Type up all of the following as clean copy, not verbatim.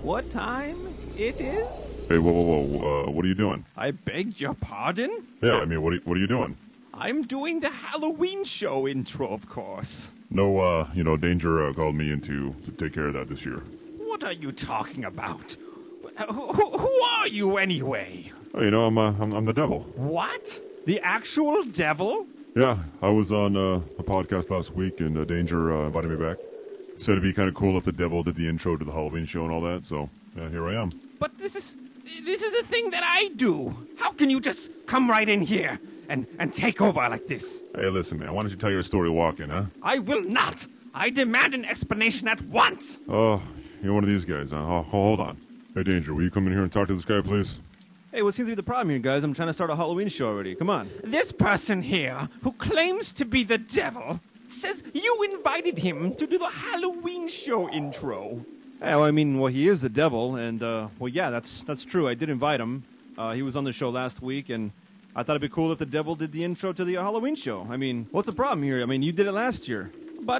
what time it is? Hey, whoa. What are you doing? I beg your pardon? Yeah, I mean, what are you doing? I'm doing the Halloween show intro, of course. No, Danger called me in to take care of that this year. What are you talking about? Who are you anyway? Oh, I'm the devil. What? The actual devil? Yeah, I was on a podcast last week, and Danger invited me back. Said it'd be kind of cool if the devil did the intro to the Halloween show and all that, so yeah, here I am. But this is a thing that I do. How can you just come right in here and take over like this? Hey, listen, man, why don't you tell your story walking, huh? I will not. I demand an explanation at once. Oh, you're one of these guys, huh? Oh, hold on. Hey, Danger, will you come in here and talk to this guy, please? Hey, what seems to be the problem here, guys? I'm trying to start a Halloween show already. Come on. This person here, who claims to be the devil, says you invited him to do the Halloween show intro. Hey, well, he is the devil, and, yeah, that's true. I did invite him. He was on the show last week, and I thought it'd be cool if the devil did the intro to the Halloween show. I mean, what's the problem here? I mean, you did it last year. But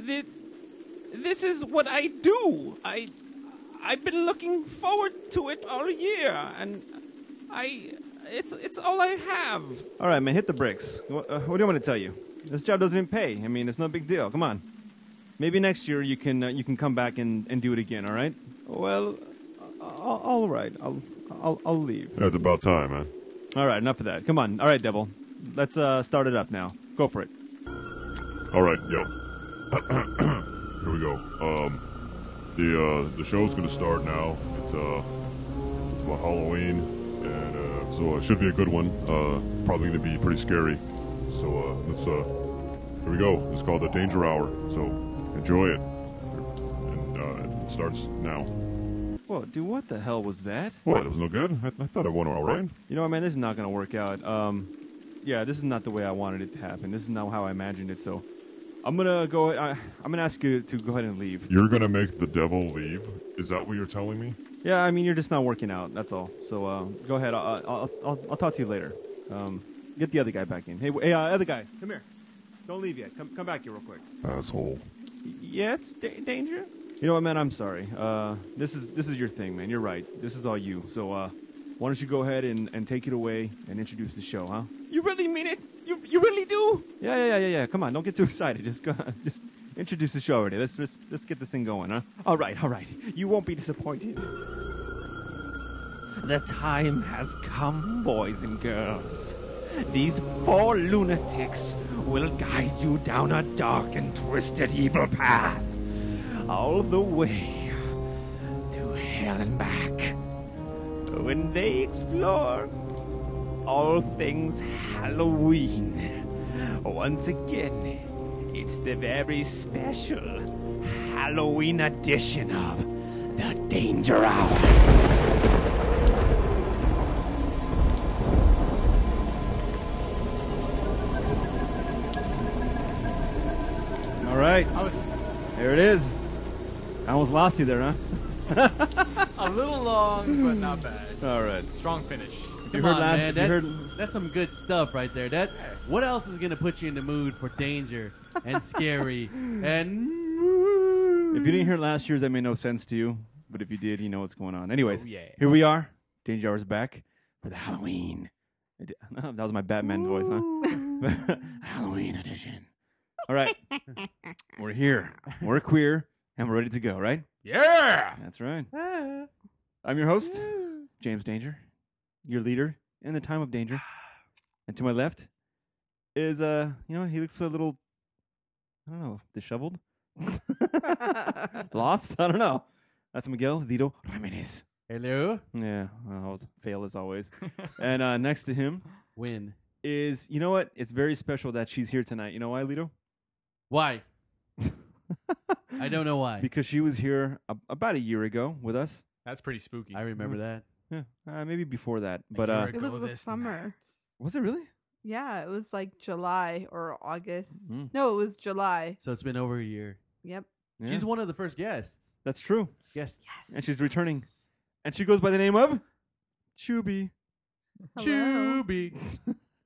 this is what I do. I've been looking forward to it all year, and it's all I have. All right, man, hit the bricks. What do you want me to tell you? This job doesn't even pay. I mean, it's no big deal. Come on. Maybe next year you can come back and do it again. All right? Well, all right. I'll leave. Yeah, it's about time, man. All right, enough of that. Come on. All right, devil. Let's start it up now. Go for it. All right, yo. Here we go. The show's gonna start now. It's about Halloween, and so it should be a good one. It's probably gonna be pretty scary. So here we go. It's called the Danger Hour. So enjoy it. And it starts now. Whoa, dude, what the hell was that? What? It was no good? I thought it went all right. You know what, man? This is not gonna work out. Yeah, this is not the way I wanted it to happen. This is not how I imagined it. So I'm gonna go. I'm gonna ask you to go ahead and leave. You're gonna make the devil leave? Is that what you're telling me? Yeah, I mean, you're just not working out. That's all. So go ahead. I'll talk to you later. Get the other guy back in. Hey, other guy, come here. Don't leave yet. Come back here real quick. Asshole. Yes, Danger? You know what, man? I'm sorry. This is your thing, man. You're right. This is all you. So why don't you go ahead and take it away and introduce the show, huh? You really mean it? You really do? Yeah. Come on, don't get too excited. Just introduce the show already. Let's get this thing going, huh? All right. You won't be disappointed. The time has come, boys and girls. These 4 lunatics will guide you down a dark and twisted evil path, all the way to hell and back. When they explore all things Halloween, once again, it's the very special Halloween edition of the Danger Hour. All right. There it is. I almost lost you there, huh? A little long, but not bad. All right. Strong finish. You Come heard on, last. man. That's some good stuff right there. What else is gonna put you in the mood for danger and scary and? If you didn't hear last year's, that made no sense to you. But if you did, you know what's going on. Anyways, Oh, yeah. here we are. Danger Hour's back for the Halloween. That was my Batman voice, huh? Halloween edition. All right. We're here. We're queer, and we're ready to go, right? Yeah! That's right. I'm your host, James Danger, your leader in the time of danger. And to my left is, he looks a little, I don't know, disheveled? Lost? I don't know. That's Miguel Vito Ramirez. Hello. Yeah, I was fail as always. And next to him Win. is, you know what? It's very special that she's here tonight. You know why, Lito? Why? I don't know why. Because she was here about a year ago with us. That's pretty spooky. I remember that. Yeah, maybe before that. A But year It ago was the this summer. night. was it really? Yeah, it was like July or August. Mm. No, it was July. So it's been over a year. Yep. Yeah, She's one of the first guests. that's true. Guests. And she's returning. And she goes by the name of Chubby. Hello. Chubby.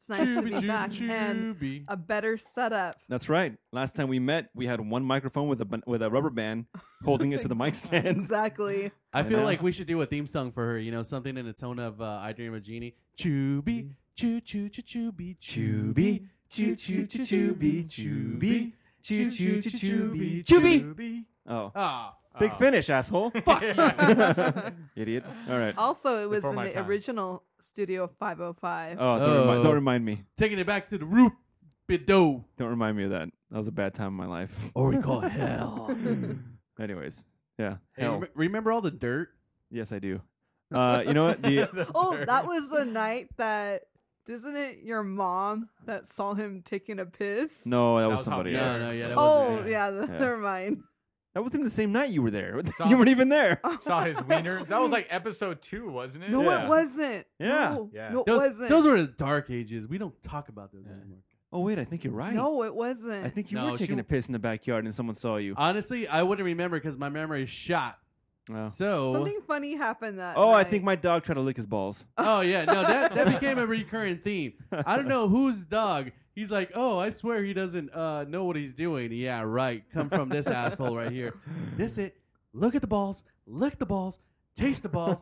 It's nice to be back and a better setup. That's right. Last time we met, we had one microphone with a rubber band holding it to the mic stand. Exactly. I feel know. like we should do a theme song for her. You know, something in the tone of "I Dream of Jeannie." Chubby, choo choo choo chooby, chubby, choo choo choo chooby, chubby, choo choo choo chooby, chubby. Oh, Ah, big finish, asshole. fuck you. Idiot. All right. Also, it was Before in my the time. original Studio 505. Oh, Oh. don't remind me. Taking it back to the root bido, Don't remind me of that. That was a bad time in my life. or we call it hell. Anyways, yeah. Hey, Hell. remember all the dirt? Yes, I do. You know what? The Oh, that was the night that. Isn't it your mom that saw him taking a piss? no, that was was somebody Javier. else. No, yeah, that Oh, wasn't. yeah. Yeah. Never mind. That wasn't the same night you were there. Saw- You weren't even there. Saw his wiener. That was like episode 2, wasn't it? No, Yeah. it wasn't. Yeah. No, Yeah. no, it Those, wasn't. those were the dark ages. We don't talk about those anymore. Oh wait, I think you're right. No, it wasn't. I think you No, were she taking w- a piss in the backyard and someone saw you. Honestly, I wouldn't remember because my memory is shot. Oh. So, Something funny happened that Oh, I night. think my dog tried to lick his balls. oh yeah, no, that became a recurring theme. I don't know whose dog. He's like, oh, I swear he doesn't know what he's doing. Yeah, right. Come from this asshole right here. This it. Look at the balls. Lick the balls. Taste the balls.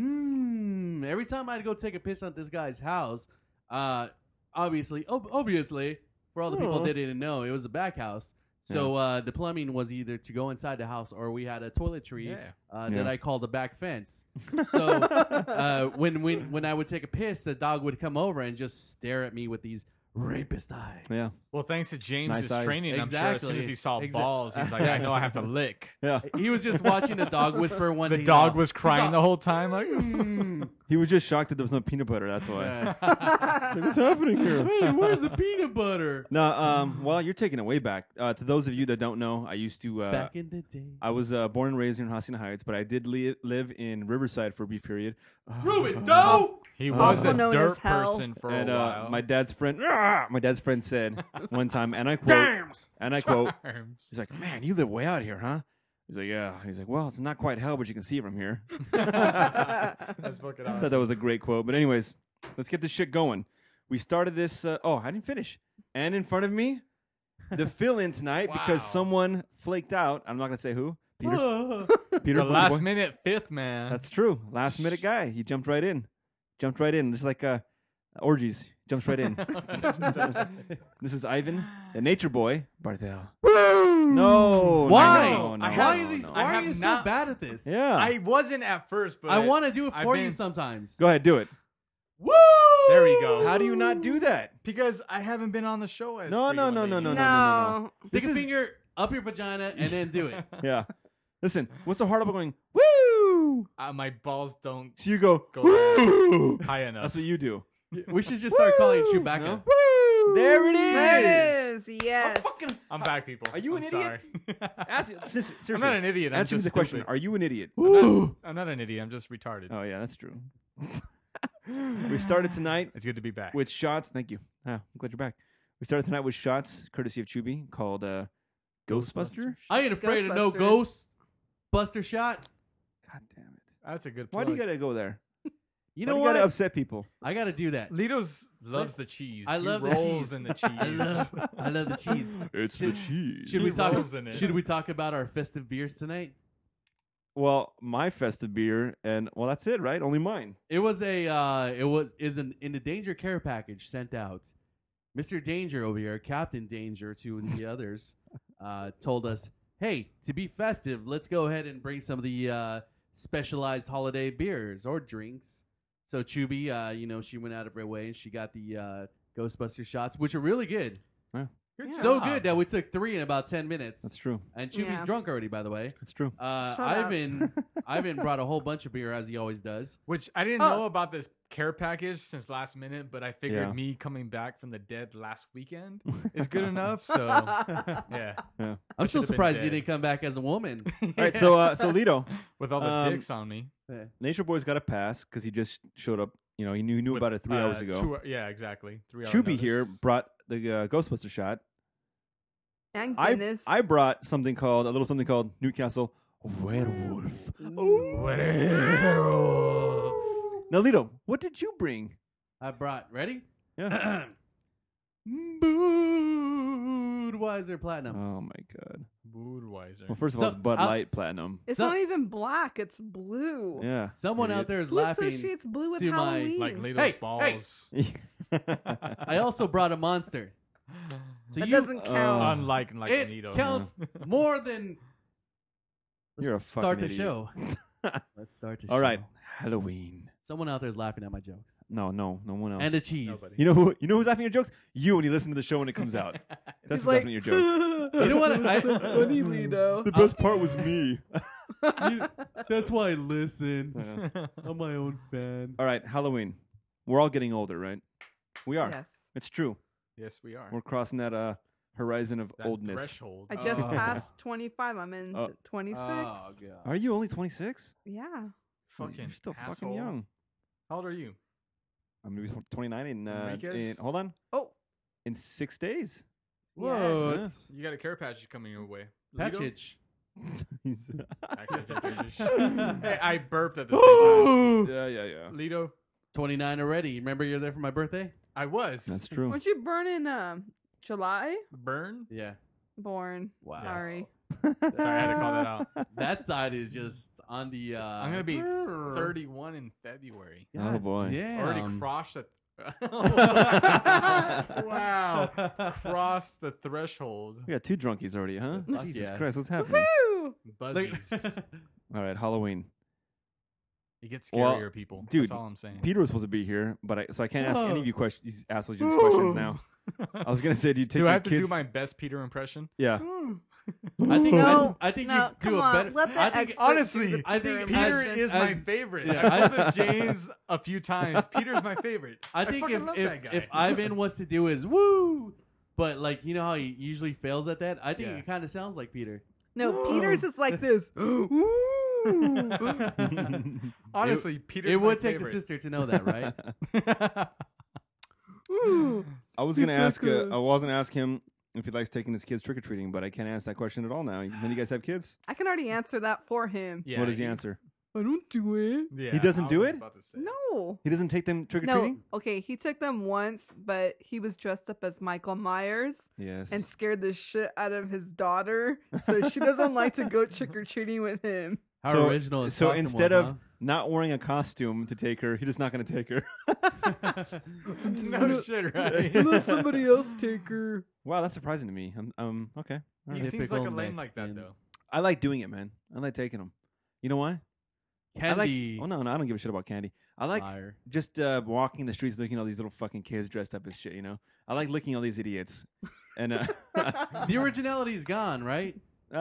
Every time I'd go take a piss at this guy's house, obviously, for all the people Aw. that didn't know, it was a back house. So the plumbing was either to go inside the house or we had a toiletry Yeah. that Yeah. I called the back fence. So when I would take a piss, the dog would come over and just stare at me with these rapist eyes. Yeah. Well, thanks to James's Nice eyes. training, I'm sure as soon Exactly. as he saw Exac- balls, he's like, I know I have to lick. Yeah. He was just watching the dog whisper one day. The he's dog all- was crying he's the all, whole time, like, He was just shocked that there was no peanut butter. That's why. "Yeah. Like, what's happening here? Hey, where's the peanut butter? No, well, you're taking it way back. To those of you that don't know, I used to. Back in the day. I was born and raised in Hacienda Heights, but I did live in Riverside for a brief period. Ruben, no! he was Also a known as dirt hell. person for And a while. my dad's friend said one time, and I quote, Charms. he's like, "Man, you live way out here, huh?" He's like, "Yeah." He's like, "Well, it's not quite hell, but you can see it from here." That's fucking I awesome. thought that was a great quote. But anyways, let's get this shit going. We started this. I didn't finish. And in front of me, the fill-in tonight because Wow. someone flaked out. I'm not gonna say who. Peter. Peter. The Boy. last minute fifth man. That's true. Last minute guy. He jumped right in. Just like orgies. Jumps right in. This is Ivan, the nature boy, Barthel. No. Why? No, no, Why no, is he? no. Why are have you so not- bad at this? Yeah. I wasn't at first, but I want to do it I've for you been- sometimes. Go ahead, do it. Woo! There we go. How do you not do that? Because I haven't been on the show as No, no, no, frequently. no, no. Stick This a is- finger up your vagina and then do it. Yeah. Listen, what's so hard about going, woo? My balls don't So you go, Go woo. high enough. That's what you do. We should just start calling it Chewbacca. No? Woo. There it is. There it is. Yes. I'm back, people. Are you I'm an idiot? Sorry. Seriously. I'm not an idiot. I'm Answer me just the question. stupid. Are you an idiot? I'm not an idiot. I'm just retarded. Oh, yeah, that's true. We started tonight It's good to be back. with shots. Thank you. I'm glad you're back. We started tonight with shots, courtesy of Chubby, called Ghostbuster. I ain't afraid of no Ghostbusters. ghost buster shot. God damn it. That's a good Why plug. do you got to go there? You Why know do you what? got to upset people? I got to do that. Litos loves the cheese. I He love the rolls cheese. in the I love the cheese. It's Should- the cheese. Should we He talk? rolls in it. Should we talk about our festive beers tonight? Well, my festive beer, and well, that's it, right? Only mine. It was in the Danger Care package sent out. Mr. Danger over here, Captain Danger to the others, told us, "Hey, to be festive, let's go ahead and bring some of the specialized holiday beers or drinks." So Chubby, she went out of her way and she got the Ghostbuster shots, which are really good. Good So job. good that we took 3 in about 10 minutes. That's true. And Chubby's Yeah. drunk already, by the way. That's true. Shut up. Ivan brought a whole bunch of beer as he always does. Which I didn't Oh. know about this care package since last minute, but I figured Yeah. me coming back from the dead last weekend is good enough. So yeah, I'm still should've been surprised you dead. didn't come back as a woman. All right, so Lito, with all the Um, dicks on me. Nature Boy's got a pass because he just showed up. You know, he knew With, about it 3 hours ago. Yeah, exactly. 3 hours. Chubby here brought the Ghostbuster shot. And I Guinness. brought a little something called Newcastle Werewolf. Now, Lito, what did you bring? I brought, ready? Yeah. Budweiser Platinum. Oh my god. Budweiser. Well, first of all, So- it's Bud I'll- Light Platinum. It's So- not even black. It's blue. Yeah. Someone out Idiot. there is Who laughing. associates blue with to my- Halloween? Like Lito's Hey, balls. I also brought a monster. So that you, doesn't count. Unlike like it Nito. counts more than. You're a Let's fucking start the idiot. show. Let's start the show. All right. Halloween. Someone out there is laughing at my jokes. No one else. And the cheese. Nobody. you know who's laughing at your jokes? You when you listen to the show when it comes out. That's He's who's like, laughing at your jokes. You know what? That's so funny, Lito. The best part was me. That's why I listen. Yeah. I'm my own fan. All right, Halloween. We're all getting older, right? We are. Yes. It's true. Yes, we are. We're crossing that horizon of That oldness. threshold. I just Oh. passed 25. I'm in Oh. 26. Oh god. Are you only 26? Yeah. Fucking You're still asshole. fucking young. How old are you? I'm gonna be 29 in Enriquez? hold on. Oh. In 6 days. What? Yes. You got a care package coming your way. Patch Lito? itch. Hey, I burped at the same time. yeah. Lito, 29 already. Remember you're there for my birthday? I was. That's true. Weren't you born in July? Burn? Yeah. Born. Wow. Sorry. Sorry, I had to call that out. That side is just on the. I'm going to be 31 in February. Oh, boy. Damn. Already crossed the... wow. Crossed the threshold. We got 2 drunkies already, huh? Fuck Jesus yeah. Christ, what's happening? Woo! Buzzies. All right, Halloween. You get Well, scarier, people. dude, That's all I'm saying. Peter was supposed to be here, but so I can't ask any of you questions. These assholes just Whoa. questions now. I was gonna say, do you take Do your I have to kids? do my best Peter impression? Yeah. I think No, I think no, you do come a on. better. Let the I think expert honestly, do the I think Peter impression. is my as- favorite. yeah, I told this James a few times. Peter's my favorite. I think fucking love that if guy. if Ivan wants to do his woo, but like you know how he usually fails at that. I think Yeah. it kind of sounds like Peter. No, Peter's is like this. Honestly, Peter's It my would take the favorite. sister to know that, right? I was gonna ask. I wasn't ask him if he likes taking his kids trick or treating, but I can't ask that question at all now. None of you guys have kids? I can already answer that for him. Yeah, What is the answer? I don't do it. Yeah, He doesn't I do was it? about to say. No. He doesn't take them trick or No. treating? Okay, he took them once, but he was dressed up as Michael Myers Yes. and scared the shit out of his daughter. So she doesn't like to go trick or treating with him. How So- original his so costume instead was, of not wearing a costume to take her, he's just not gonna take her. No shit, right? Let somebody else take her. Wow, that's surprising to me. Okay. All He right. seems like a Typical lame like that Mexican. though. I like doing it, man. I like taking them. You know why? huh? I like, Candy. oh no, I don't give a shit about candy. I like Liar. just walking the streets, looking at all these little fucking kids dressed up as shit. You know, I like looking at all these idiots. And The originality's gone, right?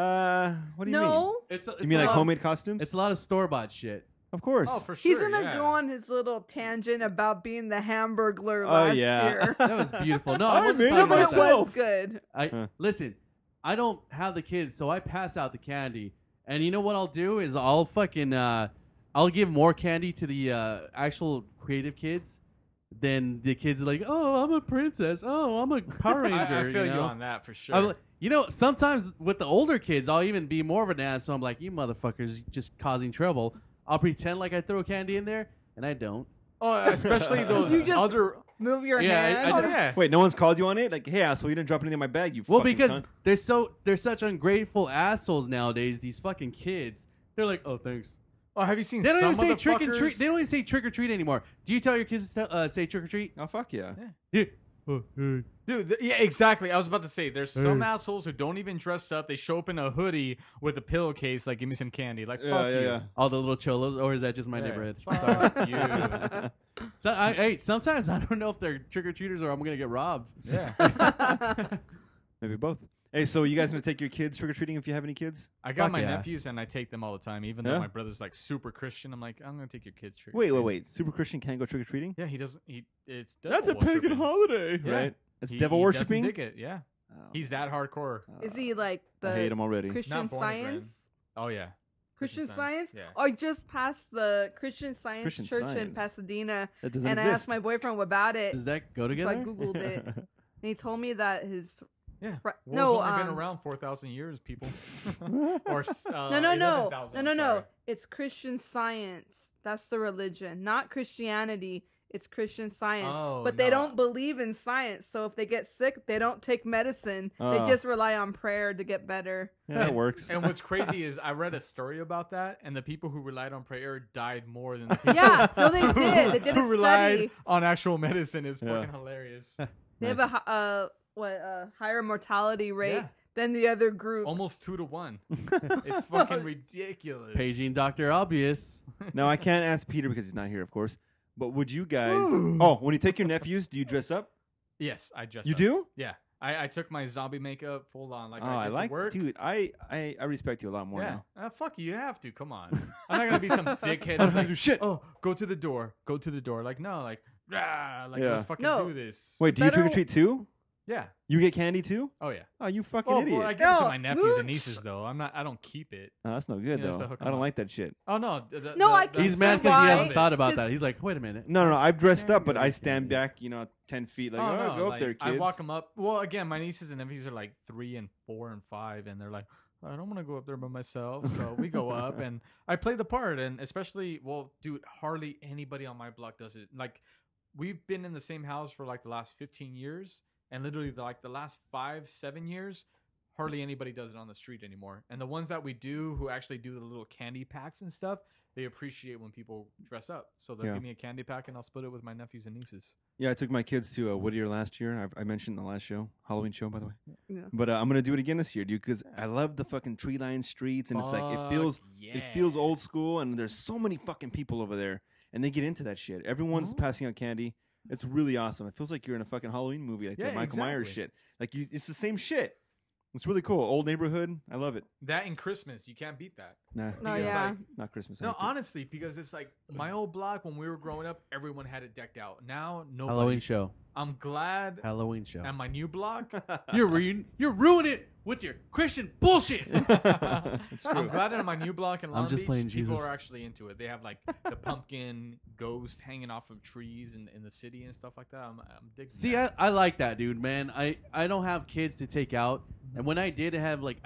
what do you mean? No. It's You mean like homemade costumes? It's a lot of store bought shit. Of course. Oh, for sure. He's gonna yeah. go on his little tangent about being the Hamburglar Oh, last yeah. year. That was beautiful. No, I I wasn't made talking it But about it that. myself. was good. Listen, I don't have the kids, so I pass out the candy. And you know what I'll do is I'll fucking I'll give more candy to the actual creative kids than the kids like, oh, I'm a princess. Oh, I'm a Power Ranger. I feel you know? on that for sure. I'm like- you know, sometimes with the older kids, I'll even be more of an ass. So I'm like, you motherfuckers just causing trouble. I'll pretend like I throw candy in there, and I don't. oh, especially those You just- other. Move your Yeah, I hand. Oh just- yeah. Wait, no one's called you on it? Like, hey, asshole, you didn't drop anything in my bag, you Well, fucking because cunt. they're such ungrateful assholes nowadays. These fucking kids. They're like, oh, thanks. Oh, have you seen? They don't some even say of the trick and treat. fuckers? They don't even say trick or treat anymore. Do you tell your kids to say trick or treat? Oh, fuck yeah. Yeah. Oh, hey. Dude, yeah, exactly. I was about to say, there's some assholes who don't even dress up. They show up in a hoodie with a pillowcase, like, give me some candy. Like, fuck you. All the little cholos, or is that just my Yeah, neighborhood? fuck you. So, sometimes I don't know if they're trick or treaters or I'm gonna get robbed. Yeah. Maybe both. Hey, so you guys gonna take your kids trick or treating if you have any kids? I got Fuck my yeah. nephews and I take them all the time, even Yeah? though my brother's like super Christian. I'm like, I'm gonna take your kids trick. Wait. Super Christian can't go trick or treating? Yeah, he doesn't. It's That's a devil pagan worshiping. holiday, Yeah. right? It's He devil doesn't worshipping. dig it. Yeah, he's that hardcore. Is he like I hate the him already. Christian Not born again. Science? Oh yeah, Christian Science? Yeah. I just passed the Christian Science Christian Church in Science. Pasadena, That doesn't and I exist. asked my boyfriend about it. Does that go So together? I googled it, and he told me that his Yeah. fr- War's no, only been around 4,000 years, people. Or no, 11,000, no. sorry. It's Christian Science. That's the religion, not Christianity. it's Christian Science. Oh, but they no. don't believe in science. So if they get sick, they don't take medicine. Oh. They just rely on prayer to get better. Yeah, that works. And what's crazy is I read a story about that, and the people who relied on prayer died more than the people Yeah, no, they did. They did who a relied study. on actual medicine. Is Yeah. fucking hilarious. They have a higher mortality rate Yeah. than the other groups. Almost 2 to 1. It's fucking ridiculous. Paging Dr. Obvious. Now I can't ask Peter because he's not here, of course. But would you guys? Oh, when you take your nephews, do you dress up? Yes, I just. You do? Yeah, I took my zombie makeup full on. Like Oh, I I took like, to work. dude. I respect you a lot more Yeah, now. fuck you. You have to. Come on. I'm not gonna be some dickhead. That's like, Shit. oh, go to the door. Go to the door. Like no, like rah, like Yeah. let's fucking No. do this. Wait, do you Better- trick or treat too? Yeah. You get candy too? Oh yeah. Oh, you fucking Oh, idiot! well, I give it to No, my nephews and mooch. nieces though. I don't keep it. Oh, that's no good You know, just to though. hook I 'em don't up. like that shit. Oh no. No, I can He's see mad because he why. hasn't thought about His- that. He's like, wait a minute. No, I've dressed up, but I Candy. stand back, 10 feet, like, Oh, oh, no, go up like, there, kids. I walk them up. Well, again, my nieces and nephews are like 3 and 4 and 5, and they're like, I don't want to go up there by myself. So we go up, and I play the part. And especially, well, dude, hardly anybody on my block does it. Like, we've been in the same house for like the last 15 years, and literally the last 5-7 years, hardly anybody does it on the street anymore. And the ones that we do, who actually do the little candy packs and stuff, they appreciate when people dress up. So they'll Yeah. give me a candy pack, and I'll split it with my nephews and nieces. Yeah, I took my kids to Whittier last year. I mentioned in the last show, Halloween show, by the way. Yeah. But I'm gonna do it again this year, dude, because I love the fucking tree-lined streets, and it's like it feels yeah. old school, and there's so many fucking people over there, and they get into that shit. Everyone's passing out candy. It's really awesome. It feels like you're in a fucking Halloween movie, like Yeah, that Michael Myers exactly. shit. Like it's the same shit. It's really cool. Old neighborhood. I love it. That and Christmas, you can't beat that. Nah, No, Because, yeah. like, not Christmas. No, I hate it. honestly, because it's like my old block when we were growing up, everyone had it decked out. Now, nobody. Halloween show. I'm glad. Halloween show. At my new block, You're ruining it with your Christian bullshit. It's I'm true. glad at my new block in Long I'm just Beach, playing people Jesus. are actually into it. They have like the pumpkin ghost hanging off of trees in the city and stuff like that. I'm digging See, that. I like that, dude, man. I don't have kids to take out, and when I did have, like,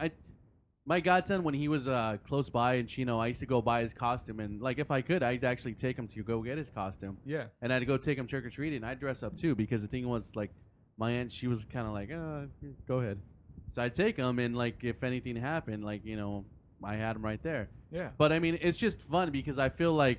my godson, when he was close by in Chino, I used to go buy his costume, and like if I could, I'd actually take him to go get his costume, Yeah. and I'd go take him trick or treating. And I'd dress up too, because the thing was, like, my aunt, she was kind of like, go ahead. So I'd take him, and like if anything happened, like, I had him right there. Yeah. But I mean, it's just fun because I feel like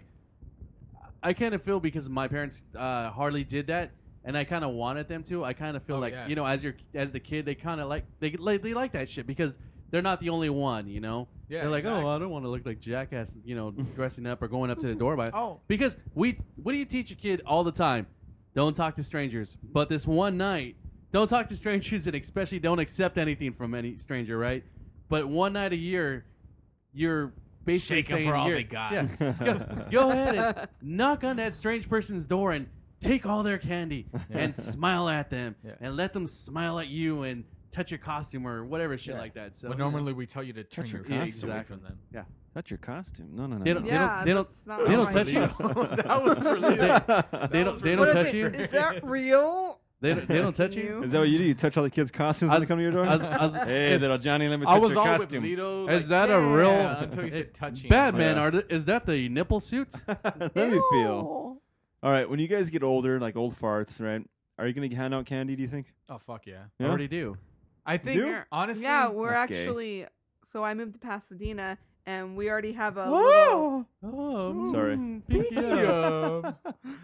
I kind of feel because my parents hardly did that, and I kind of wanted them to. I kind of feel Oh, like yeah. as the kid, they kind of like they like that shit because they're not the only one. Yeah, they're like, exactly. oh, I don't want to look like jackass, dressing up or going up to the door by. Oh. Because what do you teach a kid all the time? Don't talk to strangers. But this one night, don't talk to strangers, and especially don't accept anything from any stranger, right? But one night a year, you're basically Shake 'em saying for all here, they got. Yeah, go ahead and knock on that strange person's door and take all their candy and smile at them Yeah. and let them smile at you and touch your costume or whatever shit Yeah. like that. So But normally we tell you to turn Touch your your face costume. away Exactly. from them. yeah, That's your costume. No. they don't. Yeah, They don't. that's not They don't right. touch you. That was really. They don't. They don't What touch is you. it? Is that real? They don't touch you. You? Is that what you do? You touch all the kids' costumes when they come to your door? Hey, little Johnny, let me touch I was your all costume. with Lito. Is like, that a Yeah. real until you said touching. Batman? Yeah. Is that the nipple suit? Let me feel. All right, when you guys get older, like old farts, right? Are you gonna hand out candy? Do you think? Oh fuck yeah! Yeah? Already do. I think do? honestly, Yeah, we're That's gay. actually. So I moved to Pasadena, and we already have a Oh, Oh, Sorry. Pinky up.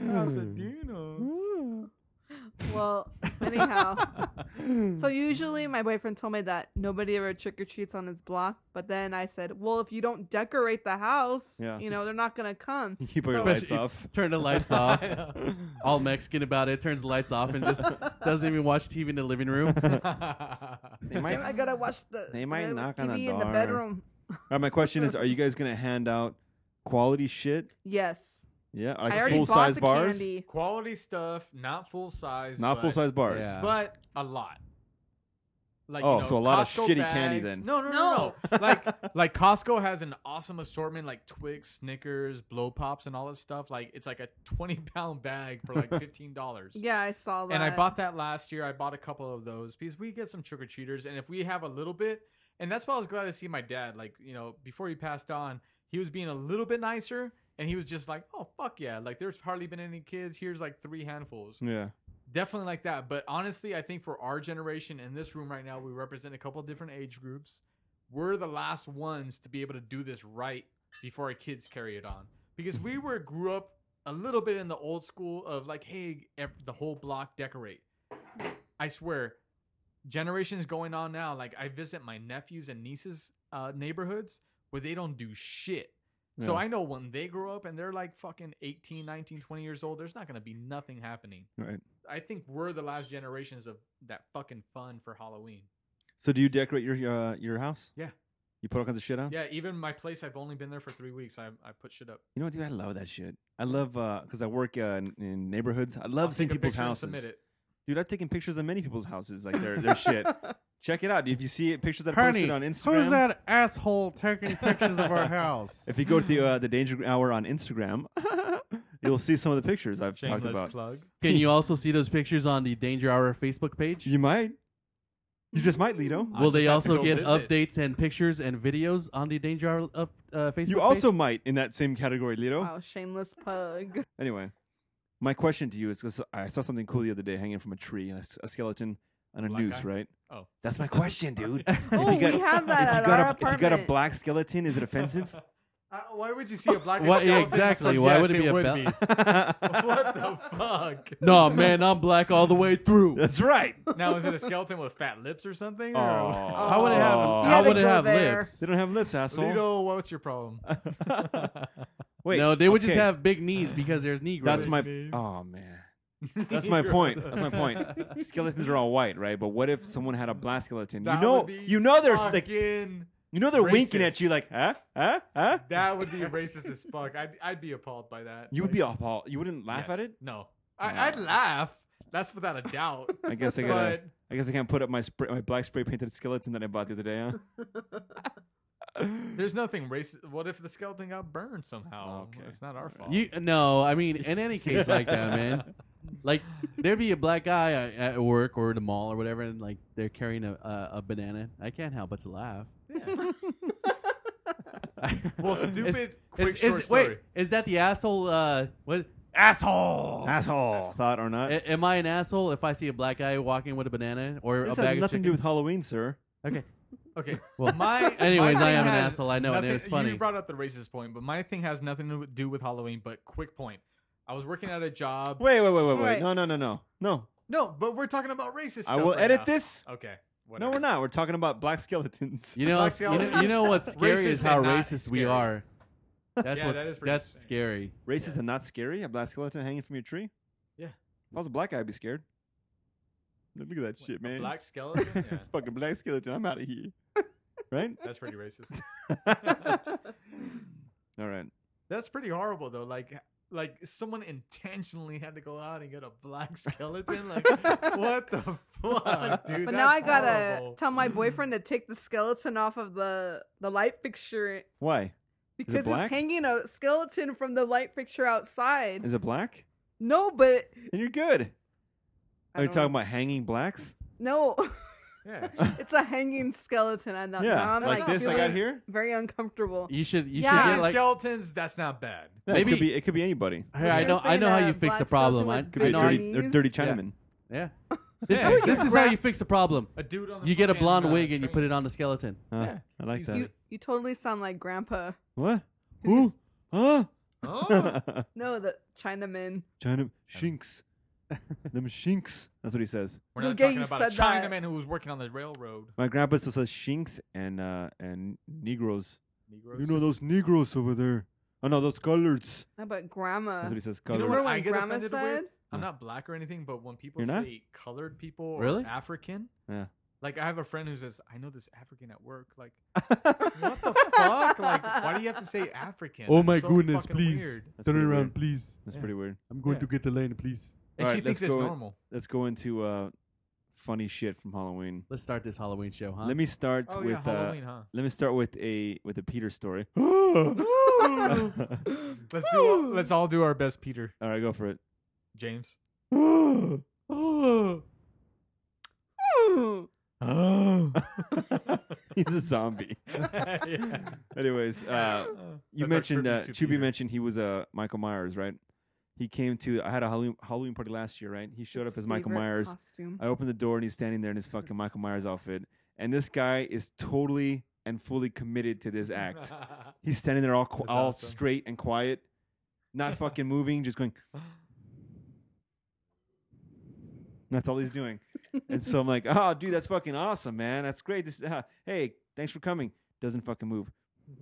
little. Well, anyhow. So usually my boyfriend told me that nobody ever trick or treats on his block, but then I said, well, if you don't decorate the house, Yeah. they're not gonna come. You keep your Especially- lights off. Turn the lights off. All Mexican about it. Turns the lights off and just doesn't even watch TV in the living room. They might. I gotta watch the They might the knock on the TV in the door. bedroom. All right, my question is: are you guys gonna hand out quality shit? Yes, Yeah, I like already full bought size the bars, candy. quality stuff, not full size, not but- full size bars. Yeah. but a lot. Like, Oh, so a lot of Costco shitty candy bags. then. No. like Costco has an awesome assortment, like Twix, Snickers, Blow Pops, and all this stuff. Like it's like a 20-pound bag for like $15. Yeah, I saw that. And I bought that last year. I bought a couple of those because we get some trick or treaters, and if we have a little bit, and that's why I was glad to see my dad. Like before he passed on, he was being a little bit nicer, and he was just like, "Oh fuck yeah!" Like there's hardly been any kids. Here's like 3 handfuls. Yeah. Definitely like that. But honestly, I think for our generation in this room right now, we represent a couple of different age groups. We're the last ones to be able to do this right before our kids carry it on. Because we grew up a little bit in the old school of like, hey, the whole block decorate. I swear, generations going on now, like I visit my nephews and nieces' neighborhoods where they don't do shit. So Yeah. I know when they grow up and they're like fucking 18, 19, 20 years old, there's not going to be nothing happening. Right. I think we're the last generations of that fucking fun for Halloween. So do you decorate your house? Yeah. You put all kinds of shit on? Yeah, even my place, I've only been there for 3 weeks. I put shit up. You know what, dude? I love that shit. I love because I work in neighborhoods. I I'll love seeing take a people's picture and houses. submit it. Dude, I've taken pictures of many people's houses, like their shit. Check it out, dude. If you see it, pictures that are posted on Instagram. Who's that asshole taking pictures of our house? If you go to the Danger Hour on Instagram, you'll see some of the pictures I've talked Shameless about. plug. Can you also see those pictures on the Danger Hour Facebook page? You might. You just might, Lito. I Will just they have to also go get visit. updates and pictures and videos on the Danger Hour Facebook You page? also might in that same category, Lito. Wow, shameless pug. Anyway, my question to you is because I saw something cool the other day hanging from a tree, a skeleton on a Black noose, guy? right? Oh. That's my question, dude. Oh, we have that at our if you got a apartment. black skeleton, is it offensive? Why would you see a black What- yeah, skeleton? exactly. So Why yes, would it be a would bel- be. What the fuck? No, man, I'm black all the way through. That's right. Now, is it a skeleton with fat lips or something? Or How would it have? Oh. How You would it had to have go there. lips? They don't have lips, asshole. Lito, what's your problem? Wait, no, they would just okay. have big knees because there's Negroes. That's my. Knees. Oh man. That's my point. That's my point. Skeletons are all white, right? But what if someone had a black skeleton? That you know, would be you know, they're like, fucking- they're winking racist. at you, like, huh? That would be racist as fuck. I'd be appalled by that. You would be appalled. You wouldn't laugh Yes. at it. No, I'd laugh. That's without a doubt. I guess I gotta. But I guess I can't put up my my black spray painted skeleton that I bought the other day, huh? there's nothing racist. What if the skeleton got burned somehow? Okay. It's not our fault. No, I mean, in any case like that, man. Like, there'd be a black guy at work or the mall or whatever, and like they're carrying a banana. I can't help but to laugh. Well, stupid. Quick Is- short story. Wait, is that the asshole? What? Asshole. Asshole. Thought or not? Am I an asshole if I see a black guy walking with a banana or This a has bag of nothing to do chicken? with Halloween, sir. Okay. Okay. Well, my anyways, my I thing am an has asshole. I know, and it nothing- was funny. You brought up the racist point, but my thing has nothing to do with Halloween. But quick point: I was working at a job. Wait. Wait. No. No, but we're talking about racist. I stuff will right edit now. this. Okay. No, Whatever. we're not. We're talking about black skeletons. You know, Black you know, skeleton. you know what's scary Racist is how and not racist we scary. are. That's Yeah, what's that is pretty that's interesting. scary. Racist and not scary? A black skeleton hanging from your tree? Yeah. If I was a black guy, I'd be scared. Look at that shit, A man. black skeleton. Yeah, It's fucking black skeleton. I'm out of here. Right? that's pretty racist. All right. That's pretty horrible though. Like someone intentionally had to go out and get a black skeleton. Like what the fuck, dude? But now I That's gotta horrible. tell my boyfriend to take the skeleton off of the light fixture Why? because black? it's hanging a skeleton from the light fixture outside. Is it black? No, but Then you're good. I Are you don't talking know. about hanging blacks? No, Yeah. it's a hanging skeleton. I know. Yeah. Now I'm Like like this I got feeling here? very uncomfortable. You should Yeah. get Hanging like. skeletons. That's not bad. Yeah, Maybe- it could be anybody. Hey, I You're know saying how a you fix the black problem. skeleton I, with Could I be know a how dirty, you, knees? a dirty Yeah. Chinaman. yeah. Yeah. This is how you fix the problem. A dude on the You get a fucking, blonde wig and you train. put it on the skeleton. Huh, Yeah. I like He's that. You totally sound like Grandpa. What? Who? Huh? Oh. No, the Chinaman. China shinks. Them shinks. That's what he says. We're not Okay, talking you about a said that. Chinaman who was working on the railroad. My grandpa still says shinks and Negroes. Negroes. You know those Negroes over there. Oh no, those coloreds. How about Grandma? That's what he says. You know Coloreds. what Remember I when get Grandma offended said? with? I'm not black or anything, but when people You're not? say colored people or Really? African, Yeah. like I have a friend who says, "I know this African at work." Like, what the fuck? Like, why do you have to say African? Oh That's my so goodness, fucking please. weird. That's Turn it pretty around, weird. please. That's Yeah. pretty weird. I'm going Yeah. to get the lane, please. And All she right, thinks let's it's go normal. Let's go into funny shit from Halloween. Let's start this Halloween show, huh? Let me start Oh with yeah, Halloween, huh? let me start with a Peter story. Let's all do our best, Peter. All right, go for it. James. He's a zombie. Yeah. Anyways, you That's our mentioned tribute to Chubby Peter. mentioned he was Michael Myers, right? He came to. I had a Halloween party last year, right? He showed His up as Michael favorite Myers. Costume. I opened the door and he's standing there in his fucking Michael Myers outfit. And this guy is totally and fully committed to this act. He's standing there all That's all awesome. straight and quiet, not fucking moving, just going. That's all he's doing. And so I'm like, oh, dude, that's fucking awesome, man. That's great. Hey, thanks for coming. Doesn't fucking move.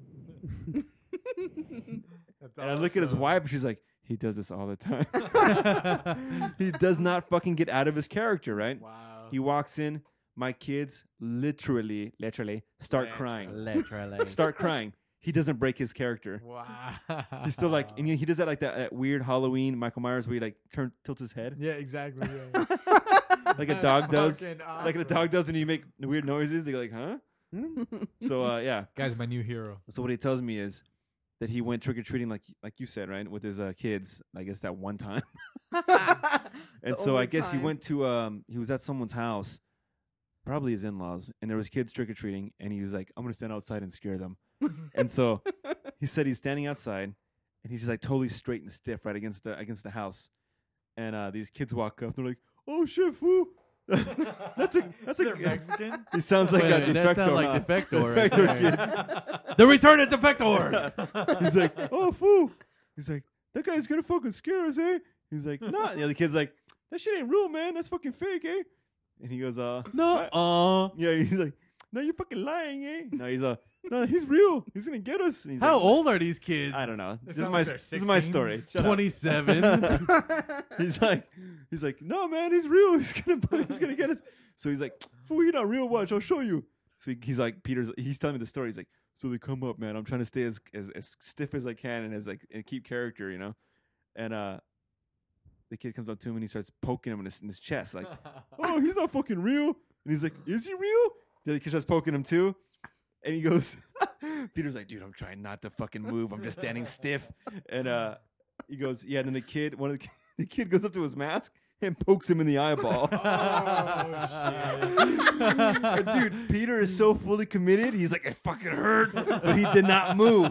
And I look at his wife and she's like, he does this all the time. He does not fucking get out of his character, right? Wow. He walks in. My kids literally start crying. Literally. Start crying. He doesn't break his character. Wow. He's still like, and he does that like that weird Halloween Michael Myers where he like tilts his head Yeah, exactly. Yeah. like a dog does. Fucking Like the awesome. dog does when you make weird noises. They go like, huh? So yeah. Guy's my new hero. So what he tells me is that he went trick or treating like you said, right, with his kids. I guess that one time. And so I only guess he time. went to he was at someone's house, probably his in-laws, and there was kids trick or treating, and he was like, I'm gonna stand outside and scare them. And so he said he's standing outside, and he's just like totally straight and stiff right against the house, and these kids walk up, they're like, oh shit, fool. that's a They're Mexican. He sounds like Wait, a defector. that sounds like huh? Defector. Right Defector there. kids. The return of Defector. He's like, oh, fool. He's like, that guy's gonna fucking scare us, eh? He's like, nah. The other kid's like, that shit ain't real, man. That's fucking fake, eh? And he goes, No. yeah. He's like, no, you're fucking lying, eh? No, he's no, he's real. He's gonna get us. And he's How like, old are these kids? I don't know. This is sound my like they're this is my 16. story. Shut up. 27. he's like, no, man, he's real. He's gonna get us. So he's like, fool, you're not real. Watch, I'll show you. So he's like, he's telling me the story. He's like, so they come up, man. I'm trying to stay as stiff as I can and and keep character, you know. And the kid comes up to him and he starts poking him in his chest, like, oh, he's not fucking real. And he's like, is he real? The other kid starts poking him too. And he goes, Peter's like, dude, I'm trying not to fucking move. I'm just standing stiff. And he goes, yeah. And then the kid goes up to his mask and pokes him in the eyeball. And dude, Peter is so fully committed. He's like, it fucking hurt, but he did not move.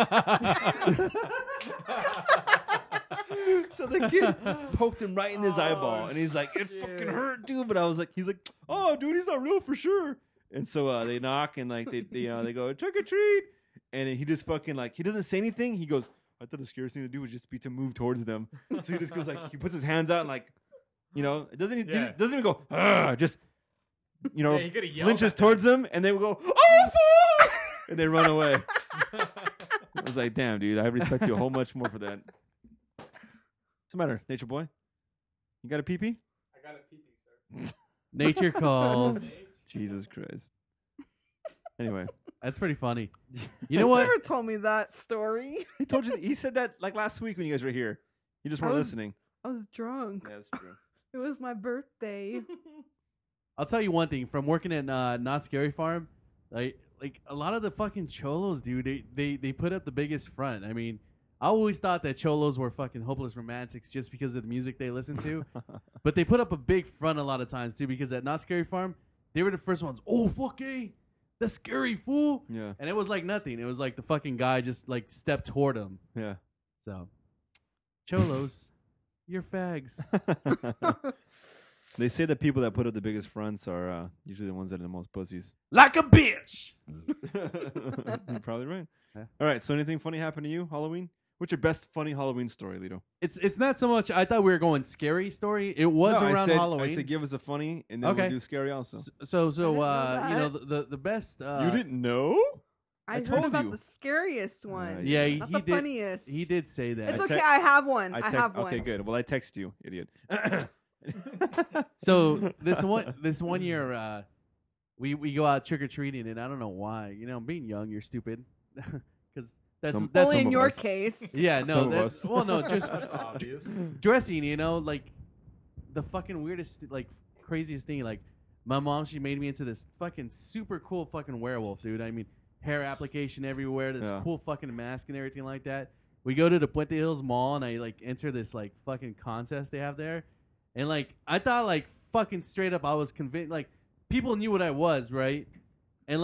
So the kid poked him right in his eyeball, and he's like, it fucking hurt, dude. But he's like, oh, dude, he's not real for sure. And so they knock and like they go trick or treat, and he just fucking like he doesn't say anything. He goes, I thought the scariest thing to do would just be to move towards them. So he just goes like he puts his hands out and like, you know, it doesn't he just doesn't even go just you know Yeah, he could've yelled flinches at them. towards them, and they will go oh fool! And they run away. I was like, damn, dude, I respect you a whole much more for that. What's the matter, Nature Boy? You got a pee-pee? I got a pee-pee, sir. Nature calls. Jesus Christ. Anyway, That's pretty funny. You know He's what? never told me that story. he told you. He said that like last week when you guys were here. You just I weren't was- listening. I was drunk. Yeah, that's true. It was my birthday. I'll tell you one thing. From working at Not Scary Farm, like a lot of the fucking cholos, dude, they put up the biggest front. I mean, I always thought that cholos were fucking hopeless romantics just because of the music they listen to. But they put up a big front a lot of times too, because at Not Scary Farm, they were the first ones. Oh, fuck eh, that's scary, fool. Yeah, And it was like nothing. It was like the fucking guy just like stepped toward him. yeah. So, cholos, you're fags. They say that people that put up the biggest fronts are usually the ones that are the most pussies. Like a bitch. You're probably right. Yeah. All right. So, anything funny happened to you Halloween? What's your best funny Halloween story, Lito? It's not so much. I thought we were going scary story. It was No, around Halloween. I said give us a funny, and then Okay. we'll do scary also. So didn't know you know that. the best. You didn't know? I, I heard told about you. the scariest one. Yeah, Not he the did. funniest. He did say that. It's I okay. te- I have one. I text- have one. Okay, good. Well, I text you, idiot. So this one year, we go out trick or treating, and I don't know why. You know, being young, you're stupid, because that's Some- that's some Only in of your us. case. yeah no some of that's us. well no just That's obvious. dressing. You know, like the fucking weirdest like craziest thing. Like my mom, she made me into this fucking super cool fucking werewolf, dude. I mean, hair application everywhere, this Yeah. cool fucking mask and everything like that. We go to the Puente Hills Mall, and I like enter this like fucking contest they have there, and like I thought like fucking straight up I was convinced like people knew what I was, right? And like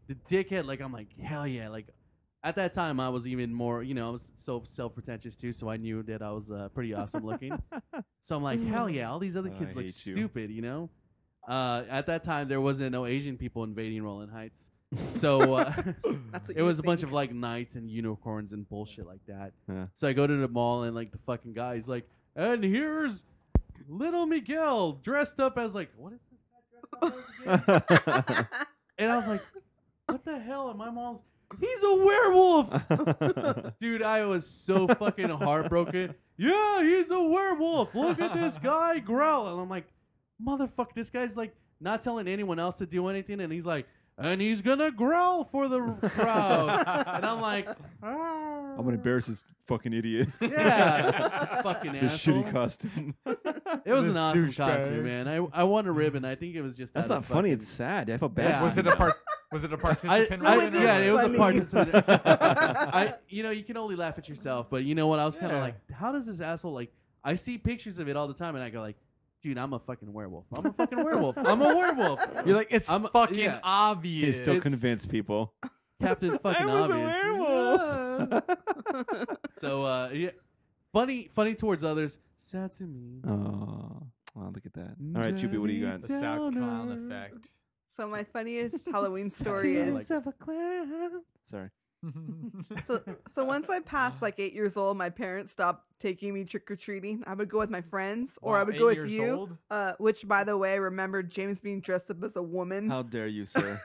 the dickhead. Like I'm like hell yeah. Like at that time I was even more. You know, I was so self pretentious too. So I knew that I was pretty awesome looking. So I'm like hell yeah. All these other Oh, kids I look hate you. stupid. You know. At that time there wasn't no Asian people invading Roland Heights. So That's what it you was a bunch think. of like knights and unicorns and bullshit like that. Yeah. So I go to the mall and like the fucking guy's like, and here's little Miguel dressed up as like, what is this guy dressed up as again? And I was like, what the hell? And my mom's, he's a werewolf. Dude, I was so fucking heartbroken. Yeah, he's a werewolf. Look at this guy growl. And I'm like, motherfucker, this guy's like not telling anyone else to do anything. And he's like, and he's gonna growl for the crowd. And I'm like, I'm gonna embarrass this fucking idiot. yeah, fucking This asshole. shitty costume. It was This an awesome douchebag. costume, man. I won a ribbon. I think it was just That's out not of funny. fucking- It's sad. I felt bad. Yeah. for Was you. it a part? Was it a participant? I, ribbon or- yeah, it was a funny. participant. You can only laugh at yourself, but you know what? I was kind of Yeah. like, how does this asshole like? I see pictures of it all the time, and I go like, dude, I'm a fucking werewolf. I'm a fucking werewolf. I'm a werewolf. You're like, it's I'm- fucking yeah. He obvious. still It's- convinced people. Captain fucking I was obvious. a werewolf. So yeah, funny towards others, sad to me. Oh, look at that. All right, Chubby, what do you got? The sad clown effect. So my funniest Halloween story is of a clown. Sorry. so once I passed like 8 years old, my parents stopped taking me trick or treating. I would go with my friends, or I Wow, would 8 go with years you. old? Which, by the way, I remember James being dressed up as a woman. How dare you, sir?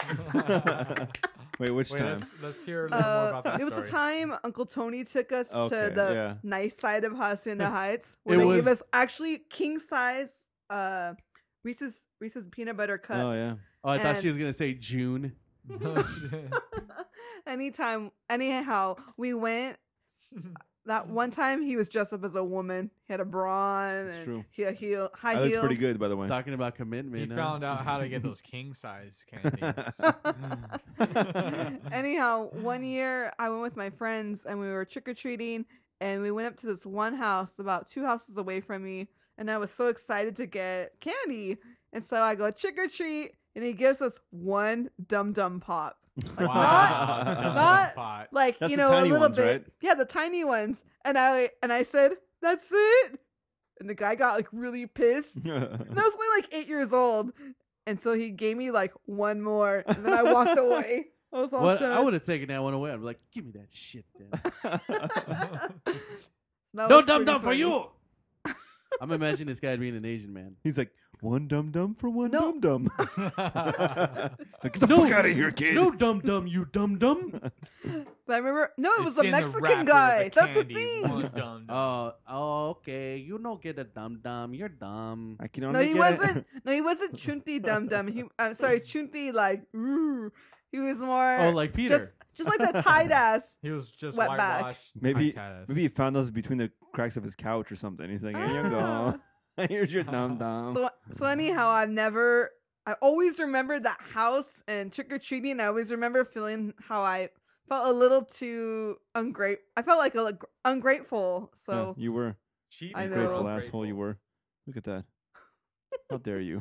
Wait, which Wait, time? let's hear a little more about that It was story. the time Uncle Tony took us Okay, to the yeah. nice side of Hacienda Heights, where It they was- gave us actually king size Reese's peanut butter cups. Oh yeah. Oh, I thought And- she was gonna say June. Anyhow, we went. That one time he was dressed up as a woman. He had a bra on. That's and true. He had high I heels. looked pretty good, by the way. Talking about commitment. He huh? found out how to get those king size candies. Anyhow, one year I went with my friends and we were trick or treating, and we went up to this one house about 2 houses away from me, and I was so excited to get candy, and so I go trick or treat, and he gives us one Dum Dum Pop, Wow. not- Pot. like That's you the know, a tiny little ones, bit, right? yeah, the tiny ones, and I said, "That's it," and the guy got like really pissed. And I was only like 8 years old. And so he gave me like one more. And then I walked away. I was all What sad. I would have taken that one away. I'd be like, give me that shit then. That No was dum pretty dum for funny. you. I'm imagining this guy being an Asian man. He's like, one dum dum for one No. dum dum. Like, get the No. fuck out of here, kid. No dum dum, you dum dum. But I remember, no, it was It's a in the Mexican wrapper, guy. the That's the candy, thing. one dum-dum. Oh, okay. You don't get a dum dum. You're dumb. I can No, only he get it. wasn't. No, he wasn't Chunti Dum Dum. I'm sorry, Chunti like. Ooh. He was more. Oh, like Peter. Just like the tight ass. He was just Wet back. whitewashed. Maybe high-tass. he found those between the cracks of his couch or something. He's like, here you go. Here's your dum dum. So anyhow, I always remember that house and trick or treating. I always remember feeling how I felt a little too ungrateful. I felt like ungrateful. So you were Cheating. I know. grateful Ungrateful. asshole. You were. Look at that. How dare you?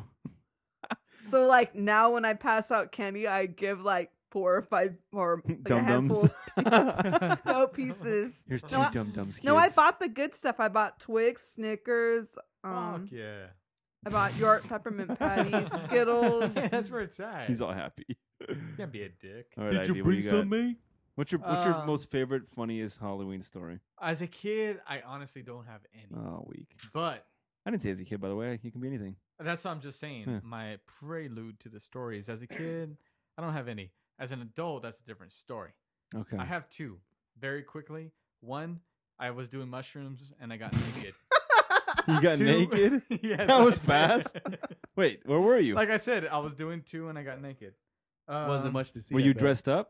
so like now when I pass out candy, I give like 4 or 5 or like a Dum handful dums. of pieces. Here's No, two I- dum dums. No, I bought the good stuff. I bought Twix, Snickers. Fuck yeah. I bought York peppermint patties, Skittles. That's where it's at. He's all happy. You can't be a dick. All right, Did Ivy, you what do bring got? some, mate? What's your Um, most favorite, funniest Halloween story? As a kid, I honestly don't have any. Oh, weak. But I didn't say as a kid, by the way. He can be anything. that's what I'm just saying. Yeah. My prelude to the stories. As a kid, I don't have any. As an adult, that's a different story. Okay. I have 2. Very quickly. One, I was doing mushrooms and I got naked. You got 2 naked? Yes, That was I did. fast. Wait, where were you? Like I said, I was doing 2 and I got naked. Wasn't much to see. were I you bet. dressed up?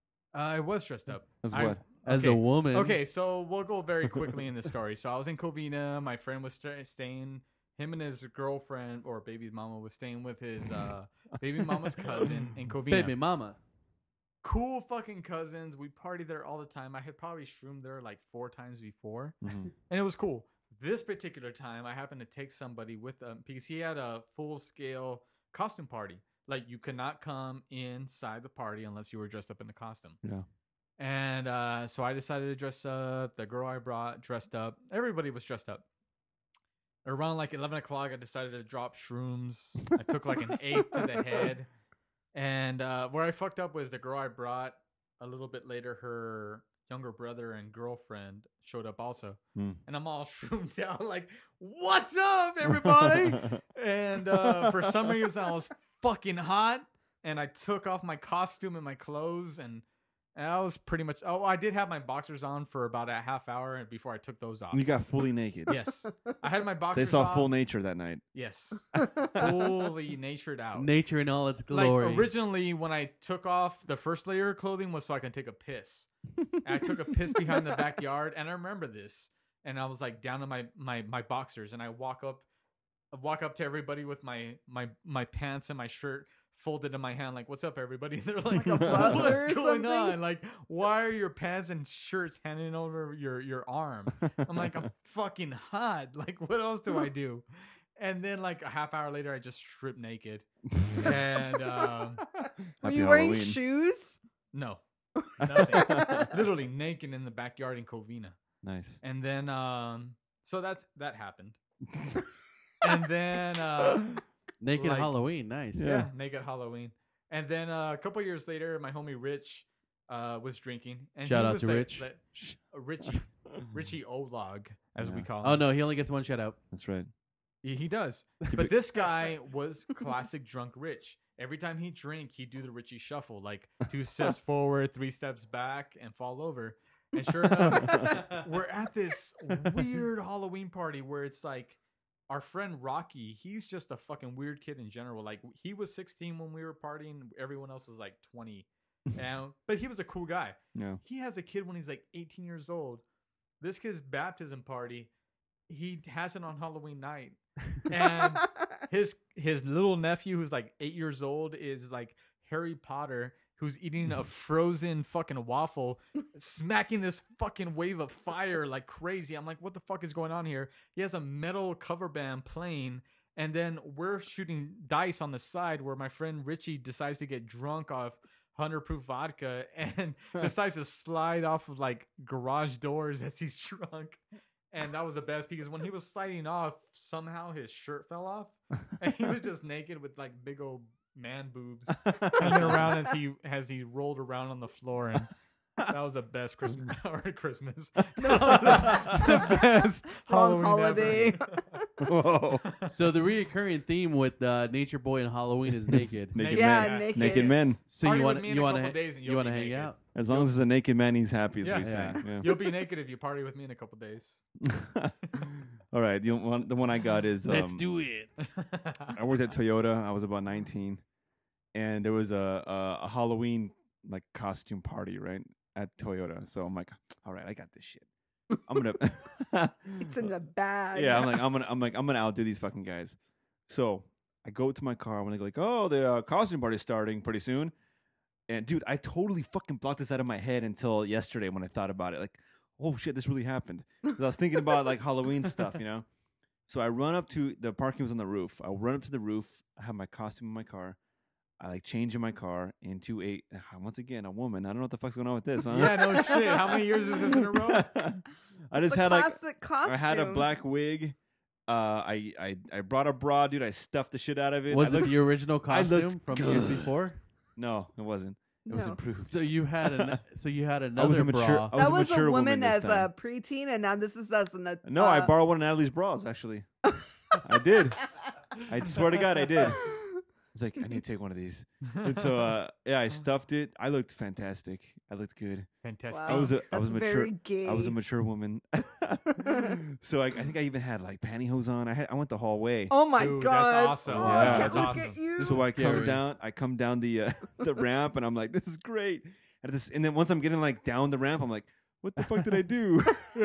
I was dressed up. As I- what? as a okay. woman? Okay, so we'll go very quickly in the story. So I was in Covina. My friend was staying. Him and his girlfriend or baby mama was staying with his baby mama's cousin in Covina. Baby mama. Cool fucking cousins. We party there all the time. I had probably shroomed there like 4 times before, Mhm. and it was cool. This particular time, I happened to take somebody with because he had a full scale costume party. Like you could not come inside the party unless you were dressed up in a costume. Yeah. And so I decided to dress up. The girl I brought dressed up. Everybody was dressed up. Around like 11 o'clock, I decided to drop shrooms. I took like an 8 to the head. And where I fucked up was the girl I brought a little bit later, her younger brother and girlfriend showed up also. Hmm. And I'm all shroomed out like, what's up, everybody? And for some reason, I was fucking hot. And I took off my costume and my clothes. And I was pretty much... Oh, I did have my boxers on for about a half hour before I took those off. You got fully naked. Yes. I had my boxers They saw off. full nature that night. Yes. Fully natured out. Nature in all its glory. Like originally when I took off the first layer of clothing was so I can take a piss. And I took a piss behind the backyard and I remember this. And I was like down in my boxers and I walk up to everybody with my pants and my shirt folded in my hand like, what's up everybody? And they're like, a butler what's or going something? on? Like, why are your pants and shirts hanging over your arm? I'm like, I'm fucking hot. Like, what else do I do? And then like a half hour later, I just stripped naked. And Were Happy you wearing Halloween. shoes? no, nothing. Literally naked in the backyard in Covina. Nice. And then, so that happened. And then, Naked like- Halloween, nice. yeah, naked Halloween. And then a couple years later, my homie Rich was drinking. And Shout he out was to like- Rich. like, Richie Olog, as we Yeah. call him. Oh no, he only gets one shout out. That's right. He does. But this guy was classic drunk Rich. Every time he drank, he'd do the Richie shuffle, like 2 steps forward, 3 steps back, and fall over. And sure enough, we're at this weird Halloween party where it's like our friend Rocky, he's just a fucking weird kid in general. Like he was 16 when we were partying. Everyone else was like 20. But he was a cool guy. Yeah. He has a kid when he's like 18 years old. This kid's baptism party, he has it on Halloween night. And his little nephew who's like 8 years old is like Harry Potter, who's eating a frozen fucking waffle, smacking this fucking wave of fire like crazy. I'm like, what the fuck is going on here? He has a metal cover band playing, and then we're shooting dice on the side where my friend Richie decides to get drunk off 100 proof vodka and decides to slide off of like garage doors as he's drunk. And that was the best because when he was sliding off, somehow his shirt fell off and he was just naked with like big old man boobs hanging around as he rolled around on the floor. And that was the best Christmas or Christmas. That was the best Wrong Halloween holiday. ever. Whoa. So the reoccurring theme with Nature Boy and Halloween is naked. Naked Yeah, men. naked. Naked men. So Party you with want me in you a want couple to days and you you'll want to be hang naked. out? As long as it's a naked man, he's happy. Is Yeah. what he's saying. Yeah. You'll be naked if you party with me in a couple days. All right. The one I got is Let's do it. I worked at Toyota. I was about 19, and there was a Halloween like costume party right at Toyota. So I'm like, all right, I got this shit. I'm gonna. It's in the bag. Yeah, I'm gonna outdo these fucking guys. So I go to my car when they go like, oh, the costume party's starting pretty soon. And dude, I totally fucking blocked this out of my head until yesterday when I thought about it. Like, oh shit, this really happened. Because I was thinking about like Halloween stuff, you know. So I run up to the parking was on the roof. I run up to the roof. I have my costume in my car. I like change in my car into once again a woman. I don't know what the fuck's going on with this, huh? Yeah, no shit. How many years is this in a row? I It's just a had like classic costume. I had a black wig. I brought a bra, dude. I stuffed the shit out of it. Was I it looked- the original I looked costume from years good. before? No, it wasn't. It was No. improved. So you had another I was a bra. mature. I was That a was mature a woman this as time. a preteen, and now this is as an. No, I borrowed one of Natalie's bras. Actually, I did. I swear to God, I did. It's like I need to take one of these. And so, yeah, I stuffed it. I looked fantastic. I looked good. Fantastic. Wow. I was That's mature. very gay. I was a mature woman. So I think I even had like pantyhose on. I went the whole way. Oh my Dude, that's god! awesome. Oh, Yeah, I can't that's look awesome. at you. So I Scary. come down the the ramp, and I'm like, this is great. And then once I'm getting like down the ramp, I'm like, what the fuck did I do?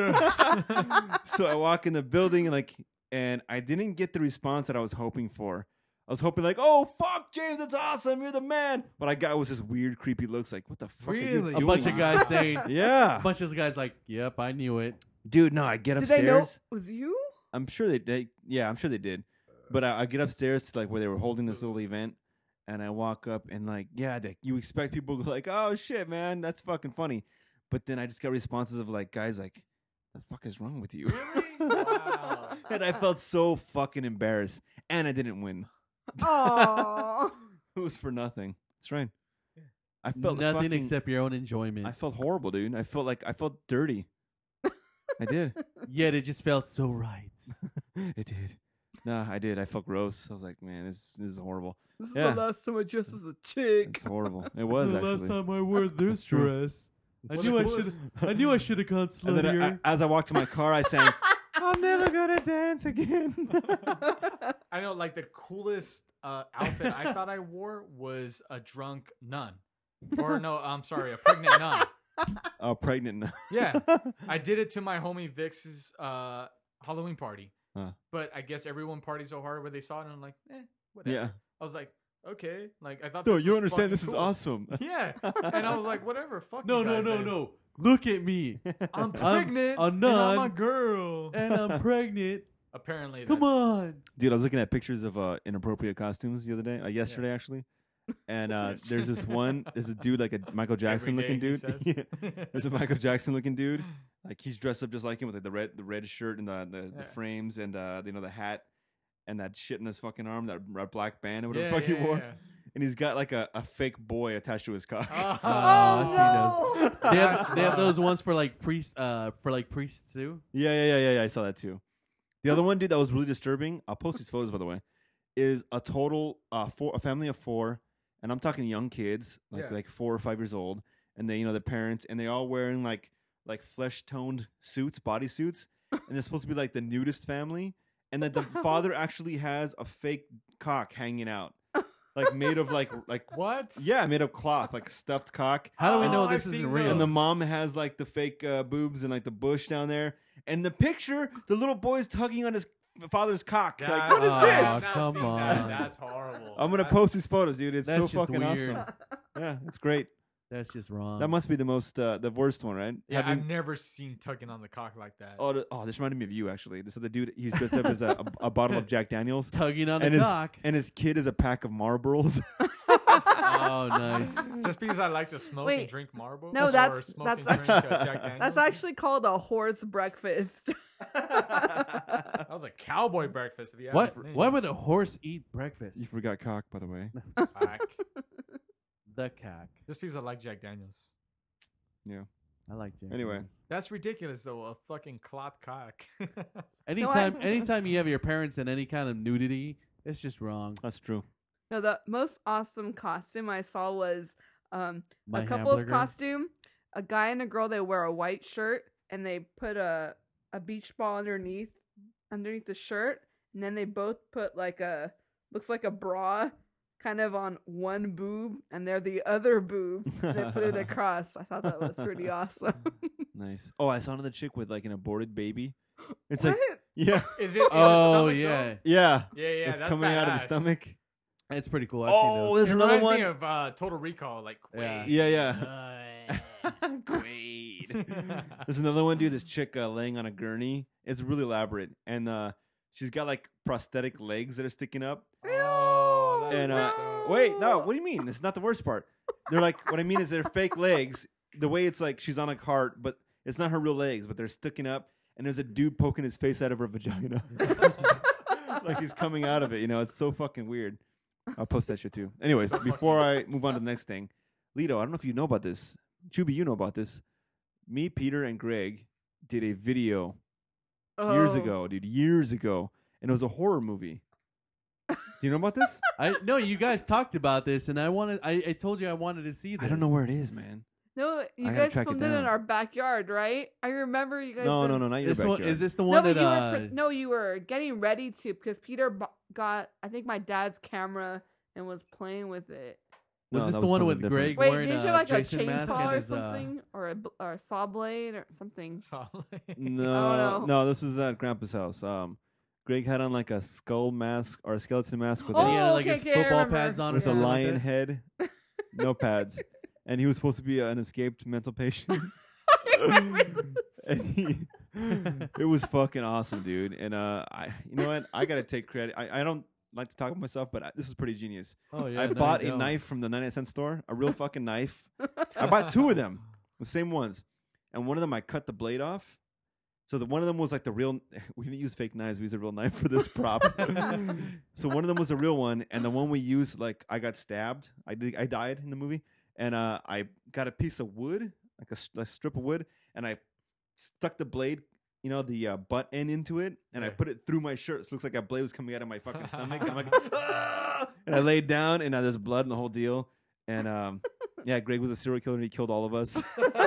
So I walk in the building and I didn't get the response that I was hoping for. I was hoping like, oh fuck, James, it's awesome, you're the man. What I got was this weird, creepy looks like, what the fuck? Are you Really? A doing? bunch of guys saying, Yeah, a bunch of guys like, "Yep, I knew it." dude. No, I get Did they know upstairs. it was you? I'm sure they yeah, I'm sure they did. But I get upstairs to like where they were holding this little event, and I walk up and like, yeah, you expect people to go like, oh shit, man, that's fucking funny. But then I just got responses of like guys like, the fuck is wrong with you? Really? Wow. And I felt so fucking embarrassed. And I didn't win. Oh. It was for nothing. That's right. I felt Nothing fucking, except your own enjoyment. I felt horrible, dude. I felt dirty. I did. Yet it just felt so right. It did. No, I did. I felt gross. I was like, man, this is horrible. This is Yeah. the last time I dressed as a chick. It's horrible. It was the actually. last time I wore this true. dress. I It's knew true. I knew I should have gone And then sluttier. as I walked to my car, I sang, I'm never gonna dance again. I know, like the coolest outfit I thought I wore was a drunk nun, or no, I'm sorry, a pregnant nun. Oh, pregnant. Yeah, I did it to my homie Vix's Halloween party, Huh. but I guess everyone partied so hard where they saw it, and I'm like, whatever. Yeah. I was like, okay, like I thought. No, this you was understand fucking this is cool. awesome. Yeah, and I was like, whatever, fuck. no, you no, guys no, then. no. Look at me. I'm pregnant. a and I'm a nun. girl. And I'm pregnant. Apparently, Come on. Dude, I was looking at pictures of inappropriate costumes the other day, yesterday actually. And there's a dude like a Michael Jackson looking dude. Yeah. There's a Michael Jackson looking dude. Like he's dressed up just like him with like the red shirt and the Yeah. frames and the hat and that shit in his fucking arm, that black band or whatever Yeah, the fuck he yeah, wore. yeah. And he's got like a fake boy attached to his cock. Oh, I've seen no. those. They That's have rough. those ones for like priests too. Yeah. I saw that too. The other one, dude, that was really disturbing. I'll post these photos, by the way. Is a total a family of 4, and I'm talking young kids, Yeah. like 4 or 5 years old, and they, the parents, and they all wearing like flesh toned suits, body suits, and they're supposed to be like the nudist family, and that the father actually has a fake cock hanging out, like made of like What? yeah, made of cloth, like stuffed cock. How do we know I've this seen isn't real? And the those. mom has like the fake boobs and like the bush down there. And the picture, the little boy's tugging on his father's cock. Like, That- what is Oh, this? I've come seen that. on. That's horrible. I'm gonna That's- post these photos, dude. It's That's so just fucking weird. awesome. Yeah, it's great. That's just wrong. That must be the most, the worst one, right? Yeah, Having- I've never seen tugging on the cock like that. this reminded me of you actually. This is the dude. He's dressed up as a bottle of Jack Daniels, tugging on and the his cock. and his kid is a pack of Marlboros. Oh, nice. Just because I like to smoke Wait. and drink Marlboro. No, or that's- smoke that's and drink, Jack Daniels. That's actually called a horse breakfast. That was a cowboy breakfast. If you What? ask me. Why would a horse eat breakfast? You forgot cock, by the way. Fuck. The cock. Just because I like Jack Daniels. I like Jack. Anyway. Daniels. That's ridiculous, though. A fucking cloth cock. Anytime you have your parents in any kind of nudity, it's just wrong. That's true. No, the most awesome costume I saw was My a couple's hamburger. costume. A guy and a girl, they wear a white shirt and they put a beach ball underneath the shirt, and then they both put like looks like a bra kind of on one boob, and they're the other boob. And they put it across. I thought that was pretty awesome. Nice. Oh, I saw another chick with like an aborted baby. It's What? like, yeah, Is it? In Oh the stomach, yeah, though? yeah. Yeah, yeah. It's that's coming out of the badass. stomach. it's pretty cool. I've Oh, seen those. there's It another reminds one. me of Total Recall, like Yeah. Quaid. Yeah. Great. There's another one, dude. This chick laying on a gurney. It's really elaborate, and she's got like prosthetic legs that are sticking up. Oh, that's And fucked up. wait, no, what do you mean? It's not the worst part. They're like, what I mean is they're fake legs. The way it's like she's on a cart, but it's not her real legs, but they're sticking up. And there's a dude poking his face out of her vagina, like he's coming out of it. It's so fucking weird. I'll post that shit too. Anyways, before I move on to the next thing, Lito, I don't know if you know about this. Chuby, you know about this. Me, Peter, and Greg did a video years Oh. ago, dude, years ago, and it was a horror movie. Do you know about this? I no, you guys talked about this, and I told you I wanted to see this. I don't know where it is, man. No, you I gotta guys track it filmed it in down. our backyard, right? I remember you guys. No, did- not your This one backyard. is this the No, one but that you were getting ready to, because Peter got, I think, my dad's camera and was playing with it. was No, this that the was one something with different. Greg Wait, wearing did you a like a Jason mask chainsaw and or his something, or a saw blade or something? No, no. no, this was at Grandpa's house. Greg had on like a skull mask or a skeleton mask with, and he a, had like okay, his okay, I football remember. pads on or with a something like lion that. head, no pads, and he was supposed to be an escaped mental patient. And it was fucking awesome, dude. And you know what? I gotta take credit. I don't like to talk about myself, but this is pretty genius. Oh yeah. I no, bought you a don't. knife from the 99-cent store, a real fucking knife. I bought 2 of them, the same ones, and one of them I cut the blade off. So the one of them was like the real. We didn't use fake knives. We used a real knife for this prop. So one of them was a real one, and the one we used, like I got stabbed. I died in the movie, and I got a piece of wood, like a strip of wood, and I stuck the blade, the butt end into it, and I put it through my shirt. So it looks like a blade was coming out of my fucking stomach. I'm like, ah! And I laid down, and there's blood and the whole deal. And yeah, Greg was a serial killer, and he killed all of us.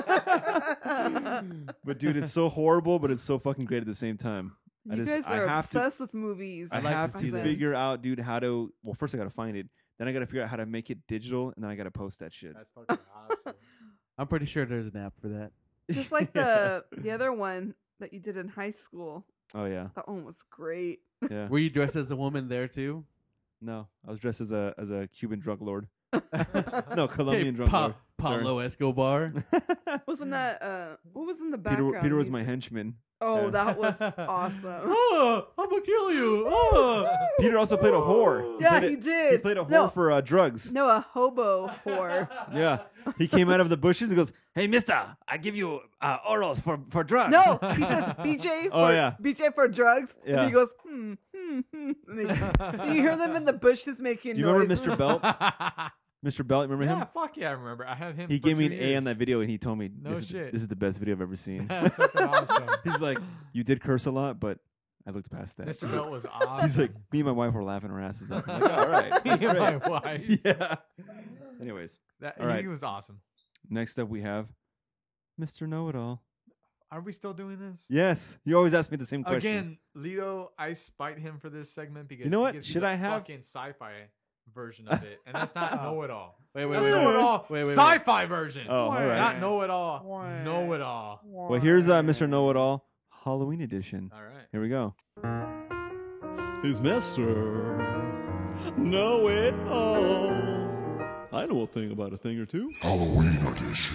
But dude, it's so horrible, but it's so fucking great at the same time. You guys are obsessed with movies. I like have to see to this. figure out, dude, how to. Well, first I got to find it. Then I got to figure out how to make it digital, and then I got to post that shit. That's fucking awesome. I'm pretty sure there's an app for that. Just like the other one that you did in high school. Oh yeah, That one was great. yeah. Were you dressed as a woman there too? No, I was dressed as a Cuban drug lord. No, Colombian drug lord. Pablo Escobar. Wasn't that what was in the background? Peter was music? my henchman. Oh, Yeah. that was awesome. Oh, I'm gonna kill you. Oh. Peter also played a whore. Yeah, played he a- did. He played a whore No. for drugs. No, a hobo whore. Yeah, he came out of the bushes and goes, "Hey, Mister, I give you orals for drugs." No, he says BJ. Oh, for, yeah. BJ for drugs. Yeah. And he goes, And you hear them in the bushes making Do you remember noises. Mr. Belt? Mr. Belt, remember Yeah, him? fuck yeah, I remember. I had him. He for gave me 2 an A on that years. video, and he told me, No this shit. is the best video I've ever seen." That's fucking awesome. He's like, "You did curse a lot, but I looked past that." Mr. Belt was awesome. He's like, "Me and my wife were laughing our asses off." I'm like, "All right, Me that's and my great." wife. Yeah. Anyways, That, All right. He was awesome. next up we have Mr. Know-It-All. Are we still doing this? Yes, you always ask me the same question. Again, Lito, I spite him for this segment because You know he what? gives Should the I have- fucking sci-fi version of it, and that's not know-it-all. Wait, That's know-it-all. wait. Sci-fi version. Oh, all right. Not know-it-all. Know-it-all. Well, here's Mr. Know-It-All Halloween edition. All right. Here we go. He's Mr. Know-It-All. I know a thing about a thing or two. Halloween edition.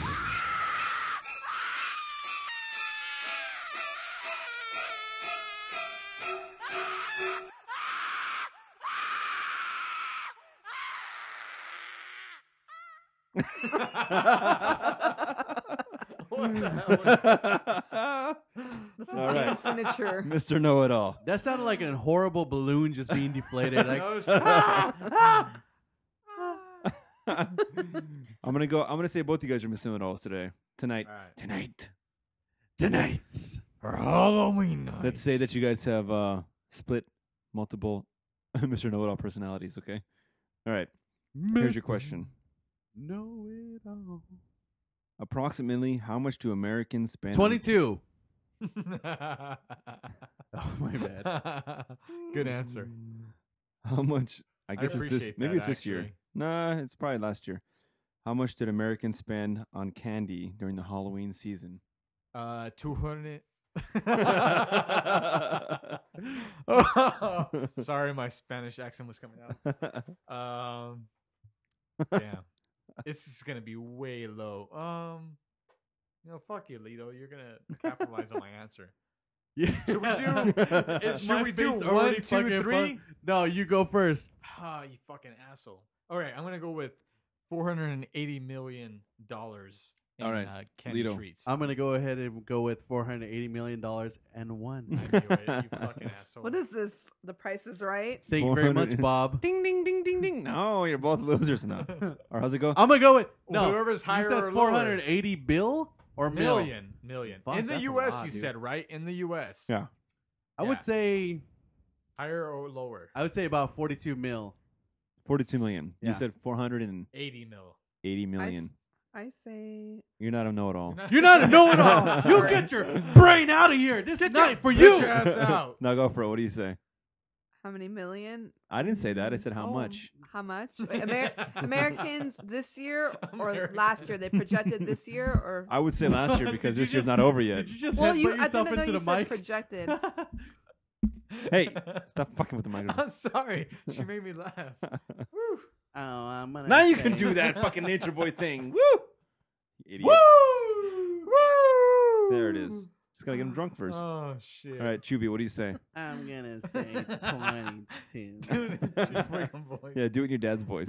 What the hell was that? This is All James' right. signature. Mr. Know-It-All. That sounded like a horrible balloon just being deflated. Like, No shit. I'm gonna say both you guys are Mr. Know-It-Alls today. Tonight. All right. Tonight. For Halloween night. Let's say that you guys have split multiple Mr. Know-It-All personalities, okay? All right. Here's your question. Know it all. Approximately how much do Americans spend 22. Oh, my bad. Good answer. How much? I guess it's this. appreciate Maybe that, it's this year. actually. Nah, it's probably last year. How much did Americans spend on candy during the Halloween season? 200. Sorry, my Spanish accent was coming out. Damn, this is gonna be way low. Fuck you, Lito. You're gonna capitalize on my answer. Yeah. Should we do? Is should my we do face 1, already 2, fucking 3? No, you go first. Ah, you fucking asshole. All right, I'm gonna go with $480 million in All right, candy Lito. treats. I'm going to go ahead and go with $480 million and one. I knew it, you fucking asshole. What is this? The Price is Right? Thank you very 400 much, Bob. Ding, ding, ding, ding, ding. No, you're both losers now. Or how's it go? I'm going to go with no. Whoever's higher You said or lower. 480 bill or mil? Million. Fuck, In the that's a U.S., lot, you dude. said, right? In the U.S. Yeah. I would Yeah. say Higher or lower? about 42 mil. 42 million. Yeah. You said 480 $80 mil. million. I say You're not a know-it-all. You're not a know-it-all. You get your brain out of here. This night for you. Get your ass out. No, go for it. What do you say? how many million? I didn't say that. I said how Oh, much. How much? Wait, Americans this year or Americans. last year? They projected this year or? I would say last year because Did you this year's just- not over yet. Did you just Well, headbutt I yourself didn't know into you the said mic? projected. Hey, stop fucking with the microphone. I'm sorry. She made me laugh. Woo. Oh, I'm gonna Now you say- can do that fucking Nature Boy thing. Woo! Idiot. Woo! There it is. Just Just gotta get him drunk first. Oh shit! All right, Chubby, what do you say? I'm gonna say 22. Dude, freaking boy. Yeah, do it in your dad's voice.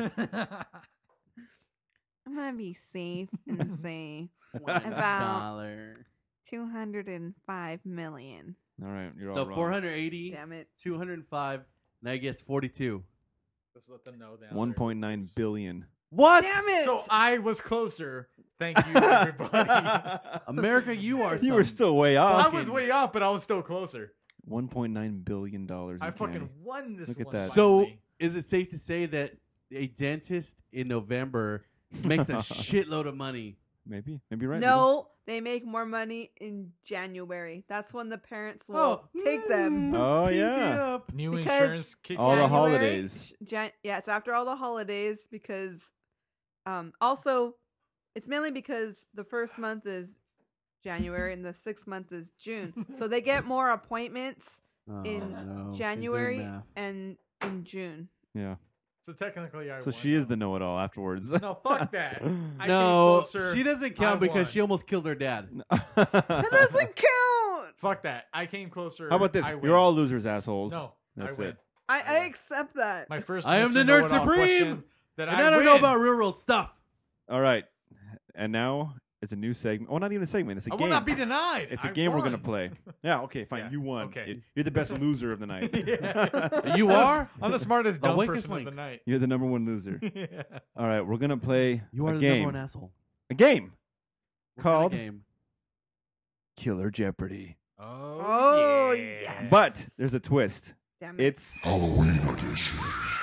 I'm gonna be safe and say $1. 205 million. All right, you're all So wrong. 480, Damn it. 205, and I guess 42. Just let them know that. 1.9 billion. What? Damn it. So I was closer. Thank you, everybody. America, you are. You were some still way I off. was way off, but I was still closer. $1.9 billion. I fucking won this Look at one. that. So, finally. is it safe to say that a dentist in November makes a shitload of money? Maybe you're right. No, they make more money in January. That's when the parents will take them. Oh, Keep yeah. it up. new because insurance kicks All the in. January- holidays. Yeah, it's after all the holidays because also it's mainly because the first month is January and the 6th month is June. So they get more appointments Oh, in no. She's doing January math. and in June. Yeah. So technically, I So won. she is the know-it-all afterwards. No, fuck that. I No, came closer. she doesn't count I because won. she almost killed her dad. That doesn't count. Fuck that. I came closer. How about this? I win. You're all losers, assholes. No, That's I win. it. I accept that. My first. I am Mr. the nerd Know-It-All supreme! question That And I don't know win. about real world stuff. All right. And now it's a new segment. Oh, not even a segment. It's a I game. will not be denied. It's a I game we're won. gonna play. Yeah. Okay. Fine. Yeah, You won. okay. You're the best loser of the night. Yeah. You are? I'm the smartest The dumb weakest person of link. the night. You're the number one loser. Yeah. All right. We're gonna play You are a the game. number one asshole. A game What called kind of game? Killer Jeopardy. Oh, yes. But there's a twist. Damn it. It's Halloween edition.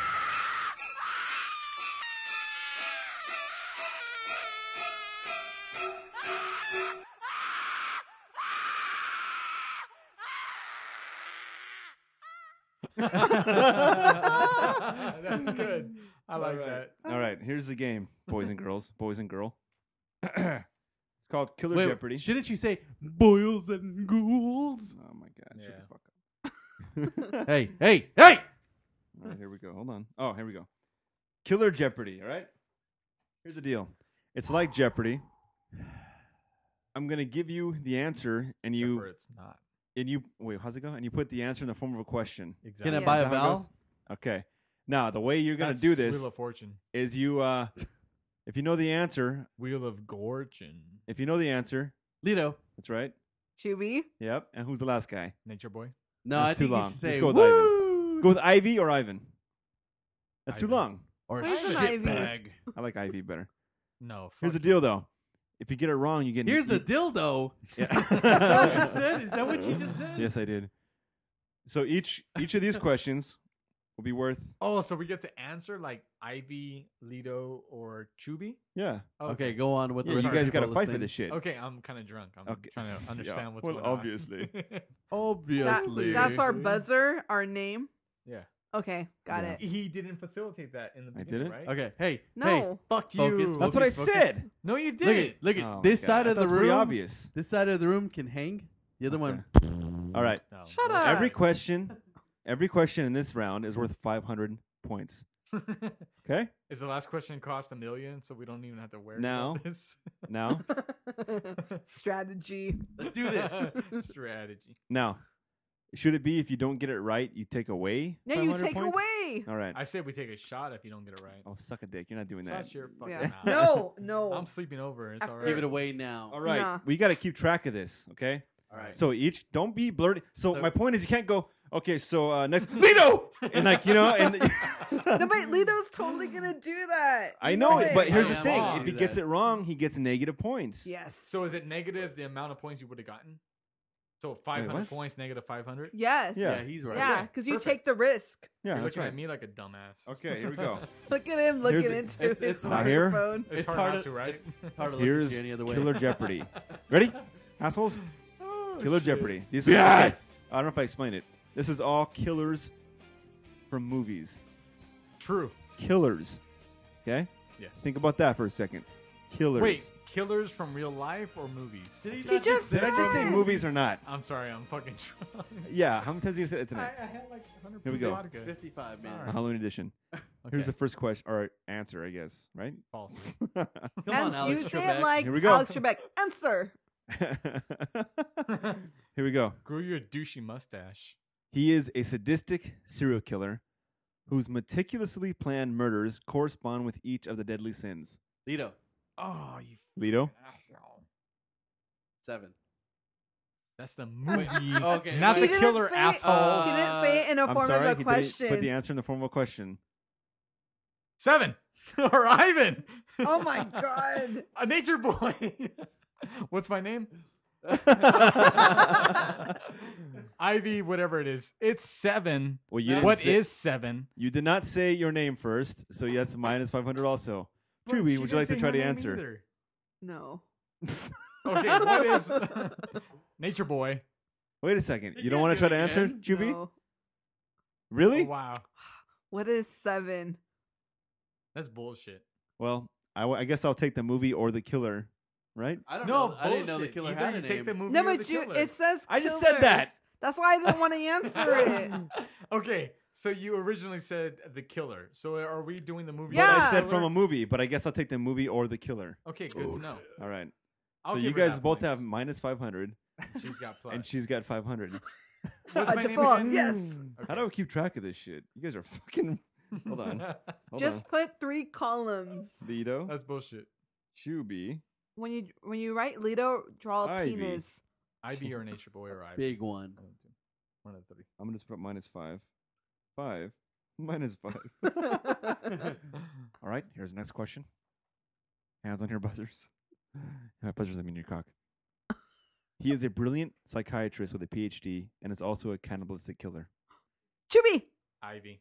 That's good. I like that. all right. Here's the game, boys and girls, boys and girl. It's called Killer Wait, Jeopardy. shouldn't you say boils and ghouls? Oh my God! Yeah. Shut the fuck up. Hey, hey, hey! All right, here we go. Hold on. Oh, here we go. Killer Jeopardy. All right. Here's the deal. It's like Jeopardy. I'm gonna give you the answer, and Except you for it's not. wait. How's it go? And you put the answer in the form of a question. Exactly. Can I Yeah. buy Is a that how it vowel? goes? Okay. Now the way you're gonna That's do this Wheel of Fortune. is you if you know the answer, Wheel of Fortune. if you know the answer, Lido. that's right. Chewy. Yep. And who's the last guy? Nature Boy. No, That's I too think you long. should Let's say go with Ivan. woo! Go with Ivy or Ivan. That's too Ivan. long. Or Where's an Ivy? shitbag. I like Ivy better. No. Here's the fuck deal, though. If you get it wrong, you get Here's a dildo. Yeah. Is that what you said? Is that what you just said? Yes, I did. So each of these questions will be worth Oh, so we get to answer like Ivy, Lido, or Chubby? yeah. Okay, go on with the Yeah, rest you of the guys got to people fight for listening. this shit. Okay, I'm kind of drunk. I'm Okay. trying to understand Yeah, what's well, going on. obviously. Obviously. That's our buzzer, our name. Yeah. Okay, got Yeah. it. He didn't facilitate that in the I beginning, didn't? right? Okay, hey, No. hey, Fuck Focus, you. focus. That's what I focus. said. No, you look didn't. at look at Oh my this God. side I of thought the it was pretty room. obvious. This side of the room can hang. The other Okay. one. All right. No. Shut up. Every question in this round is worth 500 points. Okay? Is the last question cost $1 million, so we don't even have to worry No. about this? Now, Strategy. Let's do this. Strategy. now, should it be if you don't get it right, you take away? No, you 500 take points? away. All right. I say we take a shot if you don't get it right. Oh, suck a dick. You're not doing It's that. not your fucking Yeah. house. No, no. I'm sleeping over. It's After- all right. Give it away now. All right. Nah. We got to keep track of this, okay? All right. So each, don't be blurted. So, So- my point is, you can't go, okay, so next, Lido! And like, you know, and No, but Lito's totally gonna do that. I You know it, it. but here's I the am thing: wrong. if he Do gets that. it wrong, he gets negative points. Yes. So is it negative the amount of points you would have gotten? So 500 what? points, negative 500? yes. Yeah. Yeah, he's right. Yeah, because you perfect. take the risk. Yeah, You're that's looking right. at me like a dumbass. Okay, here we go. Look at him looking Here's a- into it's- his it's not here. microphone. It's, It's hard hard not to- to, right? it's hard to look Here's at you any other way. Killer Jeopardy. Ready, assholes? Oh, Killer shit. Jeopardy. These Yes! okay, I don't know if I explained it. This is all killers from movies. True. Killers. Okay, Yes. think about that for a second. Killers. Wait, killers from real life or movies? Did he He not just did I just say said- movies or not? I'm sorry, I'm fucking drunk. Yeah. How many times did you say that I tonight? had like 100 Here we go. vodka. 55 minutes. All A right. Halloween edition. Here's the first question or answer, I guess. Right? False. Come on, And Alex you say Trebek. it like Here we go. Alex Trebek. Answer. Here we go. Grew your douchey mustache. He is a sadistic serial killer whose meticulously planned murders correspond with each of the deadly sins. Lito. Oh, you Lito? asshole. 7. That's the movie. Okay. Not He the didn't killer say- asshole. He didn't say it in a I'm form sorry, of a he question. didn't put the answer in the form of a question. 7. or Ivan. Oh my god. A nature boy. What's my name? Ivy, whatever it is. It's 7. Well, you didn't What say- is 7? You did not say your name first, so yes, minus 500 also. Chewy, would you like to try to answer? No. Okay, what is Nature Boy? Wait a second. You You don't can't want to do try it to answer, again. Chewy? No. Really? Oh, wow. What is 7? That's bullshit. Well, I guess I'll take the movie or the killer, right? I don't No, know. I didn't know the bullshit. killer Either had you a take name. the movie No, or the but you killer. it says I just said killers. that. That's why I didn't want to answer it. Okay, so you originally said the killer. So are we doing the movie? But Yeah. I said from a movie, but I guess I'll take the movie or the killer. Okay, good to know. All right. I'll so give you her guys that both points. have minus 500, She's got plus. and she's got 500. What's By my name default, again? yes. How do I keep track of this shit? You guys are fucking. Hold on. Hold Just on. put 3 columns. Lido, That's bullshit. Chuby, When you write Lido, draw a Ivy. penis. Ivy or Nature Boy or Ivy. Big one. One of the 3. I'm gonna just put minus 5. 5. Minus 5. All right, here's the next question. Hands on your buzzers. My buzzers, I mean your cock. He is a brilliant psychiatrist with a PhD and is also a cannibalistic killer. Chubby. Ivy.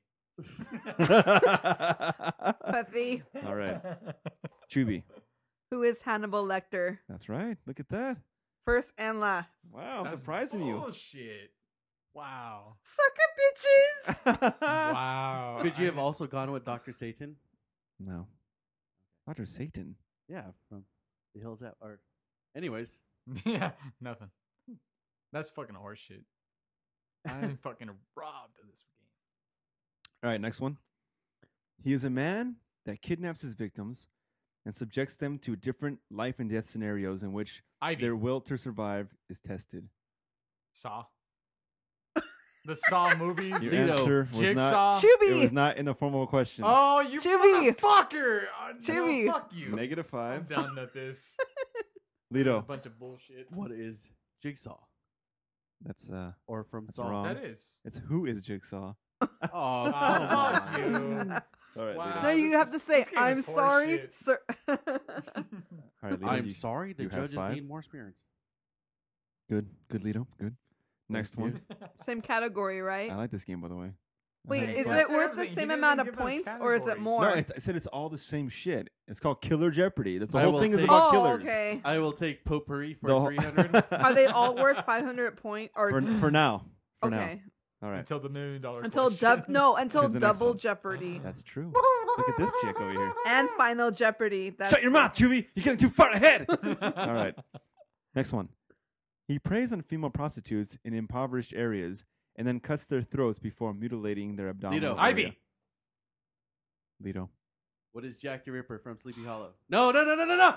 Puffy. All right, Chuby. Who is Hannibal Lecter? That's right. Look at that. First and last. Wow, That's surprising you. Bullshit. Wow. Sucker bitches. Wow. Could you have also gone with Dr. Satan? No. Dr. Satan. Yeah, from the Hills at Art. Anyways, Yeah, nothing. That's fucking horseshit. I'm fucking robbed of this game. All right, next one. He is a man that kidnaps his victims and subjects them to different life and death scenarios in which Ivy. their will to survive is tested. Saw. The Saw movies. Your Zito. answer was Jigsaw. not. It Chubby. was not in the formal question. Oh, you Chubby. motherfucker! Chubby. No, fuck you. Negative I'm 5. done with this. A Lido. bunch of bullshit. what is Jigsaw? That's Or from That's Saw? wrong. That is. It's who is Jigsaw? Oh, Oh, come fuck on. you. All right, Wow. Lido. No, you this have is- to say, this game I'm is sorry, horseshit. sir. All right, Lido. I'm you- sorry, the you have judges 5? need more experience. Good, good, Lido. Good. Next Thank one. Same category, right? I like this game, by the way. Wait, Okay. is But- it worth the Everything. He same didn't amount even of give them points, or is it categories. more? No, I said it's all the same shit. It's called Killer Jeopardy. That's the I whole will thing is take- about oh, killers. okay. I will take potpourri for The whole- 300. Are they all worth 500 points? Or for now? For okay, now. All right. Until the $1 million until question. until Here's the next Double one. Jeopardy That's true. Look at this chick over here. and Final Jeopardy. That's Shut your mouth, Chewy. You're getting too far ahead. All right. Next one. He preys on female prostitutes in impoverished areas and then cuts their throats before mutilating their abdominal Lido. area. Ivy. Lido. What is Jack the Ripper from Sleepy Hollow? No, no, no, no, no, no.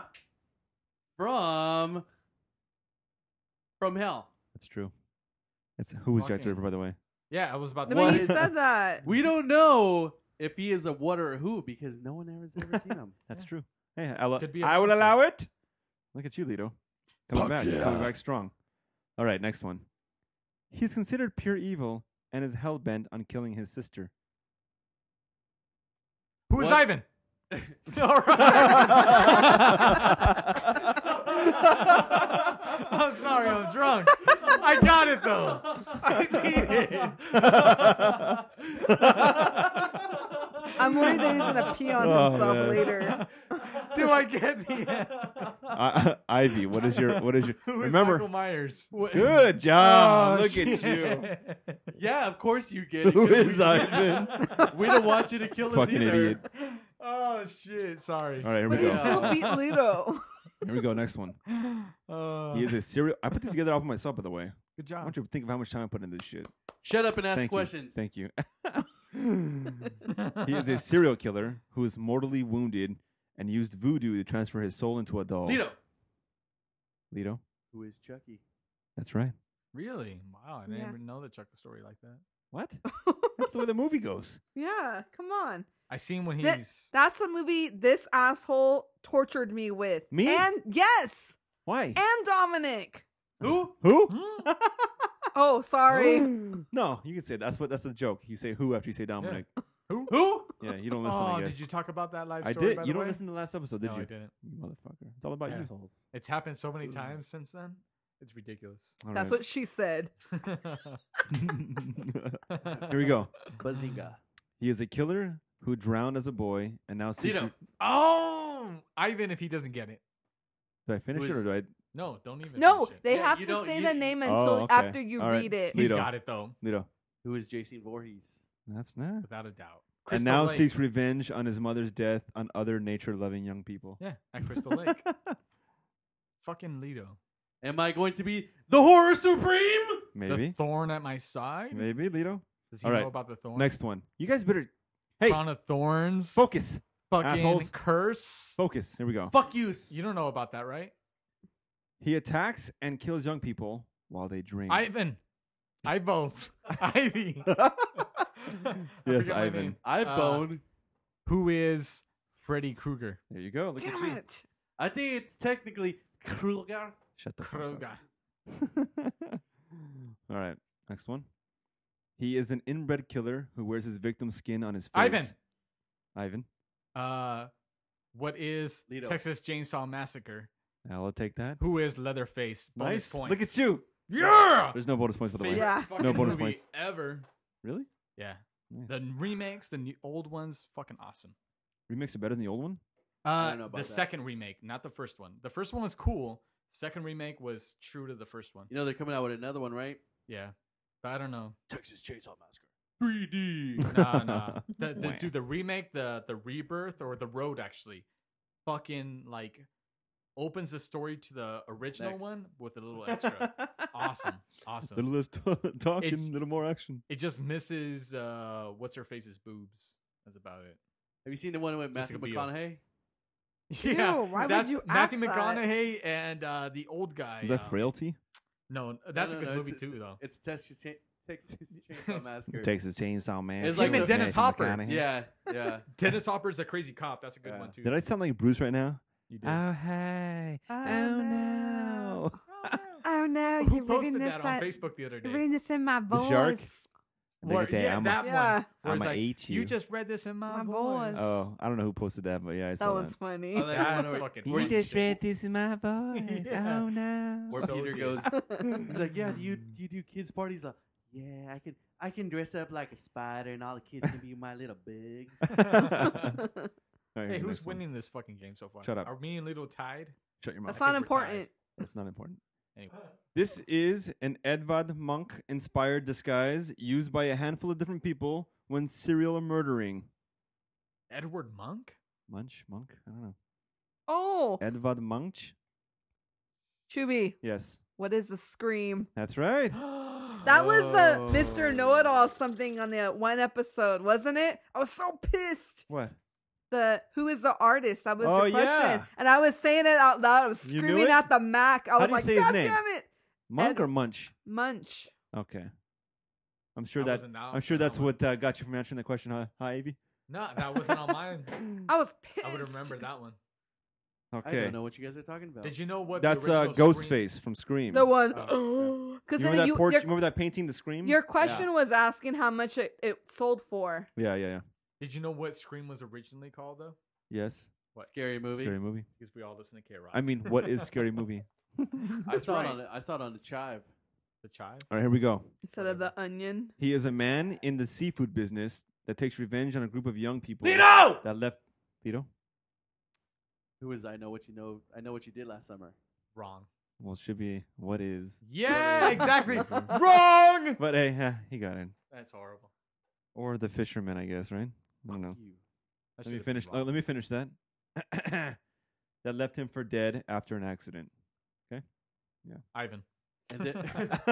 From Hell. That's true. It's who was Jack the Fucking- Ripper, by the way? Yeah, I was about to No, but say. you said that. We don't know if he is a what or a who because no one has ever seen him. That's Yeah. true. Hey, Could be a I will person. allow it. Look at you, Lido. Coming Fuck back. yeah. Coming back strong. All right, next one. He's considered pure evil and is hell bent on killing his sister. Who is What? Ivan? All right. I'm sorry, I'm drunk. I got it though. I beat it. I'm worried that he's gonna pee on Oh, himself man. later. Do I get the? Ivy, what is your Who is remember? Michael Myers? Good job. Oh, Look shit. at you. Yeah, of course you get it. Who 'cause is we- Ivan? We don't want you to kill us Fucking either. idiot. Oh shit! Sorry. All right, here we But he go. still beat Ludo. Here we go. Next one. He is a serial. I put these together all by myself, by the way. Good I job. want you to think of how much time I put into this shit. Shut up and ask Thank questions. you. Thank you. He is a serial killer who is mortally wounded and used voodoo to transfer his soul into a doll. Lido. Lido. Who is Chucky? That's right. Really? Wow, I didn't Yeah. even know the Chuck story like that. What? That's the way the movie goes. Yeah, come on. I seen when That- he's That's the movie this asshole tortured me with. Me? And yes, Why? and Dominic. Who? Who? Oh, sorry. No, you can say that's the joke. You say who after you say Dominic. Who? Yeah, you don't listen. Oh, I guess. did you talk about that live I story? did. by You the don't way? listen to the last episode, did No, you? I didn't. You motherfucker. It's all about you. Assholes. It's happened so many times since then. It's ridiculous. All That's right. what she said. Here we go. Bazinga. He is a killer who drowned as a boy and now seeks. Tito. Oh, Ivan, if he doesn't get it. Do I finish Who it or is- do I? No, don't even. No, finish it. they Yeah, have you to don't- say you- the name Oh, until okay. after you All right. read it. He's Lito. got it though, Lito. Who is Jason Voorhees? That's not. without a doubt. And Crystal now Lake. seeks revenge on his mother's death on other nature-loving young people. Yeah, at Crystal Lake. Fucking Leto. Am I going to be the horror supreme? Maybe. The thorn at my side. Maybe Lito. Does he All know right. about the thorn? Next one. You guys better. Hey, Crown of Thorns. focus. Fucking assholes. curse. Focus. Here we go. Fuck you. You don't know about that, right? He attacks and kills young people while they drink. Ivan. I vote. Ivy. I Yes, forget my Ivan. name. I bone. Who is Freddy Krueger? There you go. Look at Damn you. it. I think it's technically Kruger. Shut the fuck up. Kruger. All right. Next one. He is an inbred killer who wears his victim's skin on his face. Ivan. Ivan. What is Leto. Texas Chainsaw Massacre? I'll take that. Who is Leatherface? Bonus Nice. points. Look at you. Yeah. There's no bonus points for the way. Favorite Yeah. fucking No bonus movie points. ever. Really? Yeah. Nice. The remakes, the new, old ones, fucking awesome. Remakes are better than the old one? I don't know about The that. second remake, not the first one. The first one was cool. Second remake was true to the first one. You know they're coming out with another one, right? Yeah, but I don't know. Texas Chainsaw Massacre. 3D. Nah. Wah. Do the remake, the rebirth, or the road actually, fucking like opens the story to the original Next. one with a little extra. Awesome. Little less talking, It- little more action. It just misses what's her face's boobs. That's about it. Have you seen the one with Matthew Jessica Biel. McConaughey? Yeah, Ew, why would that's you Matthew ask that? McConaughey and the old guy. Is that Frailty? No, that's No, a good no, movie it's too, though. It's Texas Chainsaw Massacre. Texas Chainsaw Man. It's like Even the- Dennis Hopper. Yeah, yeah. Dennis Hopper's a crazy cop. That's a good Yeah. one too. Did I sound like Bruce right now? You did. Oh, hey. Oh, Oh, no. no. Oh no, Who you're reading posted this that on Facebook the other You're day? reading this in my voice. shark? Where- Look at that. yeah, I'm that Yeah. one. Where it's I'ma like, eat you. You just read this in my My voice. voice. Oh, I don't know who posted that, but yeah, I That saw one's that. funny. Oh, that That's one fucking You funny just shit. read this in my voice. Yeah. Oh, no. Where So Peter good. goes, he's like, "Yeah, do you do kids parties?" Like, yeah, I can dress up like a spider, and all the kids can be my little bugs. All right, Hey, here's the who's next one. winning this fucking game so far? Shut up. Are me and Little tied? Shut your mouth. That's I not think we're tied. important. That's not important. Anyway. This is an Edvard Munch-inspired disguise used by a handful of different people when serial murdering. Edward Monk? Monk? I don't know. Oh, Edvard Munch? Chubby, Yes, what is a scream? that's right. That was the Oh. Mr. Know-It-All something on the one episode, wasn't it? I was so pissed. What? Who is the artist? That was Oh, the question. yeah. And I was saying it out loud. I was You knew screaming it? at the Mac. I How was do you like, say his God name? damn it. Monk Ed- or Munch? Munch. Okay. I'm sure I that. wasn't out I'm sure for that that's one. what got you from answering the question, huh, Ivy? No, that wasn't on mine. I was pissed. I would remember that one. I Okay. don't know what you guys are talking about. Did you know what That's the original Scream- Ghostface from Scream. The one. Oh, Because You remember that you, porch? your, You remember that painting, The Scream? your question was asking how much it sold for. Yeah. Did you know what Scream was originally called though? Yes. What? Scary movie. Scary movie. Because we all listen to K Rock. I mean, what is scary movie? I saw right. it on I saw it on the Chive. the Chive. All right, here we go. Instead of the onion. He is a man in the seafood business that takes revenge on a group of young people Lito! that left. Lito? Who is I know what you know? I know what you did last summer. Wrong. Well, it should be what is. Yeah, exactly. Wrong. But hey, he got it. That's horrible. Or the fisherman, I guess, right? I don't know. You. That Let me should've been finish. wrong. Let me finish that. That left him for dead after an accident. Ivan. And then,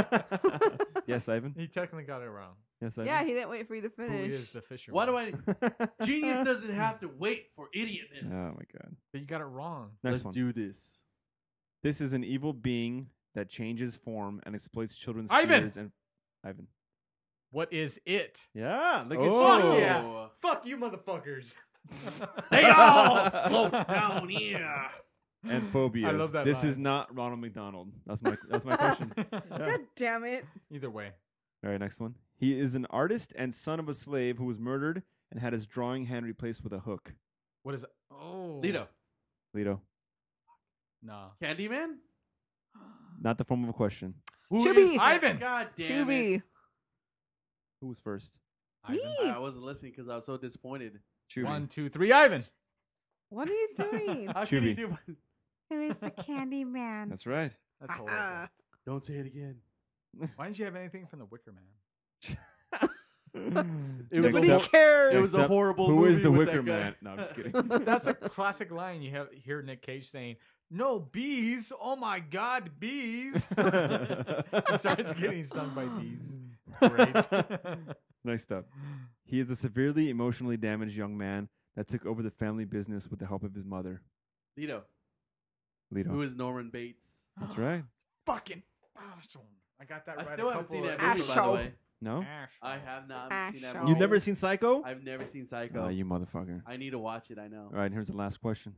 Yes, Ivan. He technically got it wrong. Yes, Ivan. Yeah, he didn't wait for you to Who finish. is the fisherman? why do I? Genius doesn't have to wait for idiotness. Oh my god. But you got it wrong. Next Let's one. do this. This is an evil being that changes form and exploits children's Ivan! fears and Ivan. What is it? Yeah, look at Fuck you. yeah! Fuck you, motherfuckers! They all float down here. And phobias. I love that This line. is not Ronald McDonald. That's my question. Yeah. God damn it. Either way. All right, next one. He is an artist and son of a slave who was murdered and had his drawing hand replaced with a hook. What is it? Oh. Lito. Lito, Nah. Candyman? not the form of a question. Who Chubby. is- Ivan. God damn Chubby. it. Who was first? Ivan. Me. I wasn't listening because I was so disappointed. Chubby. 1, 2, 3, Ivan. What are you doing? How can you Chubby. do? Who is the candy man? That's right. That's horrible. Don't say it again. Why didn't you have anything from the Wicker Man? It was Next a up- hor- cares? It was a Next up, horrible Who movie is the with Wicker that guy. Man? No, I'm just kidding. That's a classic line you hear Nick Cage saying, "No bees! Oh my God, bees!" He starts getting stung by bees. Great. Next up. He is a severely emotionally damaged young man that took over the family business with the help of his mother. Lito. Lito. Who is Norman Bates? That's right. Fucking awesome. I got that I right. still a haven't seen couple that of- movie, by the Asshole. way. No? I have not seen that Asshole. movie. You've never seen Psycho? I've never seen Psycho. Oh, you motherfucker. I need to watch it, I know. All right, here's the last question.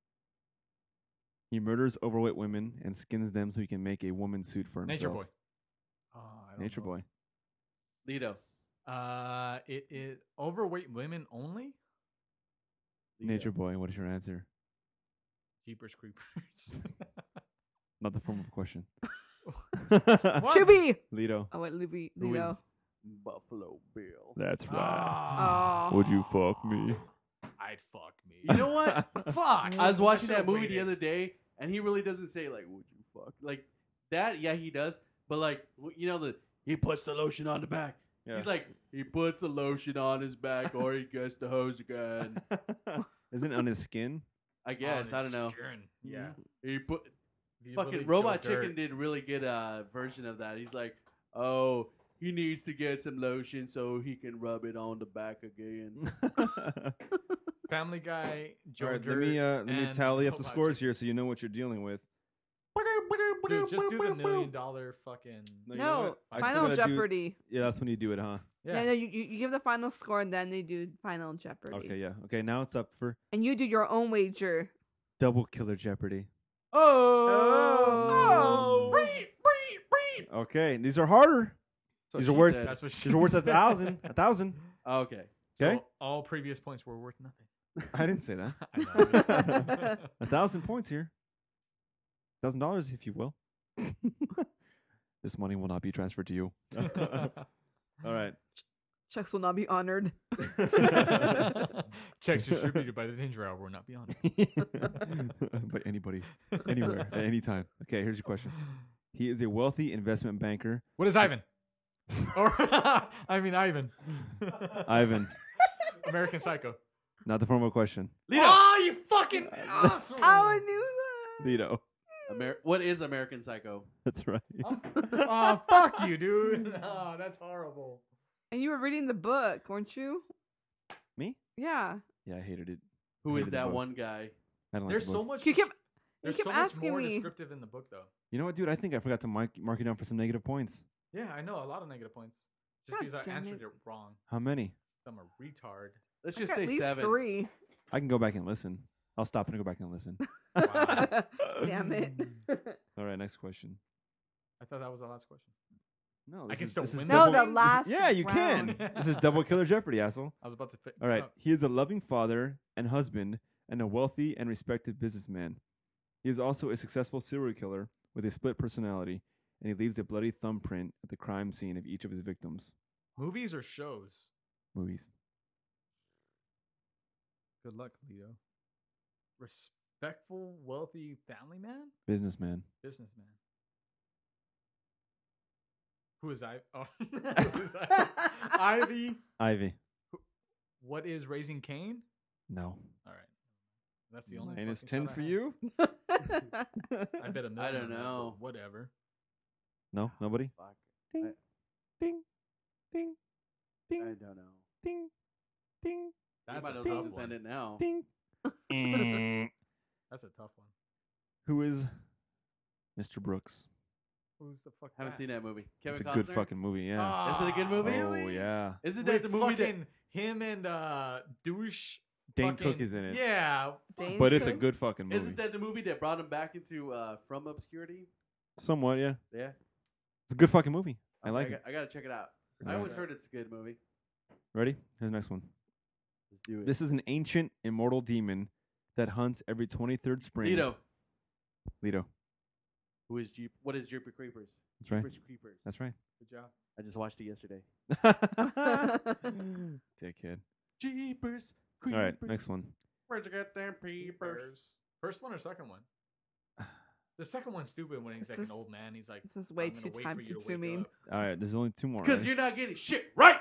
He murders overweight women and skins them so he can make a woman suit for himself. Nature Boy. Oh, I don't Nature know. Boy. Lito. It is overweight women only. Lito. Nature Boy, what is your answer? Jeepers Creepers. Not the form of a question. What? Chubby. Lito. Oh, wait, Luby. Who Lito. is Buffalo Bill? That's right. Ah. Oh. Would you fuck me? I'd fuck me. You know what? Fuck. I was watching I that movie waited. the other day, and he really doesn't say like, "Would you fuck?" Like that. Yeah, he does. But like, you know, he puts the lotion on the back. Yeah. He's like, he puts the lotion on his back, or he gets the hose again. Isn't it on his skin? I guess. I don't know. Yeah. He put The fucking ability to Robot show dirt. Chicken did really good version of that. He's like, oh, he needs to get some lotion so he can rub it on the back again. Family Guy, Joe All right, Dirt, let me and tally up the Robot scores Chicken. here so you know what you're dealing with. Dude, just do the $1 million fucking. No, you know No, what? I still Final gotta do- Jeopardy. Yeah, that's when you do it, huh? Yeah, no, you give the final score and then they do Final Jeopardy. Okay, yeah. Okay, now it's up for And you do your own wager. Double Killer Jeopardy. Oh. Okay, these are harder. So These are she worth- said- That's what she These are worth said. 1,000. 1,000. Okay. So Okay. all previous points were worth nothing. I didn't say that. I know. 1,000 points here. $1,000, if you will. This money will not be transferred to you. All right. Checks will not be honored. Checks distributed by the Danger Hour will not be on it. By anybody, anywhere, at any time. Okay, here's your question. He is a wealthy investment banker. What is Ivan? Or Ivan. Ivan, American Psycho. not the formal question. Lito. Oh, you fucking asshole! Oh, I knew that. Lito. What is American Psycho? That's right. Oh, fuck you, dude. Oh, that's horrible. And you were reading the book, weren't you? Me? Yeah. Yeah, I hated it. Who Hated is the that book. one guy? I don't like There's the so book. much. You kept There's kept so much asking more me. descriptive in the book, though. You know what, dude? I think I forgot to mark you down for some negative points. Yeah, I know a lot of negative points. Just God because I damn answered it. it wrong. How many? I'm a retard. Let's I just got say at least 7. 3. I can go back and listen. I'll stop and go back and listen. Wow. Damn it. All right, next question. I thought that was the last question. No, I this can is- still this is win No, double- the this is- last Yeah, you round. can. This is double Killer Jeopardy, asshole. I was about to pick. All right. no. He is a loving father and husband and a wealthy and respected businessman. He is also a successful serial killer with a split personality, and he leaves a bloody thumbprint at the crime scene of each of his victims. Movies or shows? Movies. Good luck, Leo. Respectful, wealthy family man? Businessman. Businessman. Who is I? Oh, who is I? Ivy. Ivy. What is Raising Cain? No. All right. That's the only. Minus fucking 10 shot for I you? have. I bet a million. I don't on that, know. but Whatever. No? Nobody? Fuck. Ding. I- Ding. Ding. I Ding. don't know. Ding. Ding. You That's might a as well tough send one. it now. Ding. That's a tough one. Who is Mr. Brooks? Who's the fuck? Haven't seen that movie. Kevin It's a Costner. good fucking movie. Yeah. Is it a good movie? Oh yeah. Isn't With that the movie that? fucking him and douche. Dane fucking- Cook is in it. Yeah. Dane But it's a Cook? good fucking movie. Isn't that the movie that brought him back into from obscurity? Somewhat, yeah. Yeah, It's a good fucking movie. I like it. I gotta check it out. I Alright. always heard it's a good movie. Ready? Here's the next one. Let's do it. This is an ancient immortal demon that hunts every 23rd spring. Leto, Lido. who is Jeep? What is Jeepers Creepers? That's right. Jeepers Creepers. That's right. Good job. I just watched it yesterday. Dickhead. Jeepers All Creepers. right, next one. Where'd you get them peepers? First one or second one? The second one's stupid when he's This like is- an old man. He's like, This is way "I'm gonna too wait time for you to wake consuming. up." All right, there's only two more. Because right? you're not getting shit right.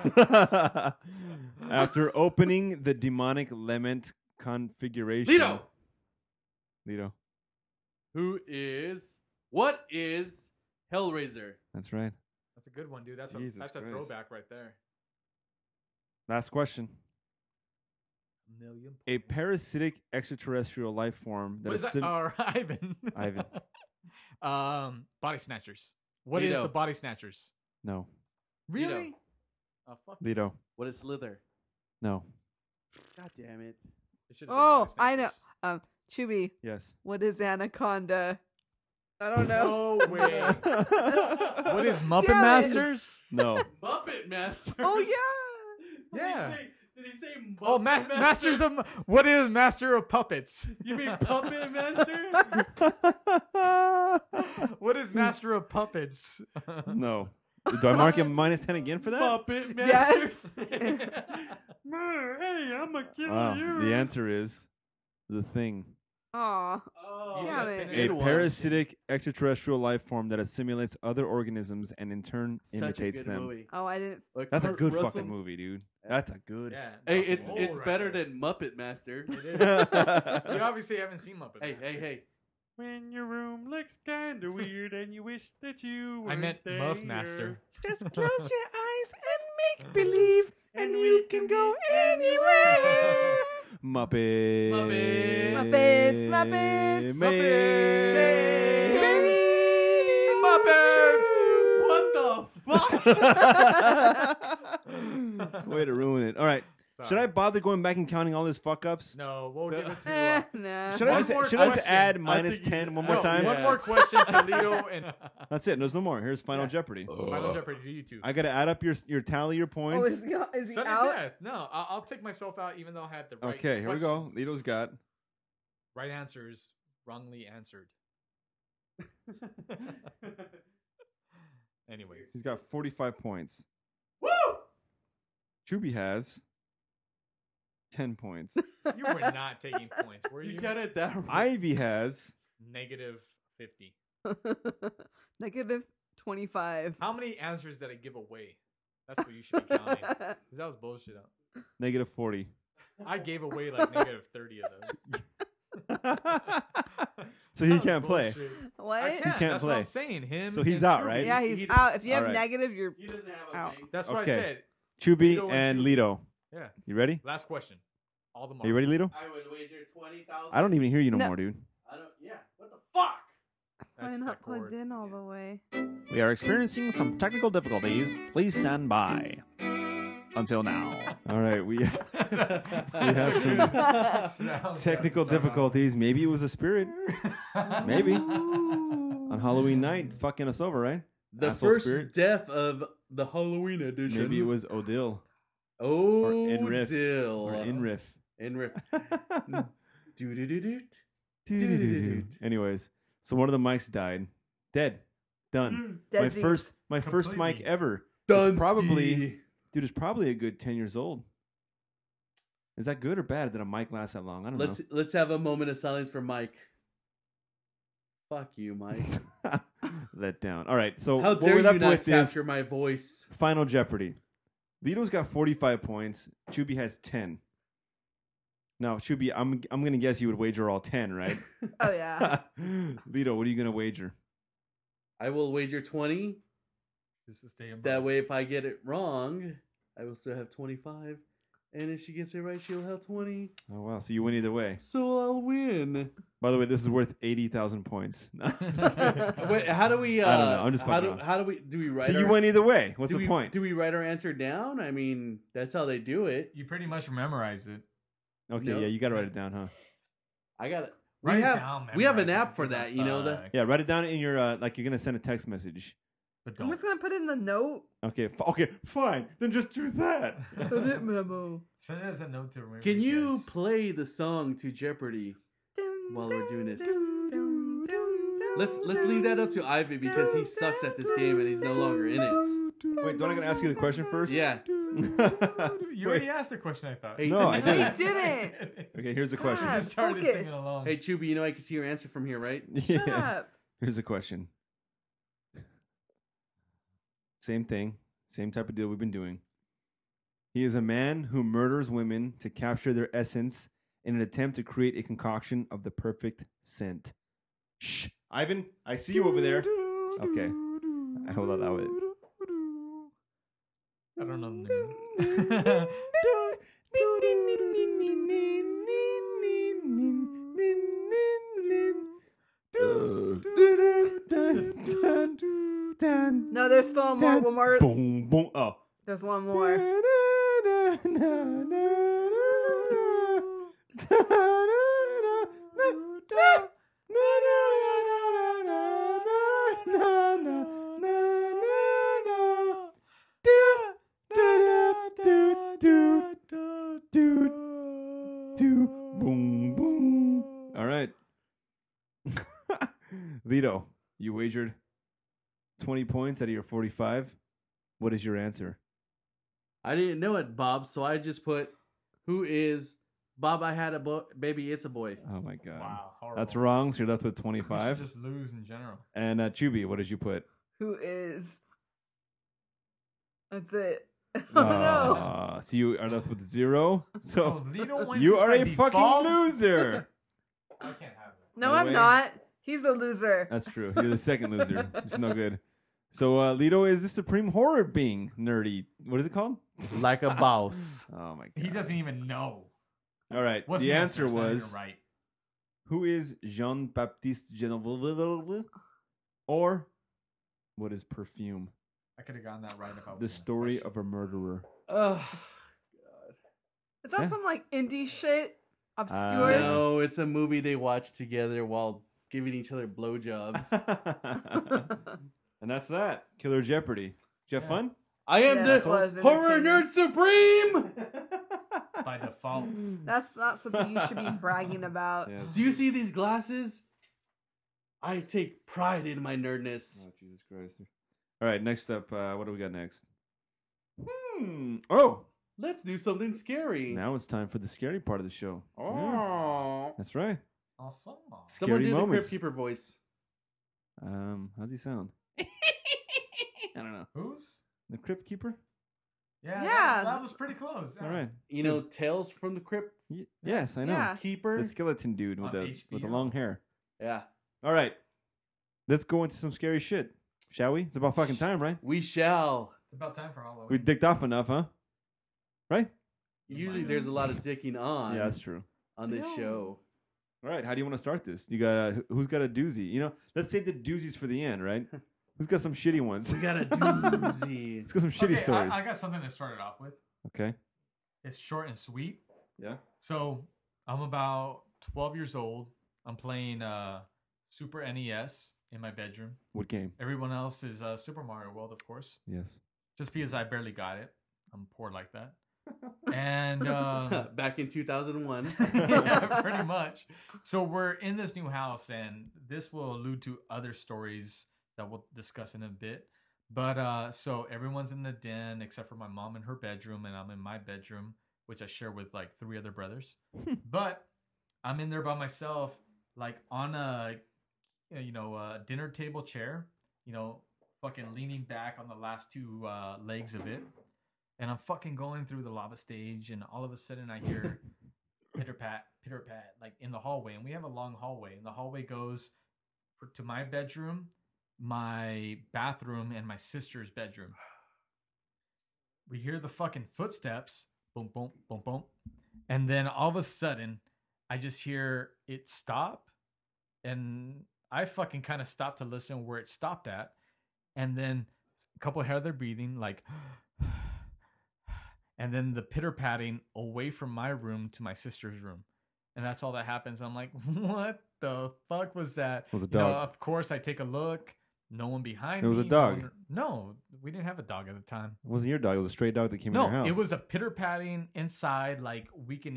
After opening the demonic lament configuration. Leto, Lido. what is Hellraiser? That's right. That's a good one, dude. That's Jesus a Christ. throwback right there. Last question. A million. A points. parasitic extraterrestrial life form that What is that? Ivan. Ivan. Body snatchers. What is Lido. the body snatchers? No. Really? Oh fuck. Lido. What is Slither? No. God damn it. It should've been Oh, body I know. snatchers. Chewy, Yes. what is anaconda? I don't know. No way. What is Muppet Damn it. Masters? No. Muppet Masters. Oh yeah. Yeah. Did he say Muppet Oh, Masters of. What is Master of Puppets? You mean Puppet Master? What is Master of Puppets? No. Do I mark him minus 10 again for that? Puppet Yes. Masters. Hey, I'm gonna kill The answer is The Thing. Aw. Oh, Damn that's it. a A good one. parasitic extraterrestrial life form that assimilates other organisms and in turn Such a imitates good them. movie. Oh, I didn't. Like That's a Kurt good Russell. fucking movie, dude. That's a good. Yeah. Hey, that's it's old right better there. than Muppet Master. It is. You obviously haven't seen Muppet Hey, Masters. hey. When your room looks kinda weird and you wish that you were I meant Muff Master. Just close your eyes and make believe, and you can go anywhere. Muppet. Muppets, Muppets, What the fuck? Way to ruin it. All right. Sorry. Should I bother going back and counting all his fuck ups? No, we'll give it to. Nah. Should I One just, more should I just question. add I minus think you 10 should- one more No, time? yeah. One more question to Lito and That's it. There's no more. Here's Final Yeah. Jeopardy. Final Jeopardy to you two. I got to add up your tally, your Oh, points. is he Sudden out? death. No, I'll take myself out even though I had the right. Okay, here we go. questions. Lito's got. Right answers wrongly answered. Anyways, He's got 45 points. Woo! Chubby has 10 points. you were not taking points, were you? You got it that right. Ivy has Negative 50. Negative 25. How many answers did I give away? That's what you should be counting. 'Cause that was bullshit. negative 40. I gave away like negative 30 of those. So he That was can't play. bullshit. What? I can't. can't That's what play. I'm saying. Him. So he's and out, Chewy. right? Yeah, he's He- out. If you have Alright. negative, you're He doesn't have a Out. bank. That's what Okay. I said. Chubby Lito and and Chewy. Lito. Yeah. You ready? Last question. All the Are you ready, Lito? I would wager 20,000. I don't even hear you no No. more, dude. I don't. Yeah. What the fuck? probably That's not the cord. plugged in all the way. We are experiencing some technical difficulties. Please stand by. Until now. All right, we That's some a good sound. technical difficulties. Maybe it was a spirit. Maybe. On Halloween night, fucking us over, right? The Asshole first spirit. death of the Halloween edition. Maybe it was Odile Oh, or Inriff. Dill. or Inriff. Inriff. Do do do do. Anyways, so one of the mics died. Dead. Done. My Deadsies. first mic Completely. ever. Dunsky. It's probably, dude, it's probably a good 10 years old. Is that good or bad that a mic lasts that long? I don't Let's have a moment of silence for Mike. Fuck you, Mike. know. Let down. All right, so How what dare we're you left not with is capture my voice? Final Jeopardy. Lito's got 45 points. Chubby has 10. Now, Chubby, I'm gonna guess you would wager all 10, right? Oh yeah. Lito, what are you gonna wager? I will wager 20. Just to stay in That way, if I get it wrong, I will still have 25. And if she gets it right, she'll have 20. Oh wow! So you win either way. So I'll win. By the way, this is worth 80,000 points. Wait, how do we? I don't know. I'm just how fucking do, around. how do we? Do we write? So you our- win either way. What's do the we, point? Do we write our answer down? I mean, that's how they do it. You pretty much memorize it. Okay, No. yeah, you got to write it down, huh? I got it. Write We it have down, we have an memorize app it. for that. You know that. Yeah, write it down in your like you're gonna send a text message. But I'm don't. just gonna put it in the note. Okay, okay, fine. Then just do that. Put it memo. Send it as a note to remember. Can you guys. play the song to Jeopardy while we're doing this? Let's leave that up to Ivan because he sucks at this game and he's no longer in it. Wait, don't I gotta ask you the question first? Yeah. You already asked the question, I thought. Hey, No, I No, you didn't. didn't. Okay, here's the question. God. Just started Focus. singing along. Hey, Chuby, you know I can see your answer from here, right? Shut Yeah. up. Here's the question. Same thing, same type of deal we've been doing. He is a man who murders women to capture their essence in an attempt to create a concoction of the perfect scent. Shh, Ivan, I see you over there. Okay, I will allow it. I don't know the name. No, there's still one more. Boom, boom. Oh. There's one more. Boom, boom. All right. Lito, you wagered 20 points out of your 45. What is your answer? I didn't know it, Bob, so I just put, who is Bob? I had a baby. It's a boy. Oh my god. Wow, horrible. That's wrong. So you're left with You 25. should just lose in general. And Chuby, what did you put? Who is? That's it. Oh no. So you are left with 0. So Lito wins you this are by a fucking default? loser. I can't have that. No, By the I'm way- not. He's a loser. That's true. You're the second loser. It's no good. So Lito is the supreme horror being nerdy. What is it called? Like a boss. Oh my god. He doesn't even know. All right. What's the answer It's not even was right. who is Jean Baptiste Genevieve, or what is perfume? I could have gotten that right if I was. The in story question. of a murderer. Ugh. Is that Yeah. some like indie shit? Uh, Obscure? No, it's a movie they watch together while giving each other blowjobs. And that's that. Killer Jeopardy. Did you have fun? I am Yes, the it was horror entertaining. nerd supreme. by default. That's not something you should be bragging about. Yeah, Do you see these glasses? I take pride in my nerdness. Oh, Jesus Christ. All right, next up, what do we got next? Oh, Let's do something scary. now it's time for the scary part of the show. Yeah, Oh. that's right. Awesome. Someone Scary do moments. the Crypt Keeper voice. How's he sound? I don't know. Who's? The Crypt Keeper? Yeah. Yeah. That was pretty close. All right. You know, Tales from the Crypt Yes, I know. Yeah. Keeper. The skeleton dude with On the HBO. long hair. Yeah. All right. Let's go into some scary shit, shall we? It's about fucking time, right? We shall. It's about time for Halloween. We dicked off enough, huh? Right? Usually there's a lot of dicking on Yeah, that's true. on this No. show. All right, how do you want to start this? You got who's got a doozy? You know, let's save the doozies for the end, right? Who's got some shitty ones? We got a doozy. Let's get some shitty Okay, stories. I got something to start it off with. Okay. It's short and sweet. Yeah. So I'm about 12 years old. I'm playing Super NES in my bedroom. What game? Everyone else is Super Mario World, of course. Yes. Just because I barely got it. I'm poor like that. And Back in 2001. yeah, pretty much. So we're in this new house, and this will allude to other stories that we'll discuss in a bit. But so everyone's in the den except for my mom in her bedroom, and I'm in my bedroom, which I share with like 3 other brothers. But I'm in there by myself, like on a dinner table chair, fucking leaning back on the last 2 legs of it. And I'm fucking going through the lava stage, and all of a sudden I hear pitter pat, like in the hallway. And we have a long hallway, and the hallway goes to my bedroom, my bathroom, and my sister's bedroom. We hear the fucking footsteps, boom, boom, boom, boom. And then all of a sudden, I just hear it stop. And I fucking kind of stopped to listen where it stopped at. And then a couple heard their breathing, like, and then the pitter patting away from my room to my sister's room. And that's all that happens. I'm like, what the fuck was that? It was a You know, dog. of course, I take a look. No one behind It me. was a dog. No, we didn't have a dog at the time. It wasn't your dog. It was a stray dog that came in your No, house. it was a pitter patting inside. Like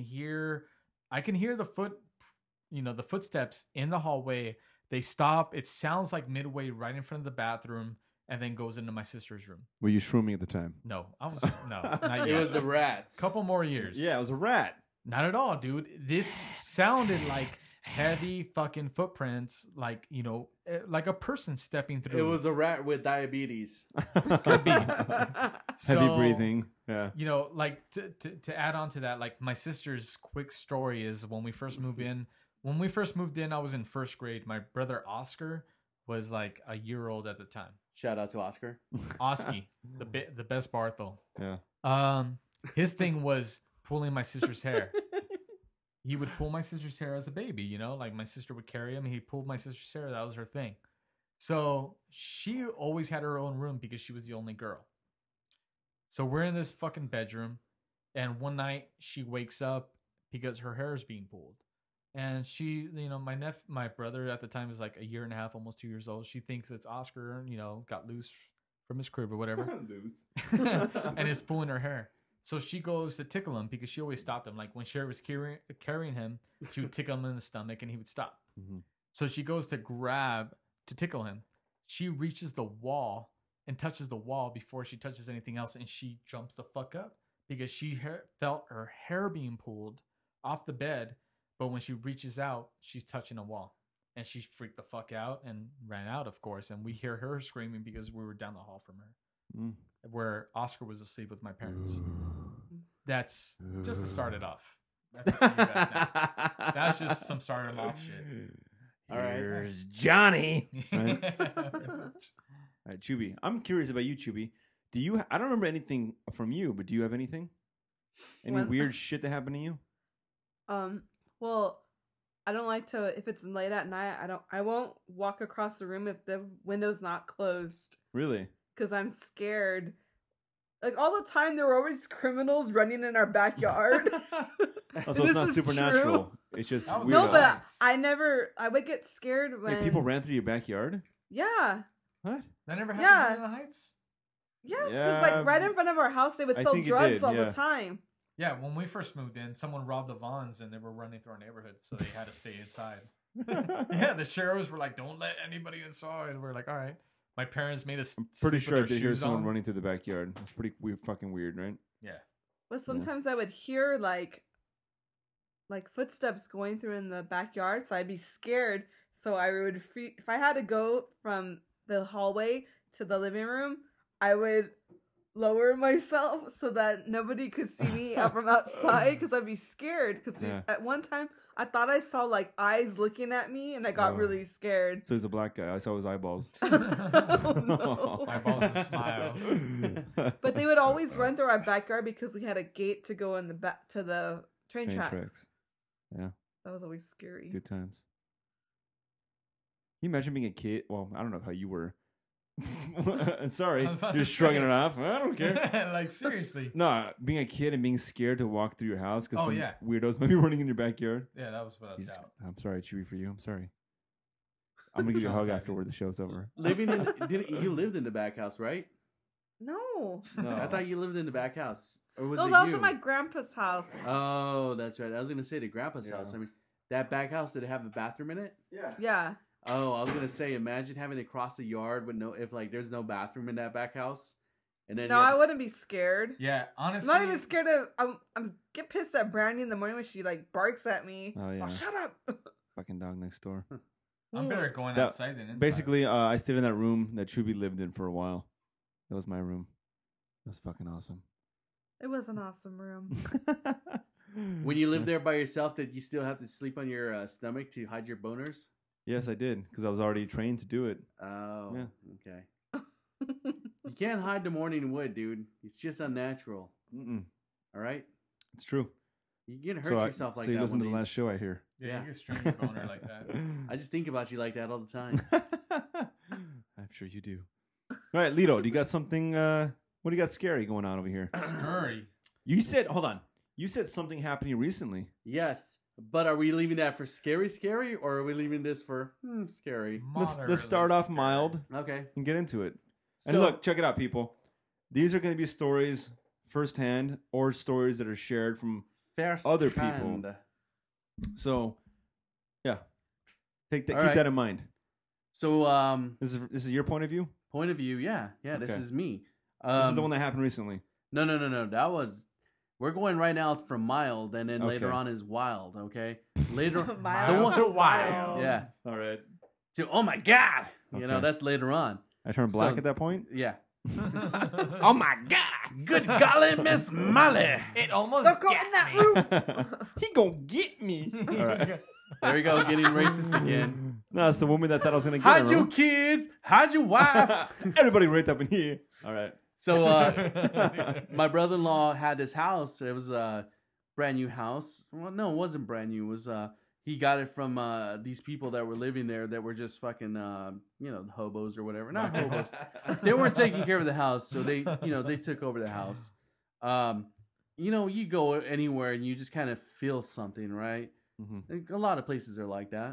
I can hear the the footsteps in the hallway. They stop. It sounds like midway right in front of the bathroom and then goes into my sister's room. Were you shrooming at the time? No, no, not It yet. was a rat. Couple more years. Yeah, it was a rat. Not at all, dude. This sounded like heavy fucking footprints, like, like a person stepping through. It was a rat with diabetes. Could be. Heavy So, breathing. Yeah. Like to add on to that, like my sister's quick story is when we first moved in. When we first moved in, I was in first grade. My brother Oscar was like a year old at the time. Shout out to Oscar. Oski, the best Barthel. Yeah. His thing was pulling my sister's hair. He would pull my sister's hair as a baby, like my sister would carry him. He pulled my sister's hair. That was her thing. So she always had her own room because she was the only girl. So we're in this fucking bedroom, and one night she wakes up because her hair is being pulled. And she, my brother at the time is like a year and a half, almost 2 years old. She thinks it's Oscar, got loose from his crib or whatever. And is pulling her hair. So she goes to tickle him because she always stopped him. Like when Sherry was carrying him, she would tickle him in the stomach and he would stop. Mm-hmm. So she goes to tickle him. She reaches the wall and touches the wall before she touches anything else. And she jumps the fuck up because she felt her hair being pulled off the bed. But when she reaches out, she's touching a wall. And she freaked the fuck out and ran out, of course. And we hear her screaming because we were down the hall from her. Mm. Where Oscar was asleep with my parents. That's just to start it off. That's, up to you guys now. That's just some starting off shit. All right. Here's Johnny. Right? Pretty much. All right, Chubby. I'm curious about you, Chubby. I don't remember anything from you, but do you have anything? Any When- weird shit that happened to you? Well, I don't like to, if it's late at night, I won't walk across the room if the window's not closed Really? because I'm scared. Like all the time, there were always criminals running in our backyard. Oh, so This it's not is supernatural. true. It's just That was weird. No, but Nice. I would get scared when Wait, people ran through your backyard? Yeah. What? That never Yeah. happened in the Heights? Yes, because Yeah, like right in front of our house, they would I sell think it drugs did, all yeah. the time. Yeah, when we first moved in, someone robbed the Vons and they were running through our neighborhood, so they had to stay inside. Yeah, the sheriffs were like, "Don't let anybody inside." And we're like, "All right." My parents made us. Pretty sleep sure I with our did hear shoes someone on. running through the backyard. It's pretty weird, fucking weird, right? Yeah, But sometimes I would hear like footsteps going through in the backyard, so I'd be scared. So I would if I had to go from the hallway to the living room, I would lower myself so that nobody could see me from outside because I'd be scared. Because Yeah. at one time I thought I saw like eyes looking at me, and I got Oh. really scared. So he's a black guy. I saw his eyeballs. Oh, no. Eyeballs and smile. But they would always run through our backyard because we had a gate to go in the back to the train Train tracks. tracks. Yeah. That was always scary. Good times. Can you imagine being a kid? Well, I don't know how you were. Sorry, I was about to just shrugging say. it off. I don't care. Like seriously. No, being a kid and being scared to walk through your house because Oh, some yeah. weirdos might be running in your backyard. Yeah, that was without He's- doubt. I'm sorry, Chewy, for you. I'm sorry. I'm gonna give you a hug Traumatizing. afterward the show's over. You lived in the back house, right? No. No. I thought you lived in the back house. Or was No, it that you? was at my grandpa's house. Oh, that's right. I was gonna say the grandpa's Yeah. house. I mean, that back house, did it have a bathroom in it? Yeah. Yeah. Oh, I was gonna say, imagine having to cross the yard with if there's no bathroom in that back house, and then No, you have I wouldn't be scared. Yeah, I'm honestly. not even scared of. I'm get pissed at Brandy in the morning when she like barks at me. Oh, yeah. Shut up. Fucking dog next door. I'm better at going That- outside than inside. Basically, I stayed in that room that Chubby lived in for a while. That was my room. It was fucking awesome. It was an awesome room. when you live there by yourself, that you still have to sleep on your stomach to hide your boners. Yes, I did because I was already trained to do it. Oh, Yeah. okay. You can't hide the morning wood, dude. It's just unnatural. Mm-mm. All right. It's true. You're gonna hurt So, yourself like so you that. listen to one the of last these- show, I hear. Yeah, you can string your boner like that. I just think about you like that all the time. I'm sure you do. All right, Lito, do you got something? What do you got scary going on over here? Scurry. You said, hold on. You said something happening recently. Yes, but are we leaving that for scary, or are we leaving this for scary? Let's start off mild Okay. and get into it. So, And look, check it out, people. These are going to be stories firsthand or stories that are shared from. first other people. hand. So, yeah, keep All right. that in mind. So, This is your point of view. point of view, yeah, this Okay. is me. This is the one that happened recently. No. That was. We're going right now from mild, and then later Okay. on is wild. Okay. Later, Mild the one to wild. Yeah. All right. To oh my god, you know Okay. that's later on. I turned black So- at that point. Yeah. Oh my god! Good golly, Miss Molly. It almost Don't go in that room. He gonna get me. All right. There we go, getting racist again. No, it's the woman that thought I was gonna get How'd her. you kids? How'd you wife? Everybody right up in here. All right. So my brother-in-law had this house. It was a brand new house. Well, no, it wasn't brand new. It was he got it from these people that were living there that were just fucking hobos or whatever. Not hobos. They weren't taking care of the house, so they took over the house. You go anywhere and you just kind of feel something, right? Mm-hmm. A lot of places are like that.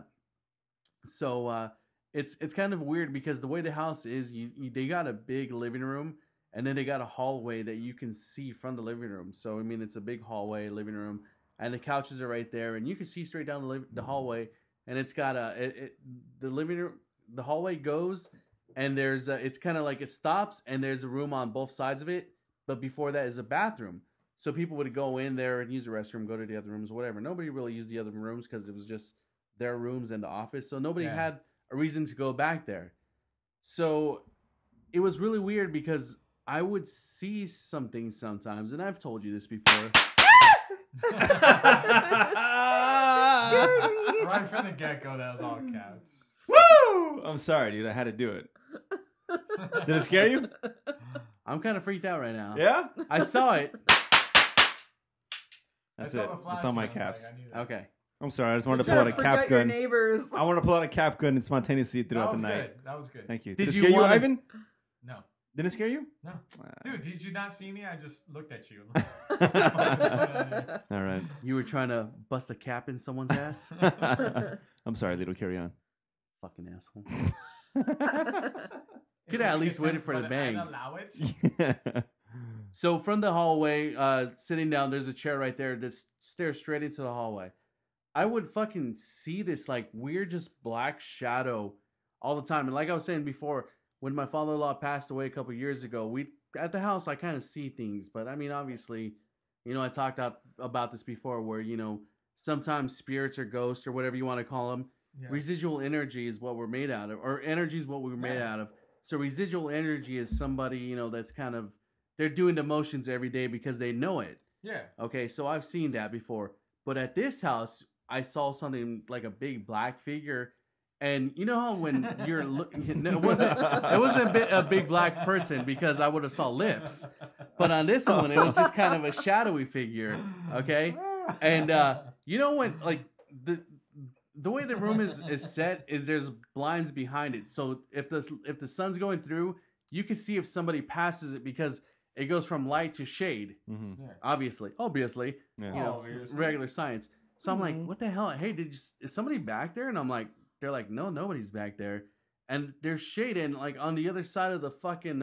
So it's kind of weird because the way the house is, they got a big living room and then they got a hallway that you can see from the living room. So I mean, it's a big hallway, living room, and the couches are right there, and you can see straight down the hallway. And it's got the living room, the hallway goes, and there's it's kind of like it stops, and there's a room on both sides of it. But before that is a bathroom. So people would go in there and use the restroom, go to the other rooms, whatever. Nobody really used the other rooms because it was just their rooms and the office. So nobody had a reason to go back there. So it was really weird because I would see something sometimes, and I've told you this before. Right from the get-go, that was all caps. Woo! I'm sorry, dude. I had to do it. Did it scare you? I'm kind of freaked out right now. Yeah. I saw it. That's I saw it. the flash That's all my and I was caps. like, I knew that. Okay. I'm sorry. I just wanted to Trying pull out a forget cap your gun. neighbors. I want to pull out a cap gun and spontaneously That throughout was the night. good. That was good. Thank you. Did Did it you scare you, wanna- Ivan? No. Did it scare you? No. Dude, did you not see me? I just looked at you. All right. You were trying to bust a cap in someone's ass? I'm sorry, Little. Carry on. Fucking asshole. Could have at least waited for the bang. Allow it. So from the hallway, sitting down, there's a chair right there that stares straight into the hallway. I would fucking see this like weird, just black shadow all the time. And like I was saying before, when my father-in-law passed away a couple years ago, we at the house I kind of see things. But I mean, obviously, I talked about this before, where sometimes spirits or ghosts or whatever you want to call them, Yeah. residual energy is what we're made out of, or energy is what we're made out of. So residual energy is somebody that's kind of they're doing the motions every day because they know it. Yeah. Okay, so I've seen that before. But at this house, I saw something like a big black figure. And you know how when you're looking, it wasn't a big black person because I would have saw lips. But on this one, it was just kind of a shadowy figure. Okay, and when like the way the room is set is there's blinds behind it. So if the sun's going through, you can see if somebody passes it because it goes from light to shade. Mm-hmm. Obviously, Yeah. Obviously. regular science. So I'm like, what the hell? Hey, is somebody back there? And I'm like, they're like, no, nobody's back there. And there's shade, and like on the other side of the fucking,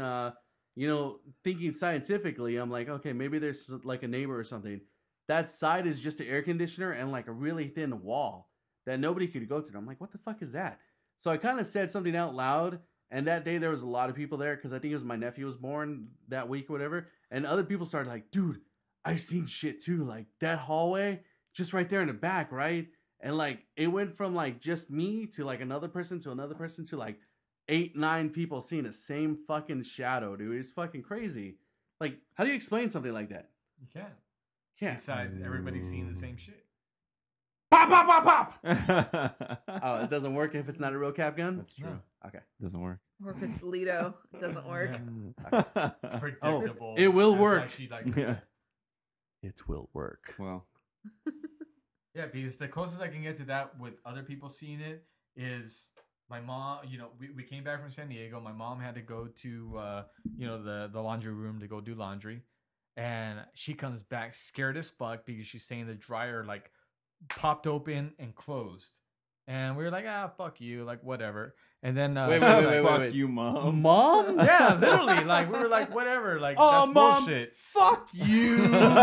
thinking scientifically, I'm like, okay, maybe there's like a neighbor or something. That side is just an air conditioner and like a really thin wall that nobody could go through. I'm like, what the fuck is that? So I kind of said something out loud. And that day there was a lot of people there because I think it was my nephew was born that week or whatever. And other people started like, dude, I've seen shit too. Like that hallway just right there in the back, right? And like it went from like just me to like another person to like 8-9 people seeing the same fucking shadow, dude. It's fucking crazy. Like, how do you explain something like that? You can't. Can't. Besides, everybody's seeing the same shit. Pop, pop, pop, pop. Oh, it doesn't work if it's not a real cap gun? That's true. Okay. Doesn't work. Or if it's Lido, it doesn't work. Predictable. it will That's work. like she likes to Yeah. say. it will work. Well, Yeah, because the closest I can get to that with other people seeing it is my mom. We came back from San Diego. My mom had to go to the laundry room to go do laundry, and she comes back scared as fuck because she's saying the dryer like popped open and closed, and we were like, fuck you, like whatever. And then Wait, fuck you, mom. Mom? yeah, literally, like we were like whatever, like Oh, that's Mom, bullshit. fuck you.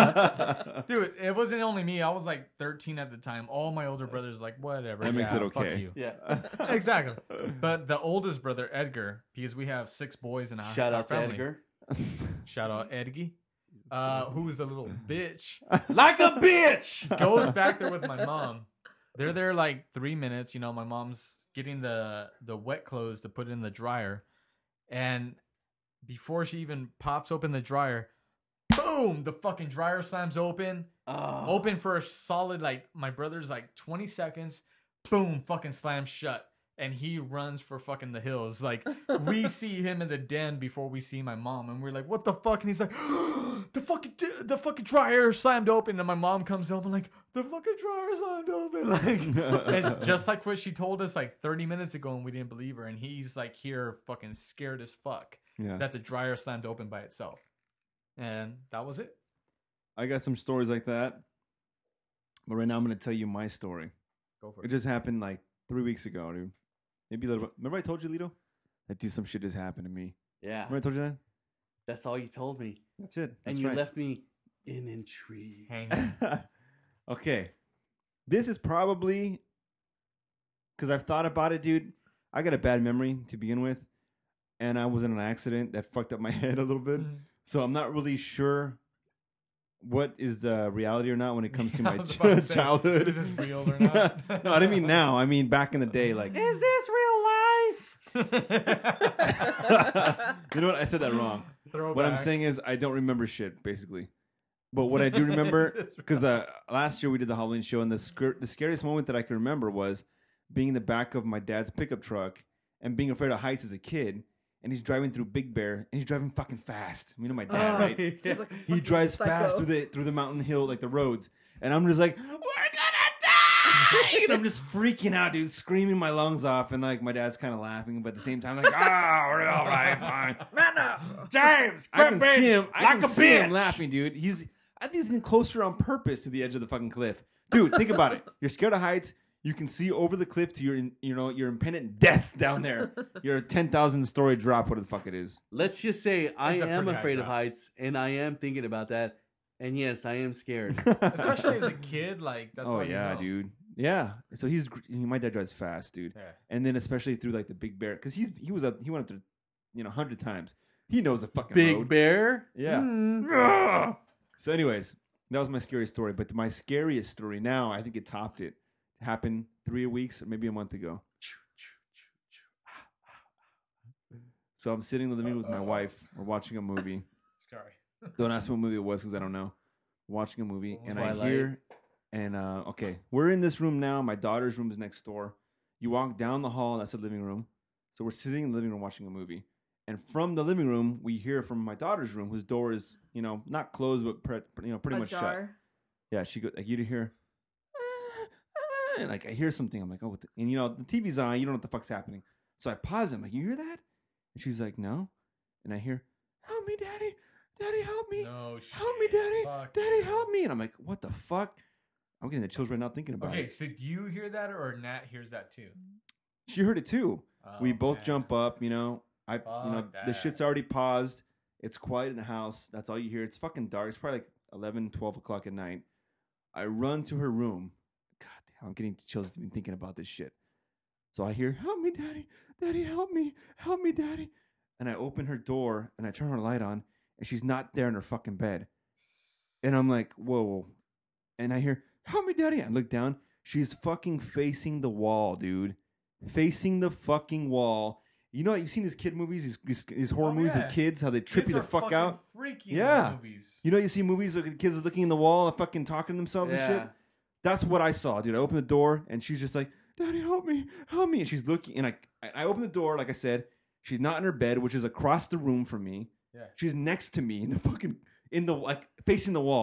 Dude, it wasn't only me. I was like 13 at the time. All my older brothers like, whatever. That makes it fuck okay. you. Yeah. Exactly. But the oldest brother, Edgar, because we have 6 boys in our Shout our out to family. Edgar. Shout out Edgy. Who's the little bitch. Like a bitch. Goes back there with my mom. They're there like 3 minutes. My mom's getting the wet clothes to put in the dryer. And before she even pops open the dryer, boom, the fucking dryer slams open. Open for a solid, like, my brother's like 20 seconds. Boom, fucking slams shut. And he runs for fucking the hills. Like, we see him in the den before we see my mom. And we're like, what the fuck? And he's like, the fucking dryer slammed open. And my mom comes up and like, the fucking dryer slammed open. Like, and just like what she told us like 30 minutes ago and we didn't believe her. And he's like here fucking scared as fuck Yeah. that the dryer slammed open by itself. And that was it. I got some stories like that. But right now I'm going to tell you my story. Go for It it. just happened like 3 weeks ago, dude. Maybe a little bit. Remember I told you, Lito? That dude, some shit just happened to me. Yeah. Remember I told you that? That's all you told me. That's it. That's And you right. left me in intrigue. Hanging. Okay. This is probably because I've thought about it, dude. I got a bad memory to begin with, and I was in an accident that fucked up my head a little bit. So I'm not really sure what is the reality or not when it comes to my I was about to say, childhood. is this real or not? No, I didn't mean now. I mean back in the day. Like, Is this real life? you know what? I said that wrong. What I'm saying is I don't remember shit, basically. But what I do remember, because last year we did the Halloween show, and the scariest moment that I can remember was being in the back of my dad's pickup truck and being afraid of heights as a kid. And he's driving through Big Bear, and he's driving fucking fast. You know my dad, right? She's like a He fucking drives psycho. fast through the mountain hill, like the roads. And I'm just like, we're gonna die! And I'm just freaking out, dude, screaming my lungs off. And like my dad's kind of laughing, but at the same time, like, we're all right, fine. Man up. James, I can quit see being him. I like can a see him bitch. laughing, dude. I think he's getting closer on purpose to the edge of the fucking cliff, dude. Think about it. You're scared of heights. You can see over the cliff to your impending death down there. Your 10,000 story drop, whatever the fuck it is. Let's just say I That's a am pretty high afraid of drop. heights, and I am thinking about that. And yes, I am scared. Especially as a kid, like that's oh all yeah, you know. dude. Yeah. So my dad drives fast, dude. Yeah. And then especially through like the Big Bear, because he went up to 100 times. He knows the fucking Big road. Bear? Yeah. Mm. So, anyways, that was my scariest story. But my scariest story now, I think it topped it. It happened 3 weeks or maybe a month ago. So I'm sitting in the living room with my wife. We're watching a movie. Scary. Don't ask me what movie it was because I don't know. Watching a movie, and Twilight. I hear, and okay, we're in this room now. My daughter's room is next door. You walk down the hall. That's the living room. So we're sitting in the living room watching a movie. And from the living room, we hear from my daughter's room, whose door is, not closed, but pretty much shut. Ajar. Yeah, she goes, like, you hear, and like I hear something. I'm like, oh, what the? And the TV's on. You don't know what the fuck's happening. So I pause. I'm like, you hear that? And she's like, no. And I hear, help me, daddy, daddy, help me, No shit. help me, daddy, Fuck daddy, you. help me. And I'm like, what the fuck? I'm getting the chills right now thinking about Okay, it. so do you hear that or Nat hears that too? She heard it too. We Oh, both man. jump up. The Fuck shit's that. already paused. It's quiet in the house. That's all you hear. It's fucking dark. It's probably like 11, 12 o'clock at night. I run to her room. God damn, I'm getting chills even thinking about this shit. So I hear, help me, daddy. Daddy, help me. Help me, daddy. And I open her door and I turn her light on and she's not there in her fucking bed. And I'm like, whoa. And I hear, help me, daddy. I look down. She's fucking facing the wall, dude. Facing the fucking wall. You've seen these kid movies, these horror Oh, movies yeah. with kids, how they trip Kids you the are fuck fucking out. Freaky in Yeah. those movies. You see movies where the kids are looking in the wall and fucking talking to themselves and shit? That's what I saw, dude. I opened the door and she's just like, daddy, help me. And she's looking, and I opened the door, like I said. She's not in her bed, which is across the room from me. Yeah. She's next to me in the facing the wall.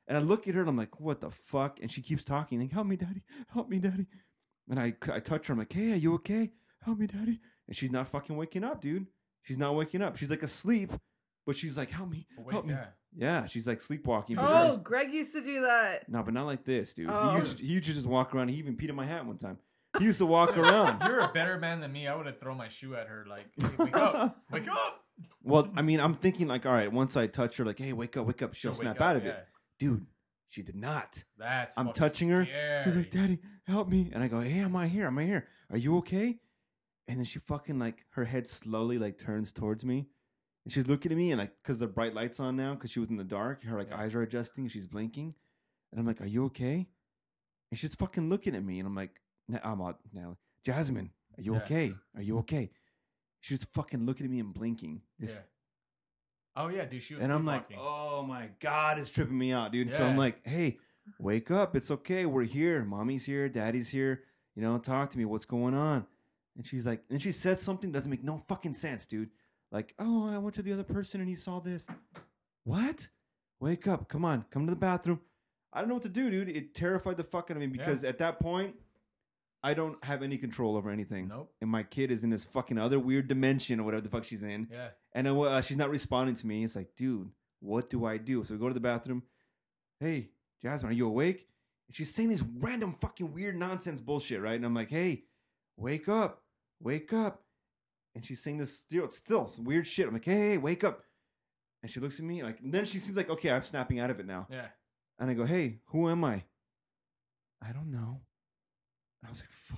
And I look at her and I'm like, what the fuck? And she keeps talking, like, help me, daddy. Help me, daddy. And I touch her. I'm like, hey, are you okay? Help me, daddy. And she's not fucking waking up, dude. She's not waking up. She's like asleep, but she's like, help me. But wait, Help me. yeah. Yeah, she's like sleepwalking. But Oh, she's- Greg used to do that. no, but not like this, dude. Oh. He used to just walk around. He even peed in my hat one time. He used to walk around. You're a better man than me. I would have thrown my shoe at her like, hey, wake up. Wake up. Well, I mean, I'm thinking like, all right, once I touch her, like, hey, wake up, she'll She'll wake snap up, out of yeah. it. Dude, she did not. That's I'm fucking touching her. scary. She's like, Daddy, help me. And I go, hey, I'm right here. I'm right here. Are you okay? And then she fucking like, her head slowly like turns towards me. And she's looking at me and like, because the bright light's on now, because she was in the dark, her like Yeah. eyes are adjusting. She's blinking. And I'm like, are you okay? And she's fucking looking at me. And I'm like, I'm out now. Jasmine, are you Yeah. okay? Are you okay? She's fucking looking at me and blinking. Just- Yeah. Oh yeah, dude. She was and I'm like, sleepwalking. oh my God, it's tripping me out, dude. So I'm Yeah. like, hey, wake up. It's okay. We're here. Mommy's here. Daddy's here. You know, talk to me. What's going on? And she's like, and she says something that doesn't make no fucking sense, dude. Like, oh, I went to the other person and he saw this. What? Wake up. Come on. Come to the bathroom. I don't know what to do, dude. It terrified the fuck out of me because at that point, I don't have any control over anything. Nope. And my kid is in this fucking other weird dimension or whatever the fuck she's in. Yeah. And she's not responding to me. It's like, dude, what do I do? So we go to the bathroom. Hey, Jasmine, are you awake? And she's saying these random fucking weird nonsense bullshit, right? And I'm like, hey, wake up. Wake up. And she's saying this still some weird shit. I'm like, hey, wake up. And she looks at me like, and then she seems like, okay, I'm snapping out of it now. Yeah. And I go, hey, who am I? I don't know. And I was like, fuck.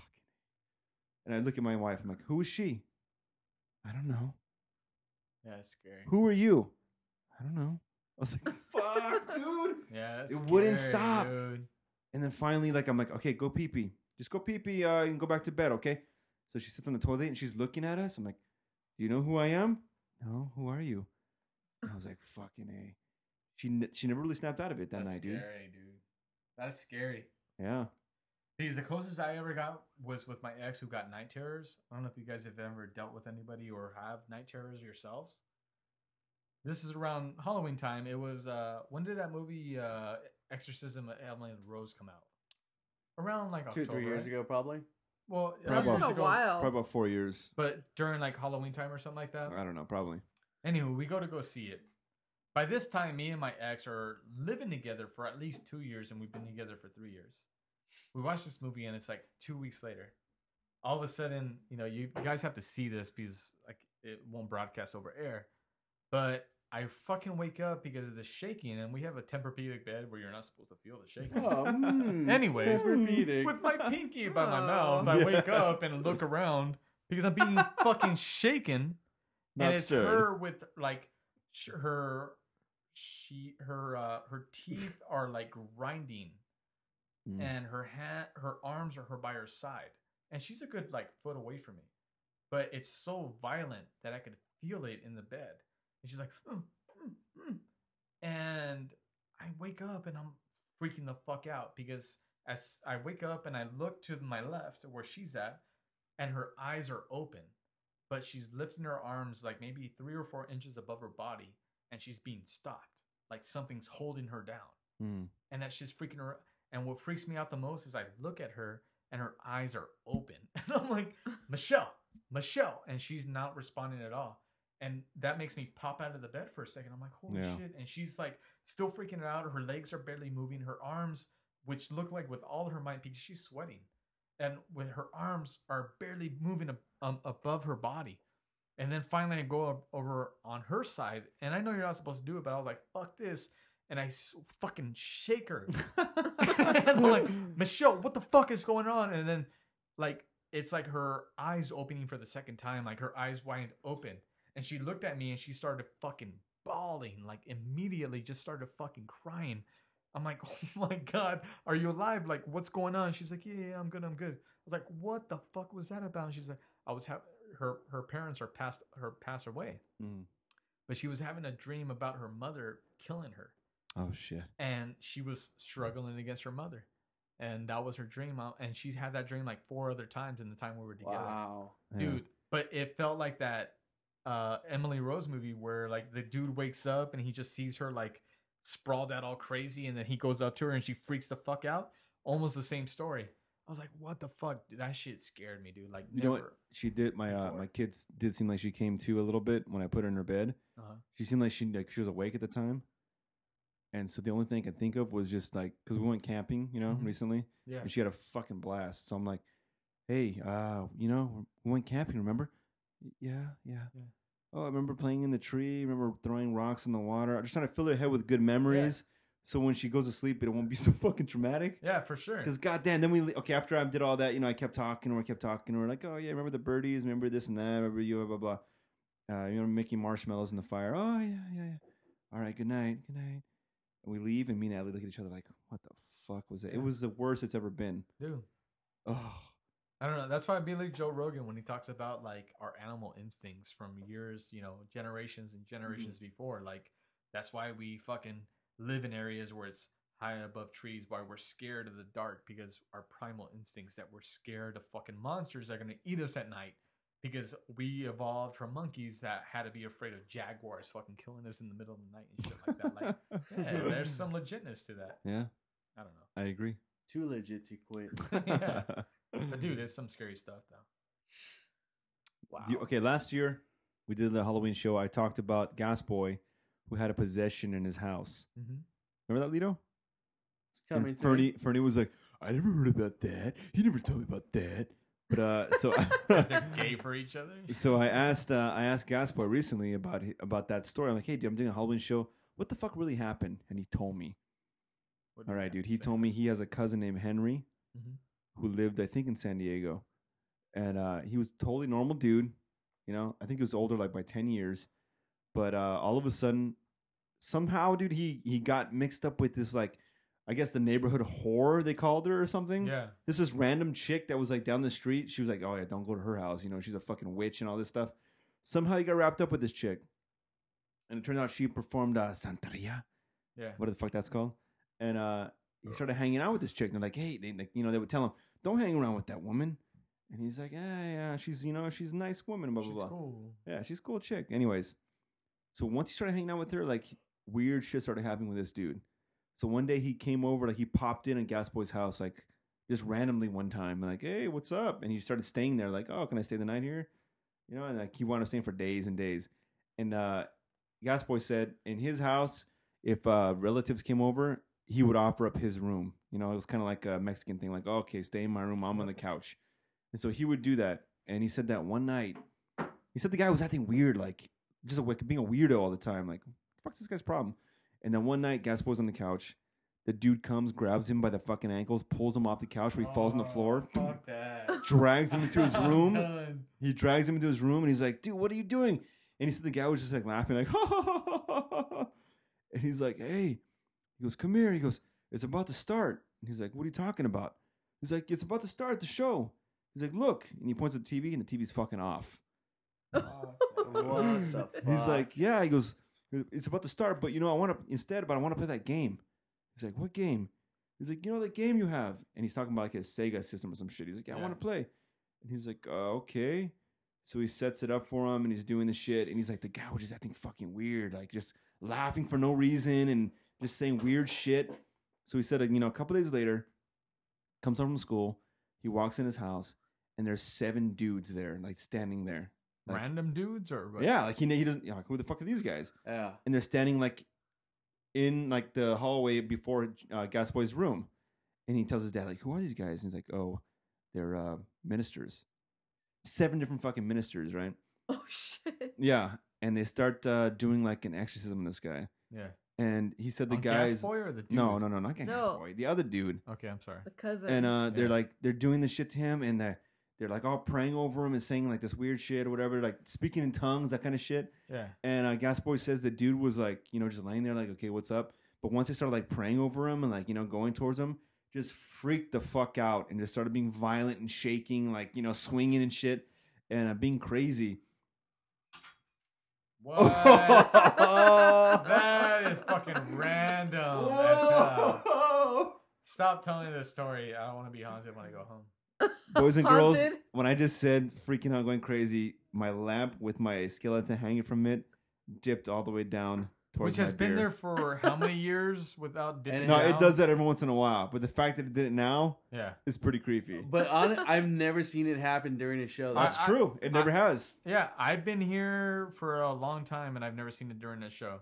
And I look at my wife. I'm like, who is she? I don't know. Yeah, it's scary. Who are you? I don't know. I was like, fuck, dude. Yeah, that's It wouldn't scary, stop. dude. And then finally, like, I'm like, okay, go pee pee. Just go pee pee and go back to bed, okay? So she sits on the toilet and she's looking at us. I'm like, do you know who I am? No, who are you? And I was like, fucking A. She never really snapped out of it that That's night, dude. scary, dude. That's scary. Yeah. Because the closest I ever got was with my ex who got night terrors. I don't know if you guys have ever dealt with anybody or have night terrors yourselves. This is around Halloween time. It was when did that movie Exorcism of Emily Rose come out? Around like October. 2-3 years right? ago, probably. Well, Probably That's been about- a while. Probably about 4 years. but during like Halloween time or something like that. I don't know, probably. Anywho, we go see it. By this time, me and my ex are living together for at least 2 years, and we've been together for 3 years. We watched this movie, and it's like 2 weeks later. All of a sudden, you know, you guys have to see this because like it won't broadcast over air. But I fucking wake up because of the shaking, and we have a Tempur-Pedic bed where you're not supposed to feel the shaking. Anyways, with my pinky by my mouth, I wake up and look around because I'm being fucking shaken. Not And it's stirred. her with like her teeth are like grinding, Mm. and her arms are by her side, and she's a good like foot away from me, but it's so violent that I could feel it in the bed, and she's like, and I wake up and I'm freaking the fuck out because as I wake up and I look to my left where she's at, and her eyes are open. But she's lifting her arms like maybe 3 or 4 inches above her body, and she's being stopped. Like something's holding her down. Mm. And that's just freaking her. And what freaks me out the most is I look at her, and her eyes are open. And I'm like, Michelle. And she's not responding at all. And that makes me pop out of the bed for a second. I'm like, holy Yeah. shit. And she's like still freaking out. Her legs are barely moving. Her arms, which look like with all her might, because she's sweating. And with her arms are barely moving above her body. And then finally I go over on her side, and I know you're not supposed to do it, but I was like, fuck this. And I fucking shake her. And I'm like, Michelle, what the fuck is going on? And then like, it's like her eyes opening for the second time, like her eyes wide open. And she looked at me and she started fucking bawling, like immediately just started fucking crying. I'm like, oh my God, are you alive? Like, what's going on? She's like, yeah, I'm good. I was like, what the fuck was that about? And she's like, her parents are passed away. Mm. But she was having a dream about her mother killing her. Oh, shit. And she was struggling against her mother. And that was her dream. And she's had that dream like 4 other times in the time we were together. Wow. Dude, but it felt like that Emily Rose movie where like the dude wakes up and he just sees her like sprawled out all crazy, and then he goes up to her and she freaks the fuck out. Almost the same story. I was like, what the fuck? Dude, that shit scared me, dude. Like, You never. know what? She did. My before. my kids did seem like she came to a little bit when I put her in her bed. Uh-huh. She seemed like she was awake at the time. And so the only thing I could think of was just like, because we went camping, Mhm. recently, Yeah. and she had a fucking blast. So I'm like, hey, we went camping, remember? Yeah. Oh, I remember playing in the tree. Remember throwing rocks in the water. I'm just trying to fill her head with good memories. So when she goes to sleep, it won't be so fucking traumatic. Yeah, for sure. Because goddamn, then after I did all that, I kept talking to her, We're like, oh yeah, remember the birdies? Remember this and that? Remember you? Blah blah blah. Making marshmallows in the fire. Oh yeah. All right, good night. And we leave, and me and Allie look at each other like, what the fuck was that? It was the worst it's ever been. Dude. Oh, I don't know. That's why I be like Joe Rogan when he talks about like our animal instincts from years, generations and generations before. Like that's why we fucking live in areas where it's high above trees, why we're scared of the dark, because our primal instincts that we're scared of fucking monsters that are gonna eat us at night. Because we evolved from monkeys that had to be afraid of jaguars fucking killing us in the middle of the night and shit like that. Like, yeah, there's some legitness to that. yeah, I don't know. I agree. Too legit to quit. Yeah. But dude, it's some scary stuff though. Wow. Okay, last year we did the Halloween show. I talked about Gas Boy, who had a possession in his house. Mm-hmm. Remember that, Lito? It's coming And to Fernie was like, I never heard about that. He never told me about that. But so Because they're gay for each other. so I asked Gasboy recently about that story. I'm like, hey, dude, I'm doing a Halloween show. What the fuck really happened? And he told me. What All did right, have dude. to He say? told me he has a cousin named Henry Mhm. who lived, I think, in San Diego, and he was totally normal dude. I think he was older like by 10 years, but all of a sudden, somehow, dude, he got mixed up with this like, I guess the neighborhood whore they called her or something. Yeah. This random chick that was like down the street. She was like, oh yeah, don't go to her house. She's a fucking witch and all this stuff. Somehow he got wrapped up with this chick. And it turned out she performed Santeria, Yeah. whatever the fuck that's called. And he started hanging out with this chick. And they're like, hey, they would tell him, don't hang around with that woman. And he's like, yeah, she's she's a nice woman, blah, blah, She's blah. cool. Yeah, she's a cool chick. Anyways, so once he started hanging out with her, like weird shit started happening with this dude. So one day he came over, like he popped in at Gas Boy's house, like just randomly one time, like, hey, what's up? And he started staying there, like, oh, can I stay the night here? And like he wound up staying for days and days. And Gas Boy said in his house, if relatives came over, he would offer up his room. It was kind of like a Mexican thing, like, oh, okay, stay in my room, I'm on the couch. And so he would do that. And he said that one night, he said the guy was acting weird, like just being a weirdo all the time. Like, what the fuck's this guy's problem? And then one night, Gas Boy's on the couch. The dude comes, grabs him by the fucking ankles, pulls him off the couch where he falls on the floor, Fuck that. drags him into his I'm room. done. He drags him into his room, and he's like, dude, what are you doing? And he said the guy was just like laughing, like, ha, ha, ha, ha, ha, ha. And he's like, hey. He goes, come here. He goes, it's about to start. And he's like, what are you talking about? He's like, it's about to start the show. He's like, look. And he points at the TV, and the TV's fucking off. What the fuck? He's like, yeah. He goes, it's about to start, but I want to play that game. He's like, what game? He's like, that game you have. And he's talking about like his Sega system or some shit. He's like, yeah, I want to play. And he's like, okay. So he sets it up for him, and he's doing the shit. And he's like, the guy was just acting fucking weird, like just laughing for no reason and just saying weird shit. So he said, a couple days later, comes home from school. He walks in his house, and there's 7 dudes there, like standing there. Like, Random dudes or what? yeah, like he doesn't. Like, who the fuck are these guys? Yeah. And they're standing like in like the hallway before Gas Boy's room, and he tells his dad like, "Who are these guys?" And he's like, "Oh, they're ministers. 7 different fucking ministers, right?" Oh shit. Yeah, and they start doing like an exorcism on this guy, Yeah. and he said the On guys. Gas Boy or the dude? No, not Gas No. Boy. The other dude. Okay, I'm sorry. The cousin. And they're Yeah. like they're doing this shit to him, and they're like all praying over him and saying like this weird shit or whatever, like speaking in tongues, that kind of shit. Yeah. And Gas Boy says the dude was like, just laying there like, okay, what's up? But once they started like praying over him and like, going towards him, just freaked the fuck out and just started being violent and shaking, like, swinging and shit and being crazy. What? That is fucking random. Stop telling me this story. I don't want to be haunted when I go home. Boys and girls, Haunted? when I just said freaking out, going crazy, my lamp with my skeleton hanging from it dipped all the way down Which has been there for how many years without dipping No, down? it does that every once in a while, but the fact that it did it now Yeah. is pretty creepy. But I've never seen it happen during a show. That's true. It never has. Yeah, I've been here for a long time and I've never seen it during a show.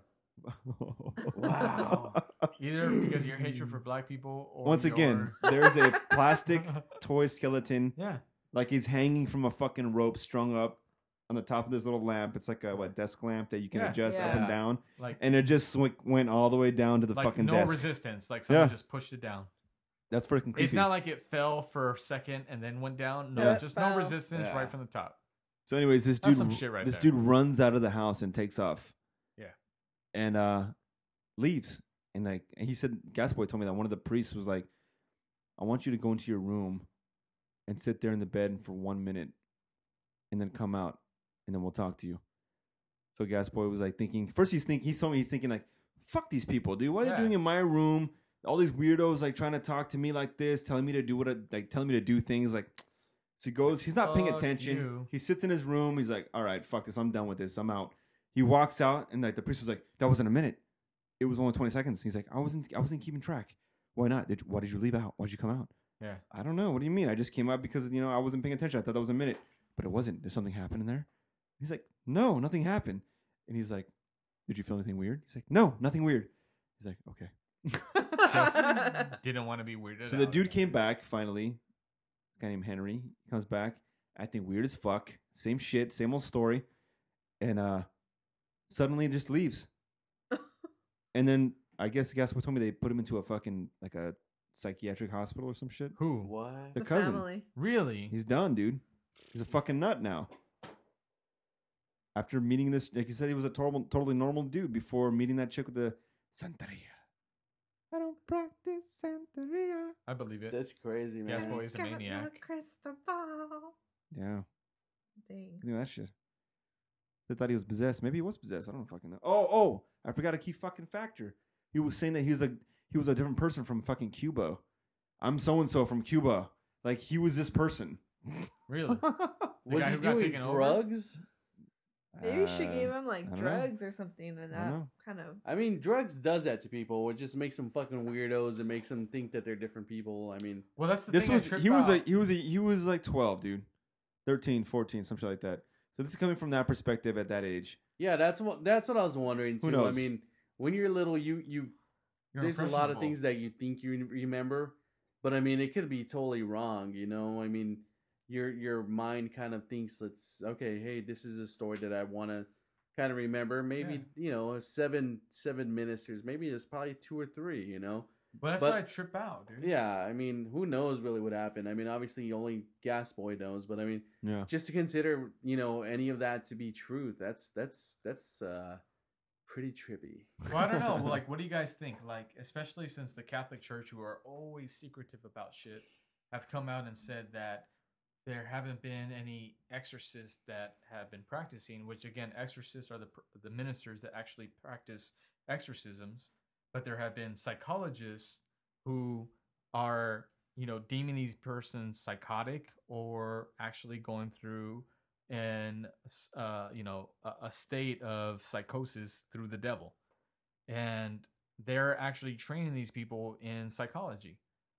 Wow. Either because of your hatred for black people or Once again, there's a plastic toy skeleton, Yeah. like he's hanging from a fucking rope strung up on the top of this little lamp. It's like a desk lamp that you can Yeah. adjust up Yeah. and down, Like and it just went all the way down to the like fucking no desk. resistance. Like someone Yeah. just pushed it down. That's freaking creepy. It's not like it fell for a second and then went down. No, Yeah. just Fell. no resistance Yeah. right from the top. So, anyways, this That's dude, some shit right this there. dude runs out of the house and takes off. Yeah. And leaves. And like he said, Gasboy told me that one of the priests was like, "I want you to go into your room and sit there in the bed for 1 minute, and then come out, and then we'll talk to you." So Gasboy was like thinking. First, he told me he's thinking like, "Fuck these people, dude. What are they Yeah. doing in my room? All these weirdos like trying to talk to me like this, telling me to do telling me to do things like." So he goes. He's not paying Fuck attention. you. He sits in his room. He's like, "All right, fuck this. I'm done with this. I'm out." He walks out, and like the priest was like, "That wasn't a minute. It was only 20 seconds." He's like, I wasn't keeping track. Why not? Why did you leave out? Why did you come out?" Yeah. "I don't know. What do you mean? I just came out because I wasn't paying attention. I thought that was a minute, but it wasn't. There's something happened in there." He's like, "No, nothing happened." And he's like, "Did you feel anything weird?" He's like, "No, nothing weird." He's like, "Okay." Just didn't want to be weirded So the out dude again. came back finally. A guy named Henry comes back, acting weird as fuck. Same shit, same old story, and suddenly just leaves. And then I guess what told me they put him into a fucking like a psychiatric hospital or some shit. Who? What? The cousin. family. Really? He's done, dude. He's a fucking nut now. After meeting this, like you said, he was a totally normal dude before meeting that chick with the Santeria. I don't practice Santeria. I believe it. That's crazy, man. Yes, boy is a Got no maniac. crystal ball. Yeah, Dang. look at that shit. They thought he was possessed. Maybe he was possessed. I don't fucking know. Oh, I forgot a key fucking factor. He was saying that he was a different person from fucking Cuba. I'm so and so from Cuba. Like he was this person. Really? Was guy he who got doing taken over? drugs? Maybe she gave him like I don't know. drugs or something, and I don't that know. kind of. I mean, drugs does that to people. It just makes them fucking weirdos and makes them think that they're different people. I mean, Well, that's the This thing. was I tripped out. he was like 12, dude. 13, 14, something like that. So this is coming from that perspective at that age. yeah, that's what I was wondering too. Who knows? I mean, when you're little, you You're there's a lot of impressionable. things that you think you remember, but I mean, it could be totally wrong. I mean, your mind kind of thinks, let's okay, hey, this is a story that I want to kind of remember. Maybe seven ministers. Maybe there's probably 2 or 3. But that's but- why I trip out, dude. Yeah, I mean, who knows really what happened? I mean, obviously only Gasboy knows, but I mean, Yeah. just to consider, any of that to be truth, that's pretty trippy. Well, I don't know. Well, like, what do you guys think? Like, especially since the Catholic Church, who are always secretive about shit, have come out and said that there haven't been any exorcists that have been practicing. Which, again, exorcists are the ministers that actually practice exorcisms. But there have been psychologists who are, deeming these persons psychotic or actually going through a state of psychosis through the devil. And they're actually training these people in psychology.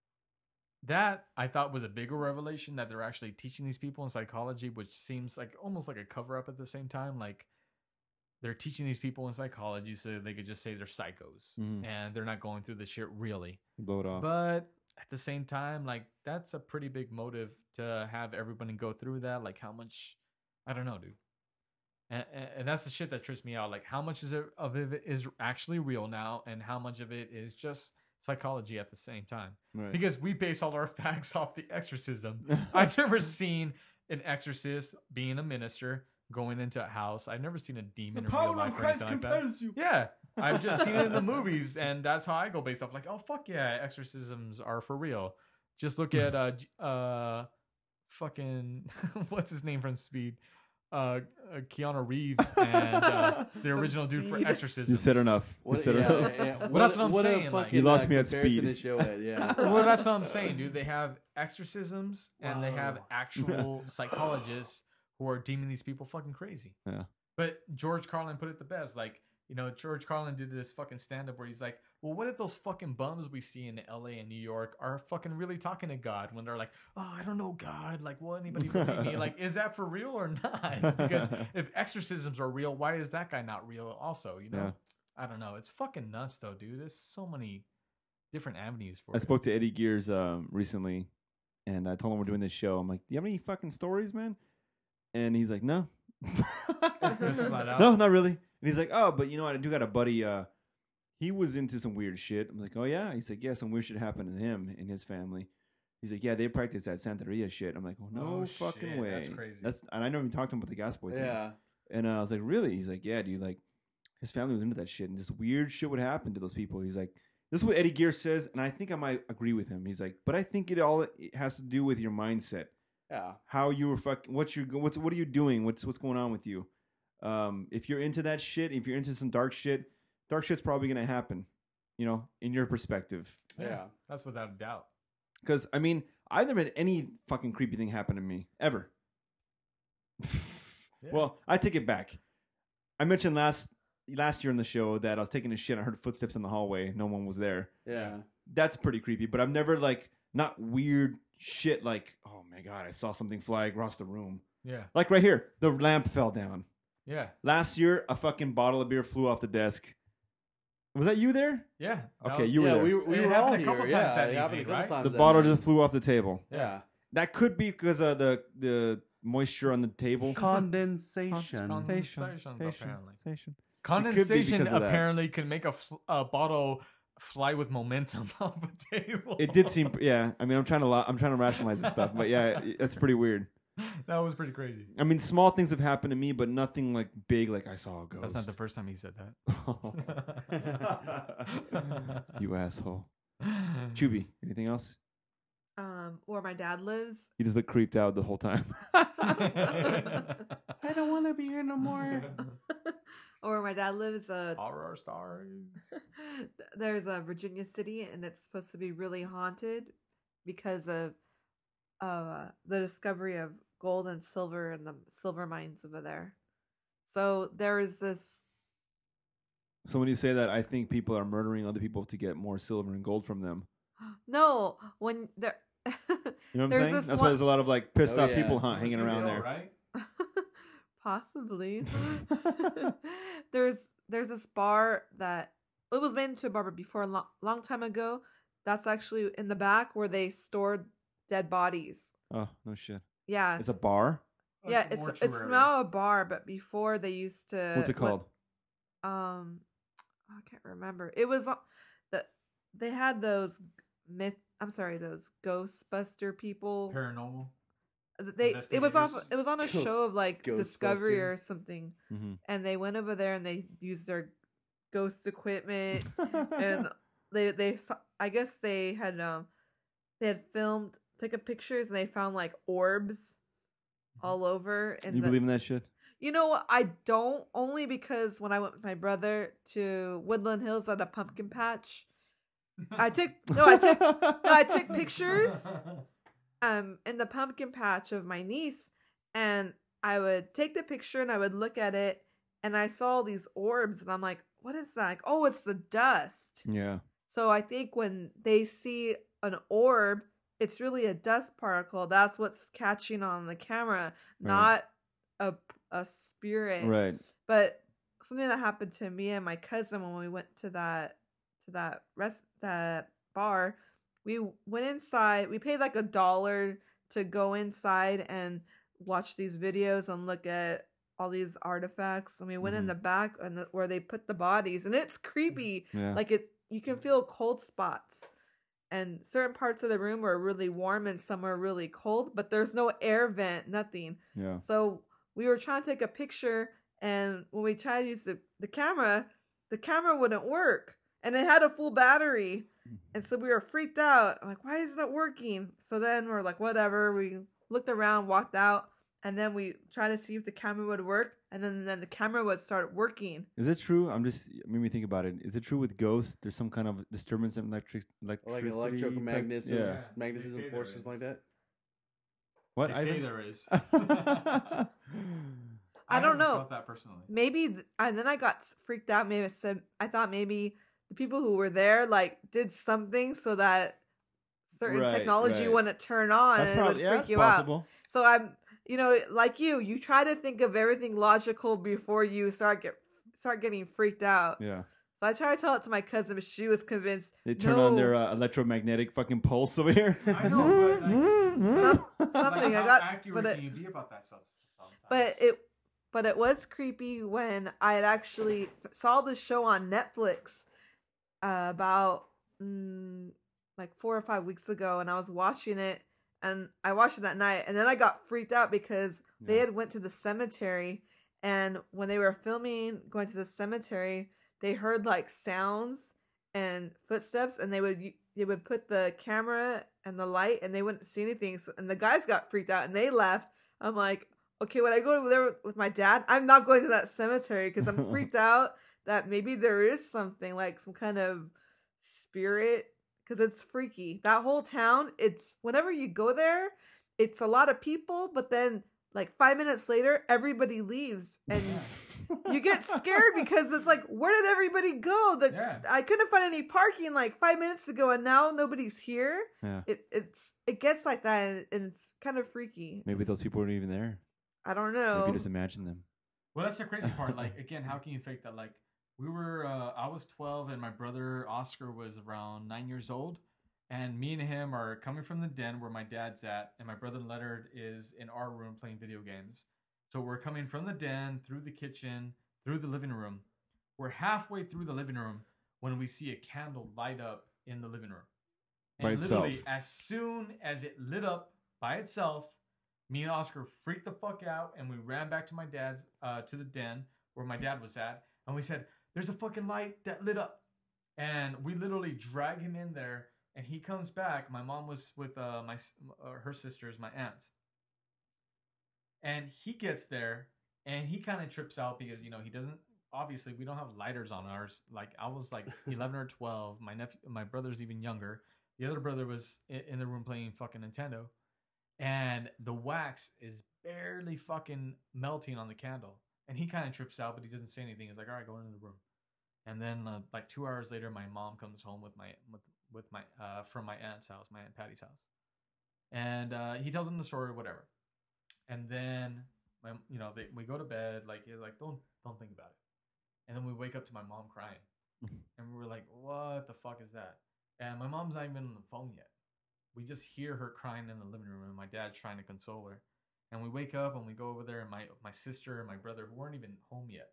That I thought was a bigger revelation, that they're actually teaching these people in psychology, which seems like almost like a cover up at the same time. Like they're teaching these people in psychology so they could just say they're psychos Mhm. and they're not going through the shit really. Blow it off. But at the same time, like that's a pretty big motive to have everybody go through that. Like how much, I don't know, dude. And that's the shit that trips me out. Like how much of it is actually real now, and how much of it is just psychology at the same time. Right. Because we base all our facts off the exorcism. I've never seen an exorcist being a minister going into a house. I've never seen a demon in real life or anything like that. you. Yeah, I've just seen it in the movies, and that's how I go based off. Like, oh fuck yeah, exorcisms are for real. Just look at fucking what's his name from Speed, Keanu Reeves, and the original dude for Speed. Exorcism. You said enough. You said enough. Well, that's what I'm saying, like- You lost me at speed. To show it, yeah. Well, that's what I'm saying, dude. They have exorcisms and they have Wow. actual psychologists who are deeming these people fucking crazy. Yeah. But George Carlin put it the best. Like, You know, George Carlin did this fucking stand up where he's like, well, what if those fucking bums we see in LA and New York are fucking really talking to God when they're like, oh, I don't know God. Like, will anybody believe me? Like, is that for real or not? Because if exorcisms are real, why is that guy not real also? You know? Yeah. I don't know. It's fucking nuts though, dude. There's so many different avenues for I it. spoke to Eddie Gears recently, and I told him we're doing this show. I'm like, do you have any fucking stories, man? And he's like, no. Just flat out. No, not really. And he's like, oh, but you know what? I do got a buddy. He was into some weird shit. I'm like, oh, yeah? He's like, yeah, some weird shit happened to him and his family. He's like, yeah, they practice that Santeria shit. I'm like, oh, no Oh, fucking shit, way. that's crazy. And I never even talked to him about the gas boy thing. Yeah. And I was like, really? He's like, yeah, dude. Like, his family was into that shit. And this weird shit would happen to those people. He's like, this is what Eddie Gear says. And I think I might agree with him. He's like, but I think it has to do with your mindset. Yeah. How you were fucking, what are you doing? What's going on with you? If you're into that shit, if you're into some dark shit's probably going to happen, you know, in your perspective. Yeah. That's without a doubt. Because, I mean, I've never had any fucking creepy thing happen to me, ever. Yeah. Well, I take it back. I mentioned last year in the show that I was taking a shit and I heard footsteps in the hallway. No one was there. Yeah. That's pretty creepy, but I've never, like, not weird shit like, oh my God, I saw something fly across the room. Yeah. Like right here, the lamp fell down. Yeah. Last year, a fucking bottle of beer flew off the desk. Was that you there? Yeah. That Okay, was- you were Yeah, there. we It were all happened a here. couple times Yeah, that it happened a evening, couple right? times The that bottle night. just flew off the table. Yeah. That could be because of the moisture on the table. Condensation. Apparently. It Condensation because of that. apparently can make a bottle fly with momentum off a table. It did seem, yeah. I mean, I'm trying to rationalize this stuff, but yeah, that's pretty weird. That was pretty crazy. I mean, small things have happened to me, but nothing like big, like I saw a ghost. That's not the first time he said that. You asshole. Chubby, anything else? Where my dad lives. You just look creeped out the whole time. I don't want to be here no more. Or where my dad lives, Horror story. there's a Virginia City, and it's supposed to be really haunted because of the discovery of gold and silver in the silver mines over there. So there is this. So when you say that, I think people are murdering other people to get more silver and gold from them. No, when there. You know what I'm There's saying? this That's why one- there's a lot of like pissed Oh, off yeah. people hanging around So, there. right? Possibly. there's this bar that it was made into a bar but before a long time ago. That's actually in the back where they stored dead bodies. Oh no shit! Yeah, It's a bar. yeah. It's now a bar, but before they used to. What's it called? I can't remember. It was they had those those Ghostbuster people. Paranormal. It was investigators. it was on a show of like Discovery Ghostbuster. or something, Mm-hmm. and they went over there and they used their ghost equipment and they I guess they had filmed taken pictures and they found like orbs all over and You believe in that shit? you know what, I don't, only because when I went with my brother to Woodland Hills at a pumpkin patch, I took pictures in the pumpkin patch of my niece, and I would take the picture and I would look at it and I saw these orbs and I'm like, what is that? Like, oh, it's the dust. Yeah. So I think when they see an orb, it's really a dust particle. That's what's catching on the camera, not a spirit. Right. But something that happened to me and my cousin when we went to that bar, we went inside. We paid like $1 to go inside and watch these videos and look at all these artifacts. And we went in Mhm. the back and where they put the bodies, and it's creepy. Yeah. Like you can feel cold spots, and certain parts of the room were really warm and some were really cold. But there's no air vent, nothing. Yeah. So we were trying to take a picture, and when we tried to use the camera wouldn't work, and it had a full battery. And so we were freaked out. I'm like, why isn't it working? So then we're like, whatever. We looked around, walked out, and then we tried to see if the camera would work, and then the camera would start working. Is it true? Made me think about it. Is it true with ghosts? There's some kind of disturbance in electricity. Like electromagnetism, Yeah. magnetism They say forces there is. like that. What? They say there is. I don't haven't know. felt that personally. Maybe, and then I got freaked out. Maybe I thought maybe the people who were there like did something so that certain Right, technology right. wouldn't turn on. That's and it would probably freak that's you out. possible. So I'm, like you try to think of everything logical before you start getting freaked out. Yeah. So I tried to tell it to my cousin, but she was convinced. They turn no, on their electromagnetic fucking pulse over here. I know, but like, something. like, I how got, accurate but can you be about that stuff sometimes? but it was creepy when I had actually saw the show on Netflix about like 4 or 5 weeks ago, and I was watching it, and I watched it that night, and then I got freaked out because they had went to the cemetery, and when they were filming going to the cemetery, they heard like sounds and footsteps, and they would put the camera and the light, and they wouldn't see anything, and the guys got freaked out and they left. I'm like, okay, when I go over there with my dad, I'm not going to that cemetery because I'm freaked out that maybe there is something like some kind of spirit, because it's freaky. That whole town, it's whenever you go there, it's a lot of people, but then like 5 minutes later, everybody leaves and you get scared because it's like, where did everybody go? I couldn't find any parking like 5 minutes ago, and now nobody's here. Yeah. It gets like that, and it's kind of freaky. Maybe those people weren't even there. I don't know. Maybe just imagine them. Well, that's the crazy part. Like, again, how can you fake that? Like, we were, I was 12 and my brother Oscar was around 9 years old. And me and him are coming from the den where my dad's at. And my brother Leonard is in our room playing video games. So we're coming from the den, through the kitchen, through the living room. We're halfway through the living room when we see a candle light up in the living room. And By literally, itself. as soon as it lit up by itself, me and Oscar freaked the fuck out, and we ran back to my dad's, to the den where my dad was at, and we said, "There's a fucking light that lit up," and we literally drag him in there, and he comes back. My mom was with her sisters, my aunts, and he gets there, and he kind of trips out because he doesn't. Obviously, we don't have lighters on ours. Like I was like 11 or 12. My brother's even younger. The other brother was in the room playing fucking Nintendo. And the wax is barely fucking melting on the candle. And he kind of trips out, but he doesn't say anything. He's like, all right, go into the room. And then like 2 hours later, my mom comes home with my from my aunt's house, my Aunt Patty's house. And he tells them the story, whatever. And then we go to bed. Like he's like, don't think about it. And then we wake up to my mom crying. And we were like, what the fuck is that? And my mom's not even on the phone yet. We just hear her crying in the living room, and my dad's trying to console her. And we wake up and we go over there, and my sister and my brother, who weren't even home yet,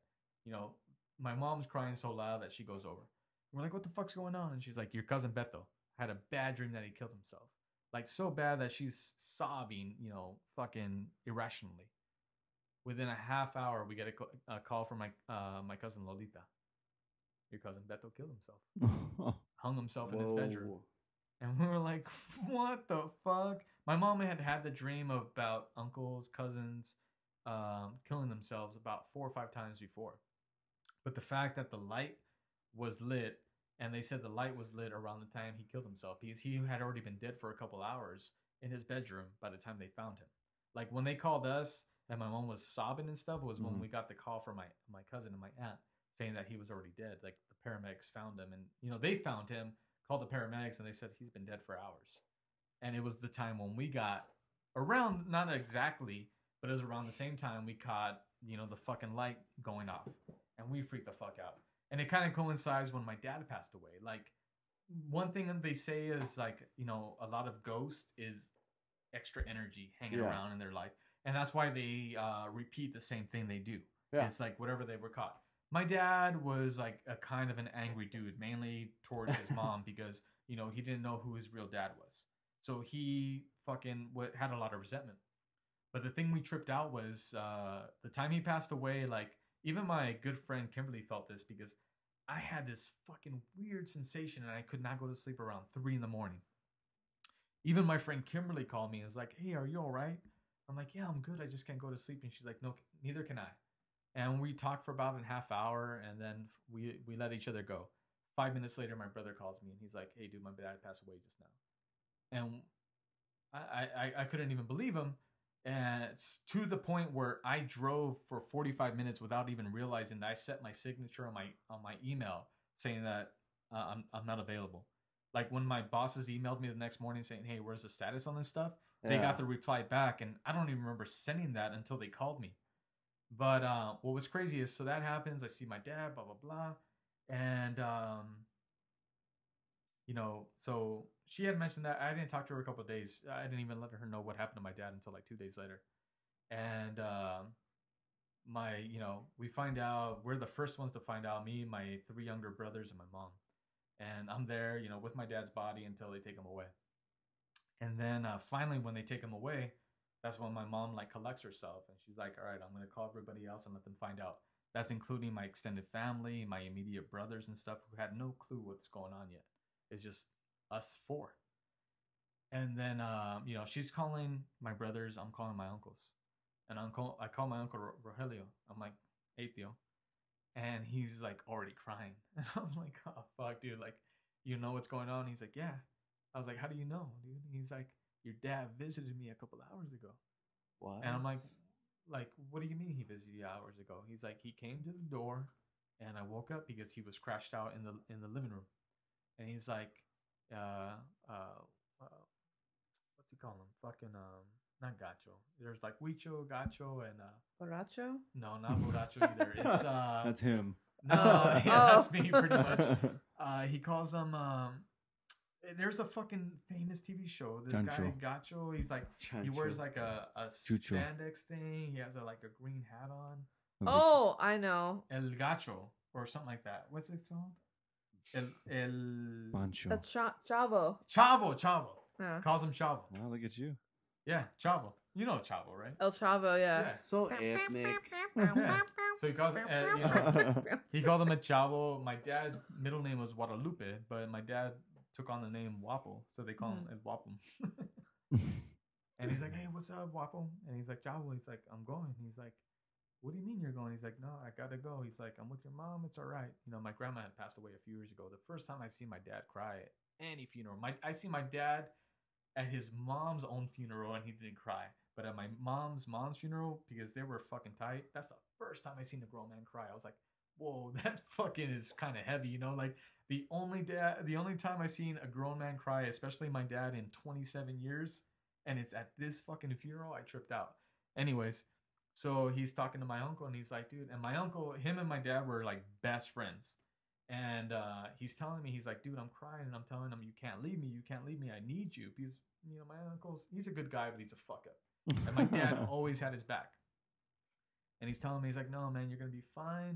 my mom's crying so loud that she goes over. And we're like, what the fuck's going on? And she's like, your cousin Beto had a bad dream that he killed himself. Like, so bad that she's sobbing, fucking irrationally. Within a half hour, we get a call from my cousin Lolita. Your cousin Beto killed himself. Hung himself in his bedroom. And we were like, what the fuck? My mom had the dream about uncles, cousins killing themselves about 4 or 5 times before. But the fact that the light was lit, and they said the light was lit around the time he killed himself, because he had already been dead for a couple hours in his bedroom by the time they found him. Like when they called us and my mom was sobbing and stuff was when we got the call from my cousin and my aunt saying that he was already dead. Like the paramedics found him, and they found him, called the paramedics, and they said he's been dead for hours. And it was the time when we got around, not exactly, but it was around the same time we caught, the fucking light going off. And we freaked the fuck out. And it kind of coincides when my dad passed away. Like, one thing that they say is, like, a lot of ghosts is extra energy hanging around in their life. And that's why they repeat the same thing they do. Yeah. It's like whatever they were caught. My dad was like a kind of an angry dude, mainly towards his mom because, he didn't know who his real dad was. So he fucking had a lot of resentment. But the thing we tripped out was the time he passed away, like, even my good friend Kimberly felt this because I had this fucking weird sensation and I could not go to sleep around 3 a.m. Even my friend Kimberly called me and was like, hey, are you all right? I'm like, yeah, I'm good. I just can't go to sleep. And she's like, no, neither can I. And we talked for about a half hour, and then we let each other go. 5 minutes later, my brother calls me, and he's like, hey, dude, my dad passed away just now. And I couldn't even believe him. And it's to the point where I drove for 45 minutes without even realizing that I set my signature on my email saying that I'm not available. Like when my bosses emailed me the next morning saying, "Hey, where's the status on this stuff?" They got the reply back, and I don't even remember sending that until they called me. But what was crazy is, so that happens. I see my dad, blah blah blah, and so she had mentioned that I didn't talk to her a couple of days. I didn't even let her know what happened to my dad until like 2 days later. And we find out, we're the first ones to find out, me, my 3 younger brothers, and my mom. And I'm there, with my dad's body until they take him away. And then finally, when they take him away, that's when my mom like collects herself and she's like, all right, I'm going to call everybody else and let them find out. That's including my extended family, my immediate brothers and stuff who had no clue what's going on yet. It's just us 4. And then, she's calling my brothers. I'm calling my uncles. And I call my uncle Rogelio. I'm like, "Hey, Theo." And he's like already crying. And I'm like, "Oh, fuck, dude. Like, you know what's going on?" He's like, "Yeah." I was like, "How do you know, dude?" He's like, "Your dad visited me a couple hours ago." What? And I'm like, what do you mean he visited you hours ago? He's like, he came to the door and I woke up because he was crashed out in the living room. And he's like, what's he call him? Fucking not gacho. There's like huicho, gacho, and Borracho? no, not borracho either. It's That's him. no, yeah, that's me pretty much. He calls them there's a fucking famous TV show. This guy Gacho, he's like he wears like a Chucho. spandex thing. He has a green hat on. Oh, I know. El Gacho or something like that. What's it called? El Pancho. A Chavo. Chavo. Yeah. Calls him Chavo. Well, look at you. Yeah, Chavo. You know Chavo, right? El Chavo, yeah. Yeah. So ethnic. Yeah. So he calls he called him a Chavo. My dad's middle name was Guadalupe, but my dad took on the name Wapo, so they call him El Wapum. And he's like, "Hey, what's up, Wapo?" And he's like, "Chavo." He's like, "I'm going." He's like, "What do you mean you're going?" He's like, "No, I gotta go." He's like, "I'm with your mom. It's all right." My grandma had passed away a few years ago. The first time I see my dad cry at any funeral, I see my dad at his mom's own funeral and he didn't cry. But at my mom's funeral, because they were fucking tight, that's the first time I seen a grown man cry. I was like, whoa, that fucking is kind of heavy, Like the only time I seen a grown man cry, especially my dad, in 27 years, and it's at this fucking funeral, I tripped out. Anyways, so he's talking to my uncle and he's like, dude, and my uncle, him and my dad were like best friends. And he's telling me, he's like, dude, I'm crying. And I'm telling him, you can't leave me. You can't leave me. I need you. Because, my uncle's, he's a good guy, but he's a fuck up. And my dad always had his back. And he's telling me, he's like, no, man, you're going to be fine.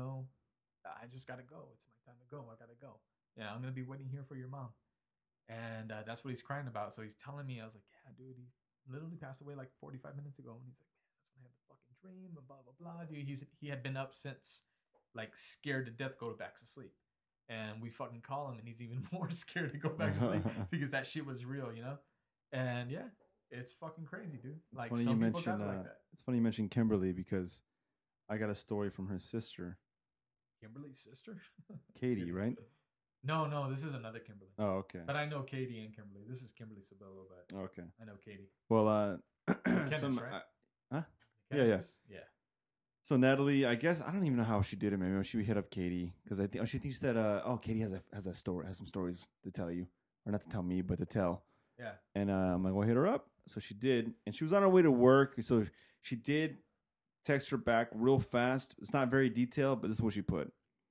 I just got to go. It's my time to go. I got to go. Yeah, I'm going to be waiting here for your mom. And that's what he's crying about. So he's telling me, I was like, yeah, dude, he literally passed away like 45 minutes ago. And he's like, man, that's when I had the fucking dream and blah, blah, blah. Dude, he had been up since like scared to death, go back to sleep. And we fucking call him and he's even more scared to go back to sleep because that shit was real, And yeah, it's fucking crazy, dude. It's like funny some you people got mentioned. it like that. It's funny you mentioned Kimberly because I got a story from her sister, Kimberly's sister? Katie, right? No, this is another Kimberly. Oh, okay. But I know Katie and Kimberly. This is Kimberly Sabello, but Okay. I know Katie. Well, Kenneth, some, right? huh? Kenneth? Yeah. Yeah. So Natalie, I guess I don't even know how she did it. Maybe she hit up Katie because I think she said, "Oh, Katie has some stories to tell you, or not to tell me, but to tell." Yeah. And I'm like, "Well, hit her up." So she did, and she was on her way to work. So she did text her back real fast. It's not very detailed, but this is what she put.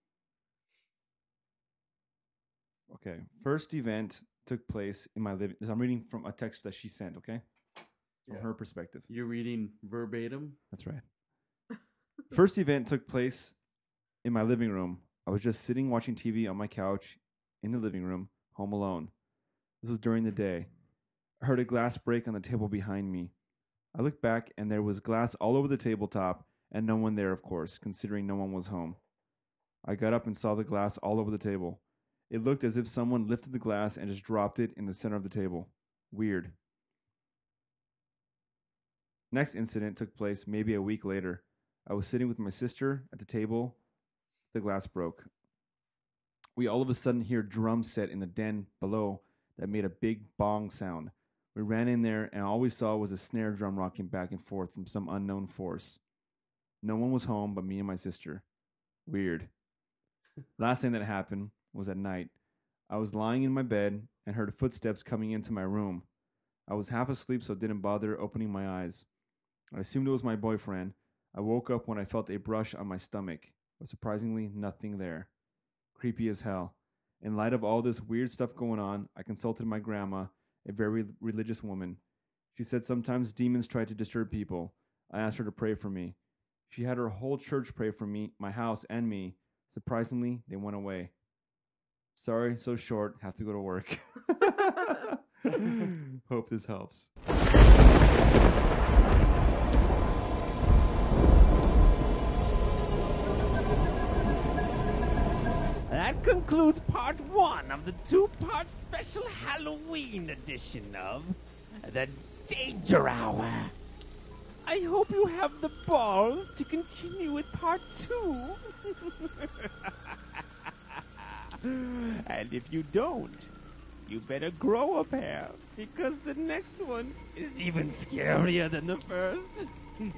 Okay, first event took place in my living. I'm reading from a text that she sent. Okay, from her perspective. You're reading verbatim? That's right. First event took place in my living room. I was just sitting watching TV on my couch in the living room, home alone. This was during the day. I heard a glass break on the table behind me. I looked back and there was glass all over the tabletop and no one there, of course, considering no one was home. I got up and saw the glass all over the table. It looked as if someone lifted the glass and just dropped it in the center of the table. Weird. Next incident took place maybe a week later. I was sitting with my sister at the table. The glass broke. We all of a sudden hear drums set in the den below that made a big bong sound. We ran in there, and all we saw was a snare drum rocking back and forth from some unknown force. No one was home but me and my sister. Weird. Last thing that happened was at night. I was lying in my bed and heard footsteps coming into my room. I was half asleep, so didn't bother opening my eyes. I assumed it was my boyfriend. I woke up when I felt a brush on my stomach, but surprisingly, nothing there. Creepy as hell. In light of all this weird stuff going on, I consulted my grandma, a very religious woman. She said sometimes demons try to disturb people. I asked her to pray for me. She had her whole church pray for me, my house, and me. Surprisingly, they went away. Sorry, so short. Have to go to work. Hope this helps. That concludes part 1 of the 2-part special Halloween edition of The Danger Hour. I hope you have the balls to continue with part 2. And if you don't, you better grow a pair, because the next one is even scarier than the first.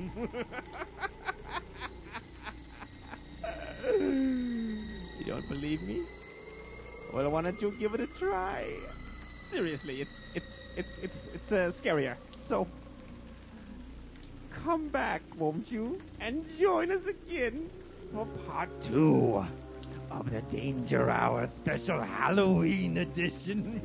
You don't believe me? Well, why don't you give it a try? Seriously, it's scarier. So come back, won't you? And join us again for part 2 of the Danger Hour special Halloween edition.